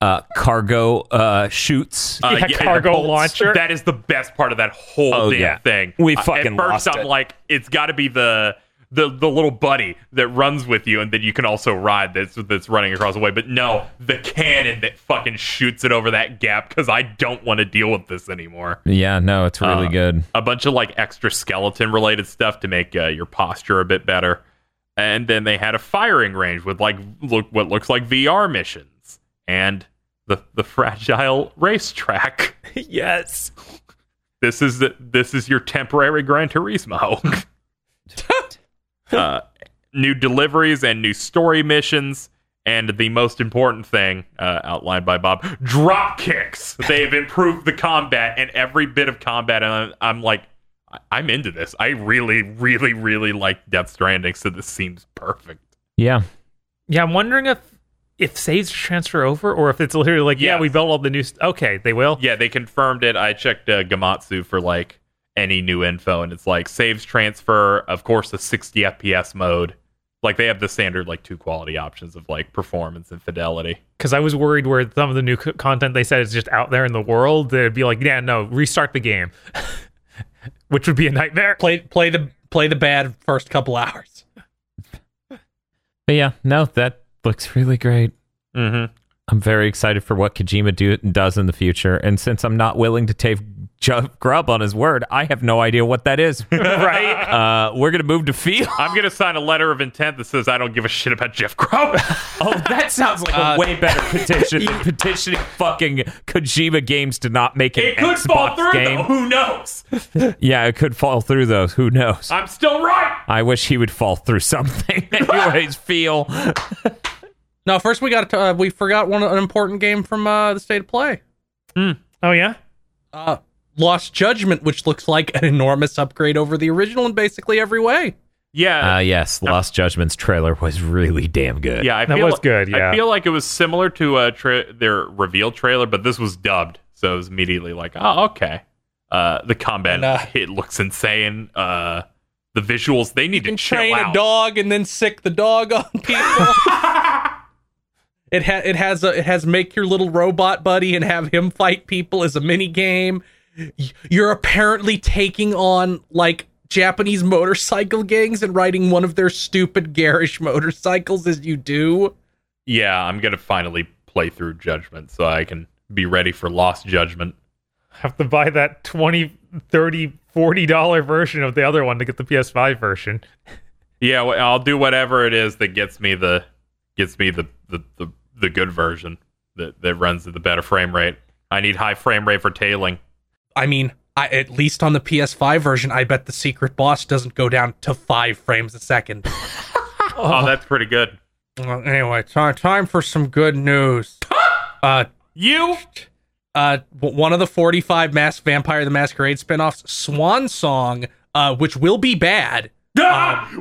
Speaker 2: cargo chutes.
Speaker 4: Cargo launcher.
Speaker 5: That is the best part of that whole damn thing.
Speaker 2: We fucking
Speaker 5: at first
Speaker 2: lost
Speaker 5: I'm
Speaker 2: it.
Speaker 5: like, it's got to be the little buddy that runs with you, and then you can also ride that's running across the way. But no, the cannon that fucking shoots it over that gap, because I don't want to deal with this anymore.
Speaker 2: Yeah, no, it's really good.
Speaker 5: A bunch of like extra skeleton related stuff to make your posture a bit better. And then they had a firing range with like what looks like VR missions and the fragile racetrack.
Speaker 4: Yes.
Speaker 5: This is your temporary Gran Turismo. New deliveries and new story missions, and the most important thing outlined by Bob: drop kicks. They have improved the combat and every bit of combat, and I'm like, I'm into this. I really, really, really like Death Stranding, so this seems perfect.
Speaker 2: Yeah.
Speaker 4: Yeah, I'm wondering if saves transfer over, or if it's literally like,
Speaker 5: Yes.
Speaker 4: we built all the new... Okay, they will?
Speaker 5: Yeah, they confirmed it. I checked Gamatsu for like any new info, and it's like saves transfer, of course, the 60 FPS mode. Like they have the standard like 2 quality options of like performance and fidelity.
Speaker 4: Because I was worried where some of the new content they said is just out there in the world, they'd be like, yeah, no, restart the game. Which would be a nightmare.
Speaker 3: Play the bad first couple hours.
Speaker 2: But yeah, no, that looks really great.
Speaker 5: Mm-hmm.
Speaker 2: I'm very excited for what Kojima does in the future. And since I'm not willing to take Jeff Grubb on his word, I have no idea what that is.
Speaker 4: Right?
Speaker 2: We're going to move to Field.
Speaker 5: I'm going to sign a letter of intent that says I don't give a shit about Jeff Grubb.
Speaker 2: Oh, that sounds like a way better petition than petitioning fucking Kojima Games to not make an
Speaker 5: It could
Speaker 2: Xbox
Speaker 5: fall through,
Speaker 2: game.
Speaker 5: though. Who knows?
Speaker 2: Yeah, it could fall through those. Who knows?
Speaker 5: I'm still right.
Speaker 2: I wish he would fall through something. Anyways, Feel.
Speaker 3: No, first we forgot an important game from the State of Play.
Speaker 4: Oh, yeah?
Speaker 3: Lost Judgment, which looks like an enormous upgrade over the original in basically every way.
Speaker 5: Yeah.
Speaker 2: Yes, Lost Judgment's trailer was really damn good.
Speaker 5: Yeah,
Speaker 4: That was good, yeah.
Speaker 5: I feel like it was similar to their reveal trailer, but this was dubbed, so it was immediately like, oh, okay. The combat, it looks insane. The visuals, they need
Speaker 3: You can
Speaker 5: to chill
Speaker 3: train
Speaker 5: out.
Speaker 3: a dog and then sick the dog on people. It has make your little robot buddy and have him fight people as a mini game. You're apparently taking on like Japanese motorcycle gangs and riding one of their stupid garish motorcycles as you do.
Speaker 5: Yeah, I'm gonna finally play through Judgment so I can be ready for Lost Judgment.
Speaker 4: Have to buy that $20, $30, $40 version of the other one to get the PS5 version.
Speaker 5: Yeah, well, I'll do whatever it is that gets me the good version that runs at the better frame rate. I need high frame rate for tailing.
Speaker 3: I mean, at least on the PS5 version, I bet the secret boss doesn't go down to 5 frames a second.
Speaker 5: Oh, that's pretty good.
Speaker 3: Anyway, time for some good news.
Speaker 5: You?
Speaker 3: One of the 45 Vampire the Masquerade spinoffs, Swan Song, which will be bad.
Speaker 4: That's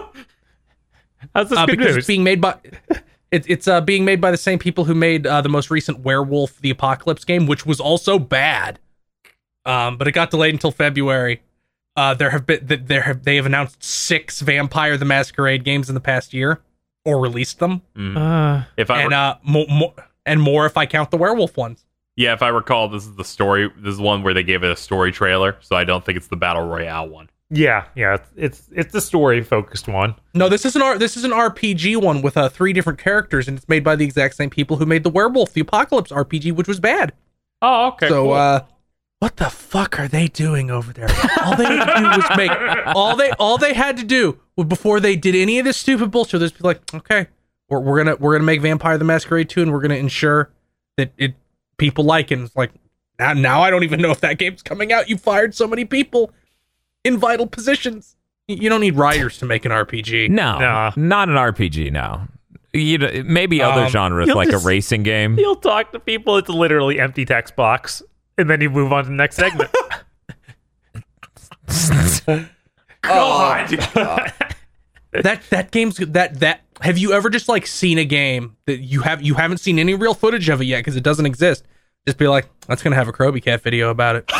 Speaker 4: good
Speaker 3: because
Speaker 4: news.
Speaker 3: it's being made by it's being made by the same people who made the most recent Werewolf the Apocalypse game, which was also bad. But it got delayed until February. They have announced 6 Vampire the Masquerade games in the past year, or released them,
Speaker 5: If I
Speaker 3: and more if I count the Werewolf ones.
Speaker 5: if I recall, this is the story. This is one where they gave it a story trailer, so I don't think it's the Battle Royale one.
Speaker 4: Yeah, it's the story focused one.
Speaker 3: No, this is an RPG one with 3 different characters, and it's made by the exact same people who made the Werewolf the Apocalypse RPG, which was bad.
Speaker 5: Oh, okay.
Speaker 3: So,
Speaker 5: cool.
Speaker 3: What the fuck are they doing over there? All they had to do was make all they had to do before they did any of this stupid bullshit. Just be like, okay, we're gonna make Vampire the Masquerade 2, and we're gonna ensure that people like it. And it's like now I don't even know if that game's coming out. You fired so many people in vital positions. You don't need writers to make an RPG.
Speaker 2: No, not an RPG. No, maybe other genres like a racing game.
Speaker 4: You'll talk to people. It's literally empty text box, and then you move on to the next segment.
Speaker 5: God.
Speaker 3: That game's that. Have you ever just like seen a game that you haven't seen any real footage of it yet because it doesn't exist? Just be like, that's gonna have a Krobie Cat video about it.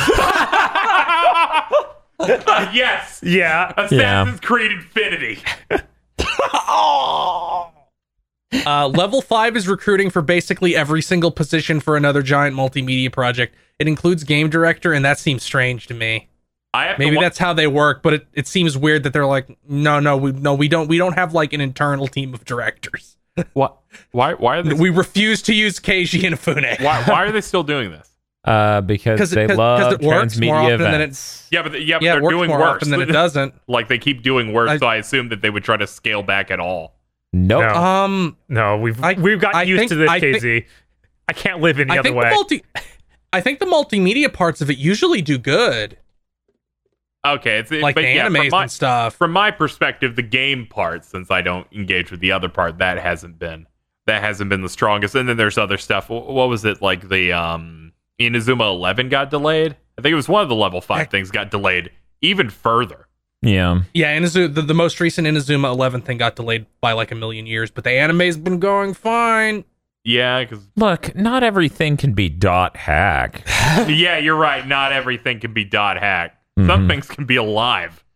Speaker 5: Yes.
Speaker 4: Yeah.
Speaker 5: Assassin's Creed Infinity.
Speaker 3: Level 5 is recruiting for basically every single position for another giant multimedia project. It includes game director, and that seems strange to me. Maybe that's how they work, but it seems weird that they're like, we don't have like an internal team of directors.
Speaker 5: What? Why are they?
Speaker 3: We refuse to use Keiji Inafune.
Speaker 5: Why are they still doing this?
Speaker 2: Because they love transmedia events.
Speaker 5: But they're doing
Speaker 3: more
Speaker 5: worse
Speaker 3: often than it doesn't.
Speaker 5: Like they keep doing worse, so I assume that they would try to scale back at all.
Speaker 2: Nope.
Speaker 4: No, we've gotten used to this, KZ. I can't live any other way.
Speaker 3: I think the multimedia parts of it usually do good.
Speaker 5: Okay,
Speaker 3: like the animes and stuff.
Speaker 5: From my perspective, the game part, since I don't engage with the other part, that hasn't been the strongest. And then there's other stuff. What was it like? The Inazuma 11 got delayed. I think it was one of the level 5 things got delayed even further.
Speaker 2: Yeah.
Speaker 3: Inazuma, the most recent Inazuma 11 thing got delayed by like a million years, but the anime's been going fine.
Speaker 5: Yeah, because
Speaker 2: look, not everything can be .hack.
Speaker 5: Yeah, you're right. Not everything can be .hack. Some things can be alive.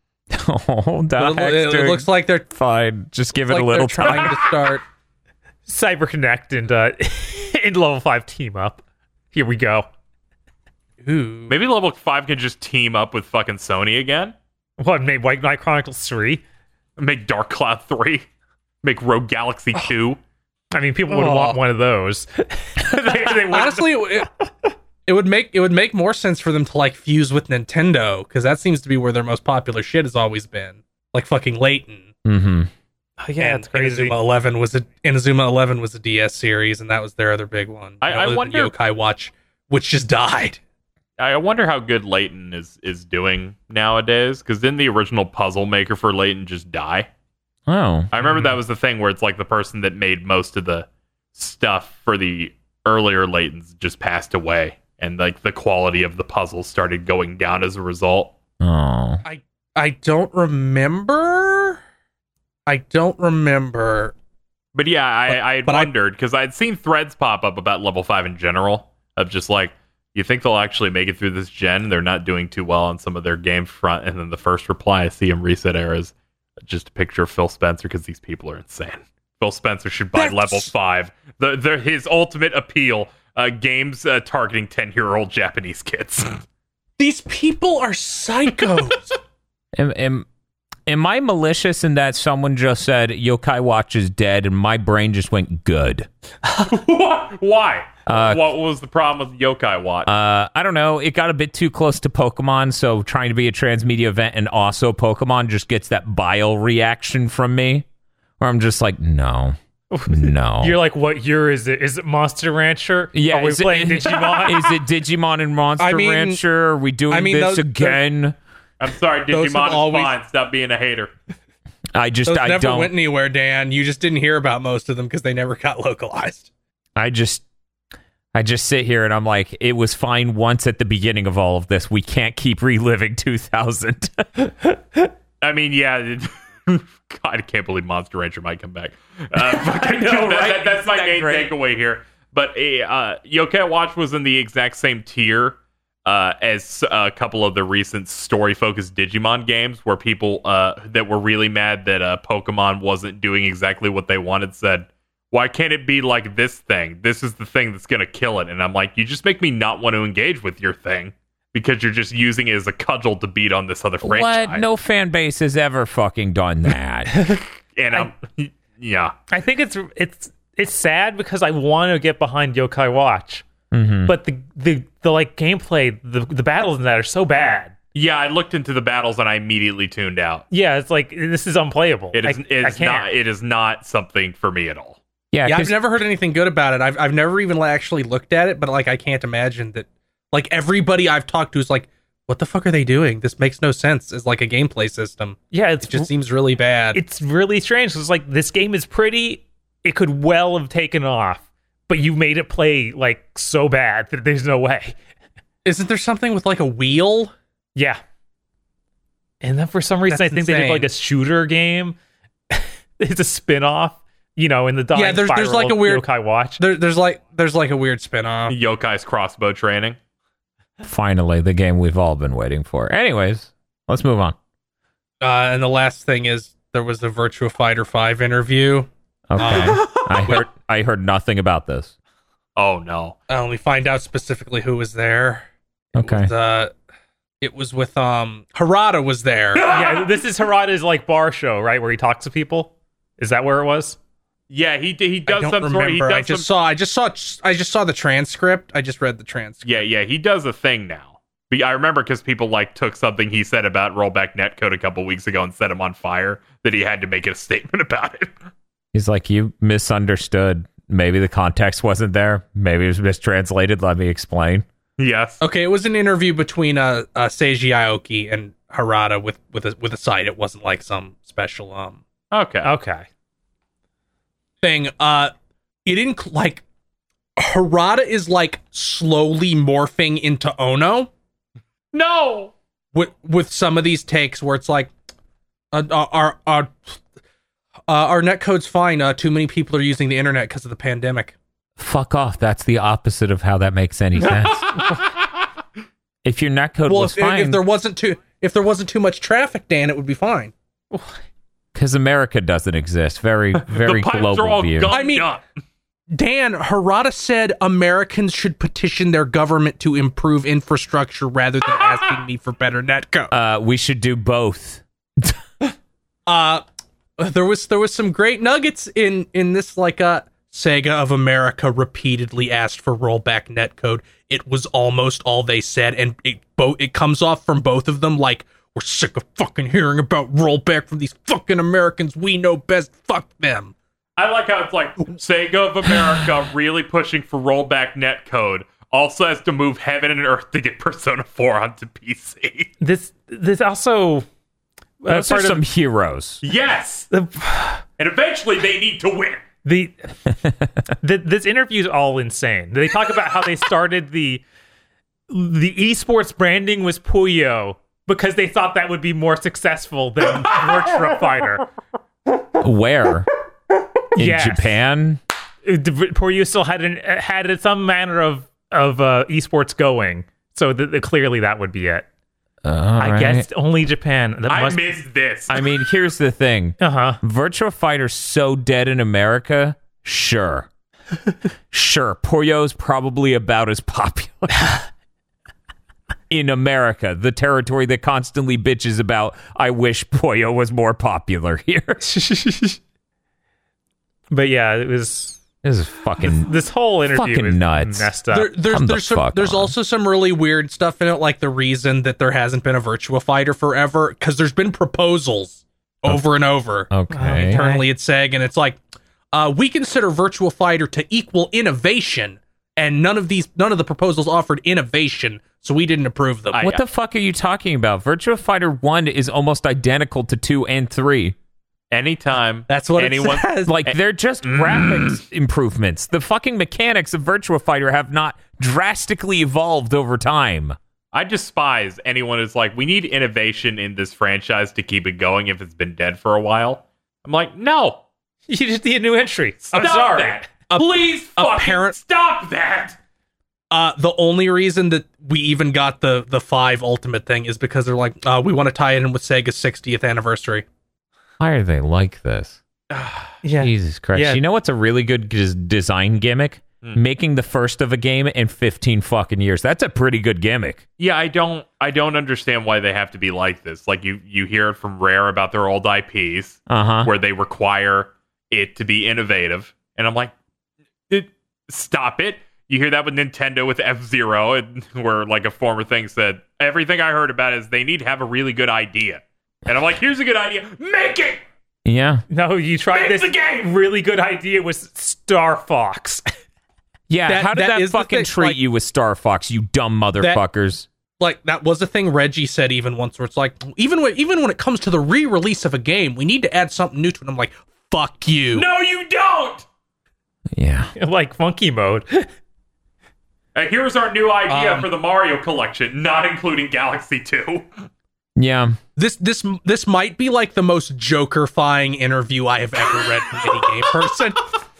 Speaker 3: It looks like they're
Speaker 2: fine. Just give it a little time
Speaker 3: to start.
Speaker 4: CyberConnect and level 5 team up. Here we go.
Speaker 3: Ooh.
Speaker 5: Maybe level 5 can just team up with fucking Sony again.
Speaker 4: What, make White Knight Chronicles 3?
Speaker 5: Make Dark Cloud 3? Make Rogue Galaxy 2?
Speaker 4: I mean, people would want one of those.
Speaker 3: Honestly, it would make more sense for them to like fuse with Nintendo, because that seems to be where their most popular shit has always been. Like fucking Layton.
Speaker 2: Mm-hmm.
Speaker 4: Oh, yeah, it's crazy.
Speaker 3: Inazuma 11 was a DS series, and that was their other big one.
Speaker 5: I wonder
Speaker 3: Yokai Watch, which just died.
Speaker 5: I wonder how good Layton is doing nowadays, because didn't the original puzzle maker for Layton just die?
Speaker 2: Oh.
Speaker 5: I remember that was the thing where it's like the person that made most of the stuff for the earlier Laytons just passed away, and like the quality of the puzzles started going down as a result.
Speaker 2: Oh.
Speaker 3: I don't remember.
Speaker 5: But yeah, I wondered, because I'd seen threads pop up about level 5 in general, of just like, you think they'll actually make it through this gen? They're not doing too well on some of their game front. And then the first reply I see in Reset Era is just a picture of Phil Spencer, because these people are insane. Phil Spencer should buy level 5. His ultimate appeal, games targeting 10-year-old Japanese kids.
Speaker 3: These people are psychos.
Speaker 2: Am I malicious in that someone just said Yokai Watch is dead and my brain just went good?
Speaker 5: Why? What was the problem with Yokai Watch?
Speaker 2: I don't know. It got a bit too close to Pokemon, so trying to be a transmedia event and also Pokemon just gets that bile reaction from me, where I'm just like, no.
Speaker 4: You're like, what year is it? Is it Monster Rancher?
Speaker 2: Yeah.
Speaker 4: Are we playing Digimon?
Speaker 2: Is it Digimon and Monster Rancher? Are we doing this again?
Speaker 5: I'm sorry, Digimon is fine. Stop being a hater.
Speaker 2: I
Speaker 3: never went anywhere, Dan. You just didn't hear about most of them because they never got localized.
Speaker 2: I just sit here and I'm like, it was fine once at the beginning of all of this. We can't keep reliving 2000.
Speaker 5: I mean, yeah. God, I can't believe Monster Rancher might come back. I know, right? That's my main takeaway here. But Yokai Watch was in the exact same tier as a couple of the recent story-focused Digimon games, where people that were really mad that Pokemon wasn't doing exactly what they wanted said, why can't it be like this thing? This is the thing that's going to kill it. And I'm like, you just make me not want to engage with your thing, because you're just using it as a cudgel to beat on this other franchise.
Speaker 2: What? No fan base has ever fucking done that.
Speaker 5: And yeah.
Speaker 4: I think it's sad, because I want to get behind Yokai Watch.
Speaker 2: Mm-hmm.
Speaker 4: But the like gameplay, the battles in that are so bad.
Speaker 5: Yeah, I looked into the battles and I immediately tuned out.
Speaker 4: Yeah, it's like, this is unplayable.
Speaker 5: It is not something for me at all.
Speaker 3: Yeah, I've never heard anything good about it. I've never even actually looked at it, but like I can't imagine that. Like everybody I've talked to is like, what the fuck are they doing? This makes no sense as like a gameplay system.
Speaker 4: Yeah,
Speaker 3: it just seems really bad.
Speaker 4: It's really strange. It's like, this game is pretty. It could well have taken off, but you made it play like so bad that there's no way.
Speaker 3: Isn't there something with like a wheel?
Speaker 4: Yeah. And then for some reason, I think they did like a shooter game. It's a spin-off, in the Dying
Speaker 3: there's like a weird
Speaker 4: Yokai Watch.
Speaker 3: There's like a weird spin-off.
Speaker 5: Yokai's crossbow training.
Speaker 2: Finally, the game we've all been waiting for. Anyways, let's move on.
Speaker 3: And the last thing is, there was the Virtua Fighter 5 interview.
Speaker 2: Okay. I heard nothing about this.
Speaker 5: Oh no.
Speaker 3: Let me find out specifically who was there.
Speaker 2: Okay.
Speaker 3: It was with Harada was there.
Speaker 4: Yeah, this is Harada's like bar show, right, where he talks to people. Is that where it was?
Speaker 5: Yeah, he does
Speaker 3: I don't
Speaker 5: some sort. He
Speaker 3: remember.
Speaker 5: does
Speaker 3: I just saw the transcript. I just read the transcript.
Speaker 5: Yeah, he does a thing now. But I remember because people like took something he said about rollback netcode a couple weeks ago and set him on fire that he had to make a statement about it.
Speaker 2: He's like, you misunderstood. Maybe the context wasn't there. Maybe it was mistranslated. Let me explain.
Speaker 5: Yes.
Speaker 3: Okay, it was an interview between Seiji Aoki and Harada with a site. It wasn't like some special
Speaker 5: Okay.
Speaker 3: thing. It didn't like Harada is like slowly morphing into Ono.
Speaker 5: No.
Speaker 3: With some of these takes where it's like our netcode's fine. Too many people are using the internet because of the pandemic.
Speaker 2: Fuck off. That's the opposite of how that makes any sense. If your netcode was fine,
Speaker 3: if there wasn't too much traffic, Dan, it would be fine.
Speaker 2: because America doesn't exist. Very, very
Speaker 5: the pipes
Speaker 2: global
Speaker 5: are all
Speaker 2: view.
Speaker 5: gummed
Speaker 3: I mean,
Speaker 5: up.
Speaker 3: Dan, Harada said Americans should petition their government to improve infrastructure rather than asking me for better netcode.
Speaker 2: We should do both.
Speaker 3: There was some great nuggets in this, like Sega of America repeatedly asked for rollback netcode. It was almost all they said, and it comes off from both of them like, we're sick of fucking hearing about rollback from these fucking Americans. We know best. Fuck them.
Speaker 5: I like how it's like Sega of America really pushing for rollback netcode. Also has to move heaven and earth to get Persona 4 onto PC.
Speaker 4: This also
Speaker 2: Those are some heroes.
Speaker 5: Yes, and eventually they need to win.
Speaker 4: This interview is all insane. They talk about how they started the esports branding was Puyo because they thought that would be more successul than Virtua Fighter.
Speaker 2: Where? In Japan?
Speaker 4: Puyo still had some manner of esports going, so clearly that would be it. I guess only Japan.
Speaker 5: Missed this.
Speaker 2: I mean, here's the thing. Virtua Fighter's so dead in America. Sure. Puyo's probably about as popular in America, the territory that constantly bitches about, I wish Puyo was more popular here.
Speaker 4: But yeah, it was...
Speaker 2: This is fucking...
Speaker 4: This whole interview
Speaker 2: fucking
Speaker 4: is
Speaker 2: nuts.
Speaker 4: Messed up.
Speaker 3: There's also some really weird stuff in it, like the reason that there hasn't been a Virtua Fighter forever, because there's been proposals over and over internally at Sega, and it's like, we consider Virtua Fighter to equal innovation, and none of the proposals offered innovation, so we didn't approve them.
Speaker 2: What the fuck are you talking about? Virtua Fighter 1 is almost identical to 2 and 3.
Speaker 5: Anytime.
Speaker 3: That's what it says.
Speaker 2: Like, they're just graphics improvements. The fucking mechanics of Virtua Fighter have not drastically evolved over time.
Speaker 5: I despise anyone who's like, we need innovation in this franchise to keep it going if it's been dead for a while. I'm like, no.
Speaker 4: You just need a new entry.
Speaker 5: Stop
Speaker 4: I'm sorry.
Speaker 5: that. Please fucking stop that.
Speaker 3: The only reason that we even got the 5 Ultimate thing is because they're like, we want to tie it in with Sega's 60th anniversary.
Speaker 2: Why are they like this?
Speaker 4: Yeah.
Speaker 2: Jesus Christ.
Speaker 4: Yeah.
Speaker 2: You know what's a really good design gimmick? Making the first of a game in 15 fucking years. That's a pretty good gimmick.
Speaker 5: Yeah, I don't understand why they have to be like this. Like, you hear it from Rare about their old IPs, where they require it to be innovative. And I'm like, stop it. You hear that with Nintendo with F-Zero, where like a former thing said, everything I heard about is they need to have a really good idea. And I'm like, here's a good idea. Make it!
Speaker 2: Yeah.
Speaker 4: No, you tried
Speaker 5: Make
Speaker 4: this
Speaker 5: the game!
Speaker 4: really good idea with Star Fox.
Speaker 2: Yeah, how did that fucking treat you with Star Fox, you dumb motherfuckers?
Speaker 3: That was a thing Reggie said even once, where it's like, even when it comes to the re-release of a game, we need to add something new to it. I'm like, fuck you.
Speaker 5: No, you don't!
Speaker 2: Yeah.
Speaker 4: Like Funky Mode.
Speaker 5: Here's our new idea for the Mario collection, not including Galaxy 2.
Speaker 2: Yeah.
Speaker 3: This might be like the most Joker-fying interview I have ever read from any game person.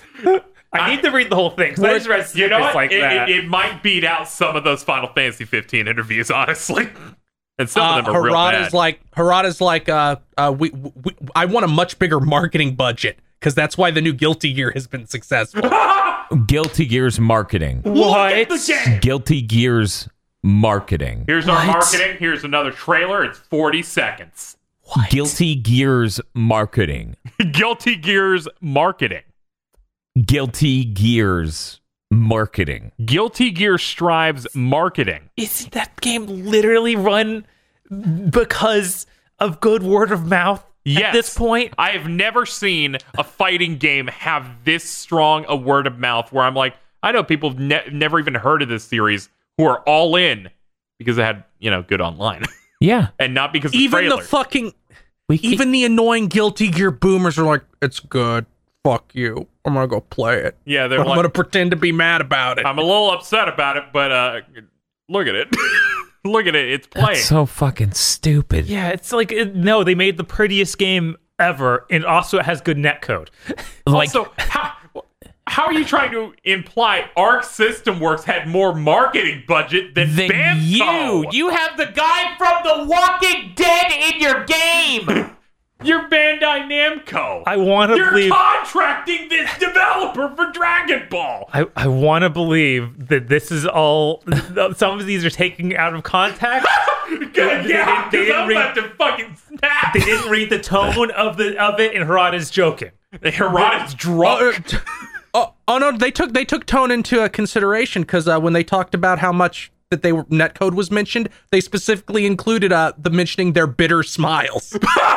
Speaker 4: I need to read the whole thing. So I just read
Speaker 5: you know what?
Speaker 4: like that.
Speaker 5: It might beat out some of those Final Fantasy 15 interviews, honestly. And some of them are real bad.
Speaker 3: Harada's like, I want a much bigger marketing budget. because that's why the new Guilty Gear has been successful.
Speaker 2: Guilty Gear's marketing.
Speaker 1: What?
Speaker 2: Guilty Gear's marketing.
Speaker 5: Here's our marketing. Here's another trailer. It's 40 seconds.
Speaker 2: What? Guilty Gear's marketing.
Speaker 5: Guilty Gear's marketing.
Speaker 2: Guilty Gear's marketing.
Speaker 5: Guilty Gear Strive's marketing.
Speaker 4: Isn't that game literally run because of good word of mouth at this point?
Speaker 5: I have never seen a fighting game have this strong a word of mouth where I'm like, I know people have never even heard of this series who are all in because it had, good online.
Speaker 2: Yeah.
Speaker 5: And not because of
Speaker 3: Even
Speaker 5: trailers.
Speaker 3: the fucking... Even the annoying Guilty Gear boomers are like, it's good. Fuck you. I'm gonna go play it.
Speaker 5: Yeah, they're
Speaker 3: I'm
Speaker 5: like,
Speaker 3: gonna pretend to be mad about it.
Speaker 5: I'm a little upset about it, but look at it. Look at it. It's playing.
Speaker 2: That's so fucking stupid.
Speaker 4: Yeah, it's like, no, they made the prettiest game ever, and also it has good netcode.
Speaker 5: Also, how are you trying to imply Arc System Works had more marketing budget than Banco?
Speaker 2: You have the guy from The Walking Dead in your game.
Speaker 5: You're Bandai Namco.
Speaker 4: I want to believe...
Speaker 5: You're contracting this developer for Dragon Ball.
Speaker 4: I want to believe that this is all... Some of these are taken out of context.
Speaker 5: They didn't read to fucking snap.
Speaker 4: They didn't read the tone of it, and Harada's joking.
Speaker 5: Harada's drunk.
Speaker 3: Oh no, they took tone into consideration because when they talked about how much that netcode was mentioned, they specifically included the mentioning their bitter smiles.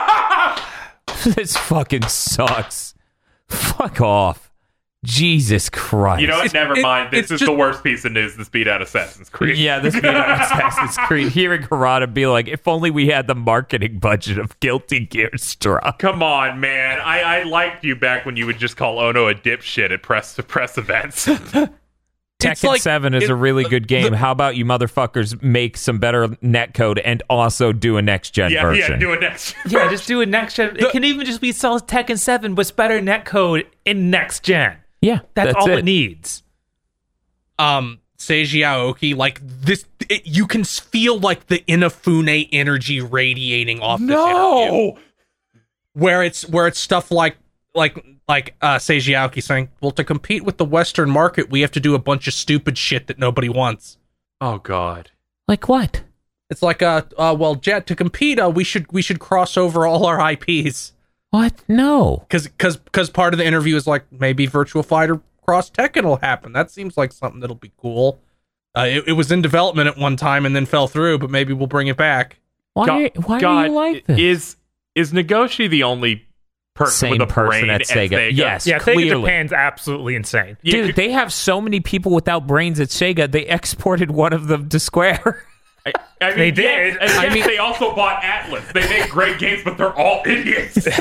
Speaker 2: This fucking sucks. Fuck off. Jesus Christ.
Speaker 5: You know what? Never mind. This is the worst piece of news this beat out Assassin's Creed.
Speaker 2: Yeah, this beat out Assassin's Creed. Hearing Harada be like, if only we had the marketing budget of Guilty Gear Strive.
Speaker 5: Come on, man. I liked you back when you would just call Ono a dipshit at press events.
Speaker 2: Tekken 7 is a really good game. How about you motherfuckers make some better netcode and also do a next-gen version?
Speaker 5: Yeah, do a next gen.
Speaker 4: Yeah, just do a next-gen. It can even just be Tekken 7 with better netcode in next-gen.
Speaker 2: Yeah,
Speaker 4: that's all it needs.
Speaker 3: Seiji Aoki, like this, you can feel like the Inafune energy radiating off this interview. Where it's stuff like Seiji Aoki saying, well, to compete with the Western market, we have to do a bunch of stupid shit that nobody wants.
Speaker 5: Oh God.
Speaker 2: Like what?
Speaker 3: It's like, well, Jet, to compete, we should cross over all our IPs.
Speaker 2: What? No.
Speaker 3: Because part of the interview is like, maybe Virtua Fighter Cross Tekken will happen. That seems like something that'll be cool. It was in development at one time and then fell through, but maybe we'll bring it back.
Speaker 2: Why do you like this?
Speaker 5: Is Nagoshi the only person with a brain
Speaker 2: at Sega? Yes,
Speaker 4: yeah,
Speaker 2: clearly.
Speaker 4: Sega Japan's absolutely insane.
Speaker 2: Dude, they have so many people without brains at Sega, they exported one of them to Square.
Speaker 5: I mean,
Speaker 4: they did.
Speaker 5: Yes, they also bought Atlas. They make great games, but they're all idiots. It's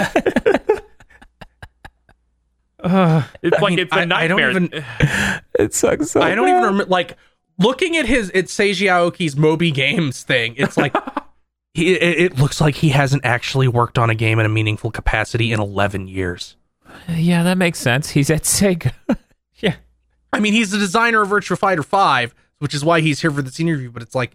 Speaker 5: a nightmare.
Speaker 2: It sucks so
Speaker 3: I don't even remember, like, looking at Seiji Aoki's Moby Games thing, it's like, it looks like he hasn't actually worked on a game in a meaningful capacity in 11 years.
Speaker 2: Yeah, that makes sense. He's at Sega.
Speaker 4: Yeah.
Speaker 3: I mean, he's the designer of Virtua Fighter 5, which is why he's here for this interview, but it's like,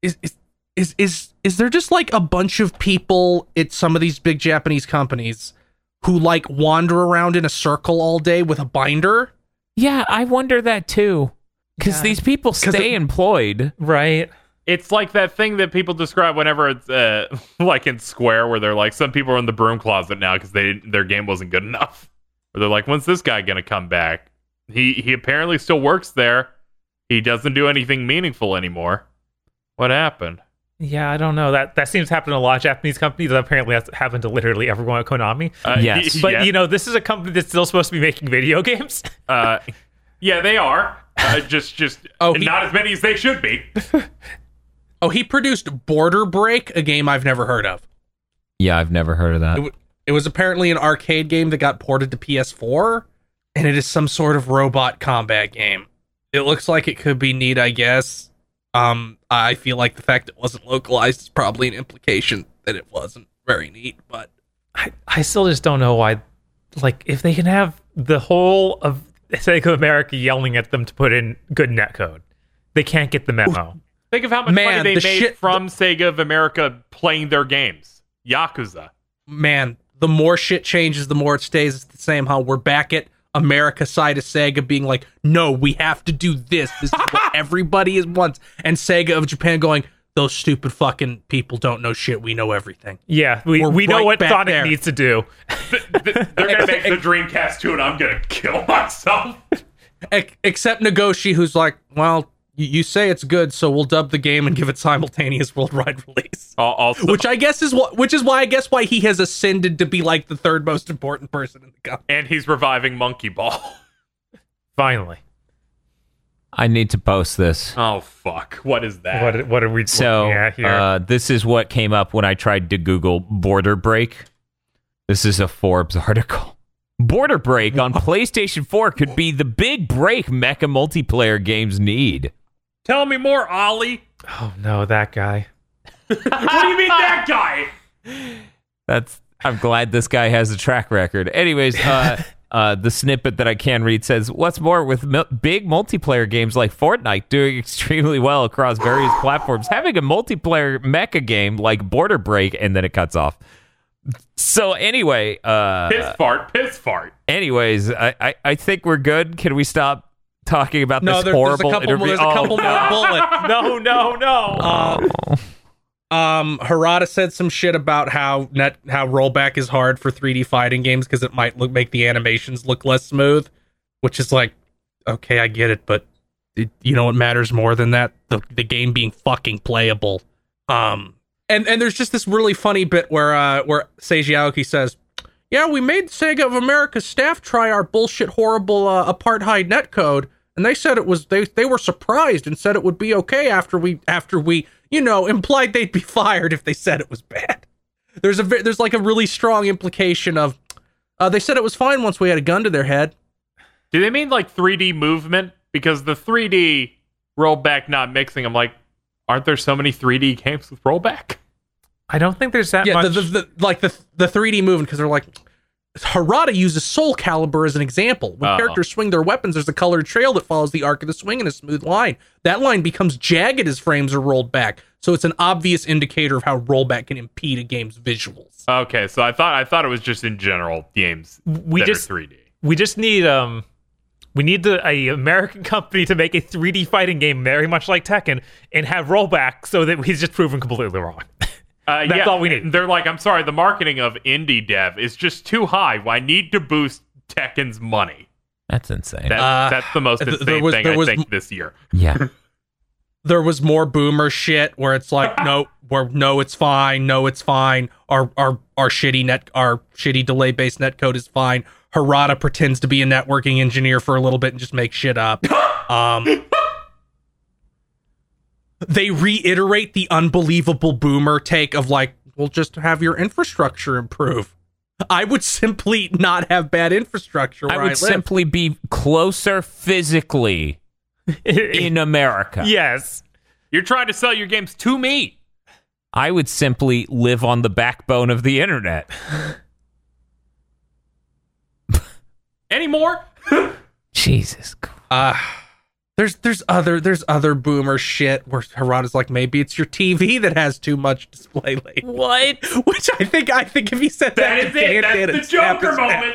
Speaker 3: is there just like a bunch of people at some of these big Japanese companies who like wander around in a circle all day with a binder?
Speaker 2: Yeah, I wonder that too. Because these people stay employed.
Speaker 4: Right.
Speaker 5: It's like that thing that people describe whenever it's like in Square, where they're like, some people are in the broom closet now because their game wasn't good enough. Or they're like, when's this guy gonna come back? He apparently still works there. He doesn't do anything meaningful anymore. What happened?
Speaker 4: Yeah, I don't know. That seems to happen to a lot of Japanese companies. That apparently has happened to literally everyone at Konami.
Speaker 2: Yes.
Speaker 4: But,
Speaker 5: yes.
Speaker 4: This is a company that's still supposed to be making video games.
Speaker 5: Yeah, they are. Just not as many as they should be.
Speaker 3: Oh, he produced Border Break, a game I've never heard of.
Speaker 2: Yeah, I've never heard of that.
Speaker 3: It was apparently an arcade game that got ported to PS4, and it is some sort of robot combat game. It looks like it could be neat, I guess. I feel like the fact it wasn't localized is probably an implication that it wasn't very neat, but
Speaker 4: I still just don't know why. Like, if they can have the whole of Sega of America yelling at them to put in good netcode, they can't get the memo.
Speaker 5: Think of how much money they made from Sega of America playing their games. Yakuza.
Speaker 3: Man, the more shit changes, the more it stays. It's the same. How we're back at America side of Sega being like, no, we have to do this. This is what everybody wants. And Sega of Japan going, those stupid fucking people don't know shit. We know everything.
Speaker 4: Yeah, we know what Sonic
Speaker 3: there.
Speaker 4: needs to do.
Speaker 5: They're gonna make the Dreamcast 2, and I'm gonna kill myself.
Speaker 3: Except Nagoshi, who's like, well, you say it's good, so we'll dub the game and give it simultaneous worldwide release.
Speaker 5: Also,
Speaker 3: which is why he has ascended to be like the third most important person in the company.
Speaker 5: And he's reviving Monkey Ball.
Speaker 4: Finally.
Speaker 2: I need to post this.
Speaker 5: Oh fuck! What is that?
Speaker 4: What are we looking at here?
Speaker 2: This is what came up when I tried to Google Border Break. This is a Forbes article. Border Break on PlayStation 4 could be the big break mecha multiplayer games need.
Speaker 5: Tell me more, Ollie.
Speaker 4: Oh no, that guy.
Speaker 5: What do you mean that guy?
Speaker 2: I'm glad this guy has a track record. Anyways, the snippet that I can read says, what's more, with big multiplayer games like Fortnite doing extremely well across various platforms, having a multiplayer mecha game like Border Break, and then it cuts off. So anyway,
Speaker 5: piss fart.
Speaker 2: Anyways, I think we're good. Can we stop talking about this horrible interview?
Speaker 3: There's a couple more bullets.
Speaker 4: No.
Speaker 3: Harada said some shit about how rollback is hard for 3D fighting games because it might make the animations look less smooth, which is like, okay, I get it, but you know what matters more than that? The game being fucking playable. And there's just this really funny bit where Seiji Aoki says, yeah, we made Sega of America's staff try our bullshit horrible apartheid netcode, and they said it was they were surprised and said it would be okay after we implied they'd be fired if they said it was bad. There's like a really strong implication of they said it was fine once we had a gun to their head.
Speaker 5: Do they mean like 3D movement? Because the 3D rollback not mixing, I'm like, aren't there so many 3D games with rollback?
Speaker 4: I don't think there's that much.
Speaker 3: The 3D movement, because they're like, Harada uses Soul Calibur as an example. When characters swing their weapons, there's a colored trail that follows the arc of the swing in a smooth line. That line becomes jagged as frames are rolled back, so it's an obvious indicator of how rollback can impede a game's visuals.
Speaker 5: Okay, so I thought it was just in general games are 3D.
Speaker 4: We just need we need a American company to make a 3D fighting game very much like Tekken and have rollback so that he's just proven completely wrong. That's all we need.
Speaker 5: They're like, I'm sorry, the marketing of indie dev is just too high. I need to boost Tekken's money.
Speaker 2: That's insane.
Speaker 5: That's the most insane thing I think this year.
Speaker 2: Yeah.
Speaker 3: There was more boomer shit where it's like, no, it's fine. No, it's fine. Our shitty delay based netcode is fine. Harada pretends to be a networking engineer for a little bit and just makes shit up. They reiterate the unbelievable boomer take of like, we'll just have your infrastructure improve. I would simply not have bad infrastructure where I live.
Speaker 2: Simply be closer physically in America.
Speaker 4: Yes.
Speaker 5: You're trying to sell your games to me.
Speaker 2: I would simply live on the backbone of the internet.
Speaker 5: Any more?
Speaker 2: Jesus.
Speaker 3: There's other boomer shit where Harada's like, maybe it's your TV that has too much display latency.
Speaker 2: What?
Speaker 3: Which I think if he said that
Speaker 5: is it. That's the Joker moment.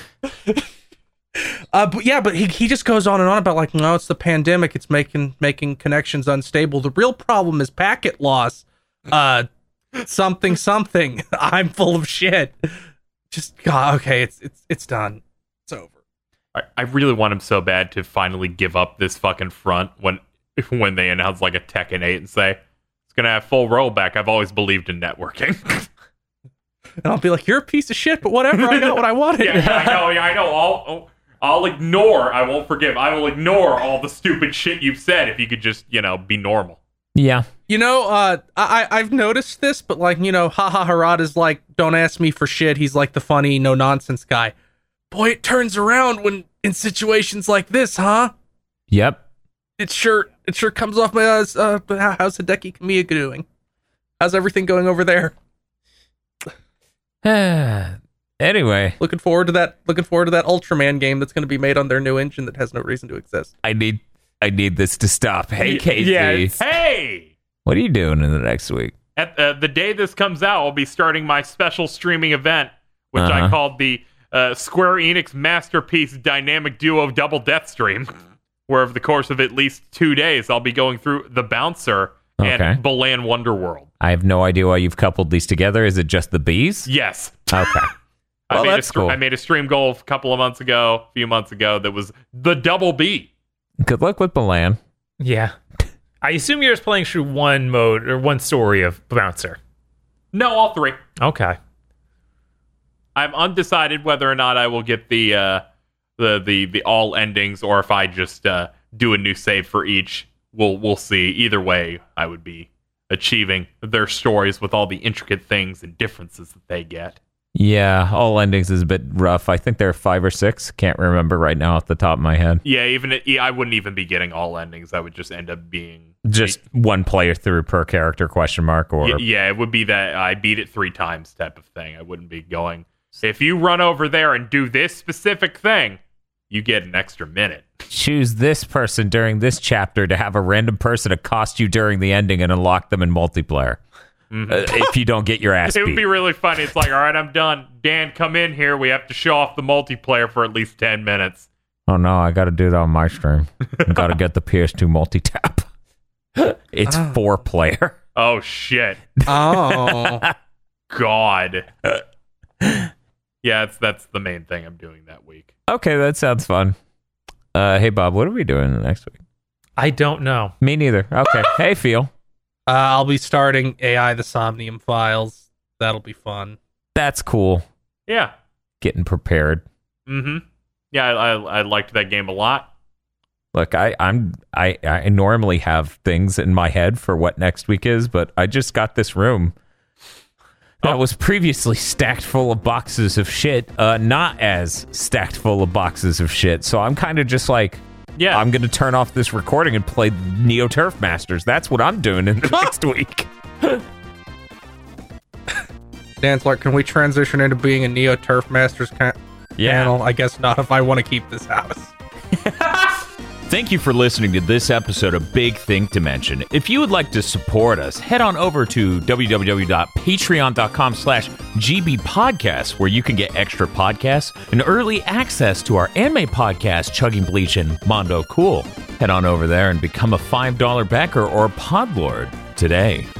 Speaker 3: But he just goes on and on about like, no, it's the pandemic. It's making connections unstable. The real problem is packet loss. Something. I'm full of shit. Just God. Okay, it's done. It's over.
Speaker 5: I really want him so bad to finally give up this fucking front when they announce like a Tekken 8 and say it's gonna have full rollback. I've always believed in networking.
Speaker 3: And I'll be like, you're a piece of shit, but whatever. I got what I wanted.
Speaker 5: I know. I'll ignore. I won't forgive. I will ignore all the stupid shit you've said if you could just be normal.
Speaker 2: Yeah.
Speaker 3: I've noticed this, but like, haha, Harada's like, don't ask me for shit. He's like the funny, no nonsense guy. Boy, it turns around when in situations like this, huh?
Speaker 2: Yep.
Speaker 3: It sure comes off my how's Hideki Kamiya doing? How's everything going over there?
Speaker 2: Anyway,
Speaker 3: looking forward to that Ultraman game that's going to be made on their new engine that has no reason to exist.
Speaker 2: I need this to stop. Hey, Casey.
Speaker 5: Yeah, hey.
Speaker 2: What are you doing in the next week?
Speaker 5: At the day this comes out, I'll be starting my special streaming event which I called the Square Enix masterpiece dynamic duo Double Death Stream, where over the course of at least 2 days, I'll be going through The Bouncer and Balan Wonderworld.
Speaker 2: I have no idea why you've coupled these together. Is it just the bees?
Speaker 5: Yes.
Speaker 2: Okay. Well, that's cool.
Speaker 5: I made a stream goal a few months ago, that was the double B.
Speaker 2: Good luck with Balan.
Speaker 4: Yeah. I assume you're just playing through one mode or one story of Bouncer.
Speaker 5: No, all 3.
Speaker 4: Okay.
Speaker 5: I'm undecided whether or not I will get the all endings, or if I just do a new save for each. We'll see. Either way, I would be achieving their stories with all the intricate things and differences that they get.
Speaker 2: Yeah, all endings is a bit rough. I think there are 5 or 6. Can't remember right now off the top of my head.
Speaker 5: Yeah, I wouldn't even be getting all endings. I would just end up being
Speaker 2: just one player through per character ? Or
Speaker 5: yeah, it would be that I beat it 3 times type of thing. I wouldn't be going, if you run over there and do this specific thing, you get an extra minute.
Speaker 2: Choose this person during this chapter to have a random person accost you during the ending and unlock them in multiplayer. If you don't get your ass beat.
Speaker 5: It would be really funny. It's like, all right, I'm done. Dan, come in here. We have to show off the multiplayer for at least 10 minutes.
Speaker 2: Oh, no, I got to do that on my stream. I got to get the PS2 multi-tap. It's 4-player.
Speaker 5: Oh, shit.
Speaker 3: Oh.
Speaker 5: God. Yeah, that's the main thing I'm doing that week.
Speaker 2: Okay, that sounds fun. Hey, Bob, what are we doing next week?
Speaker 4: I don't know.
Speaker 2: Me neither. Okay. Hey, Phil.
Speaker 3: I'll be starting AI the Somnium Files. That'll be fun.
Speaker 2: That's cool.
Speaker 5: Yeah.
Speaker 2: Getting prepared.
Speaker 5: Mm-hmm. Yeah, I liked that game a lot.
Speaker 2: Look, I normally have things in my head for what next week is, but I just got this room that was previously stacked full of boxes of shit, not as stacked full of boxes of shit. So I'm kind of just like, yeah, I'm going to turn off this recording and play Neo Turf Masters. That's what I'm doing in the next week.
Speaker 3: Dantzler, can we transition into being a Neo Turf Masters channel? I guess not if I want to keep this house.
Speaker 1: Thank you for listening to this episode of Big Think Dimension. If you would like to support us, head on over to www.patreon.com/gbpodcast, where you can get extra podcasts and early access to our anime podcast, Chugging Bleach and Mondo Cool. Head on over there and become a $5 backer or a podlord today.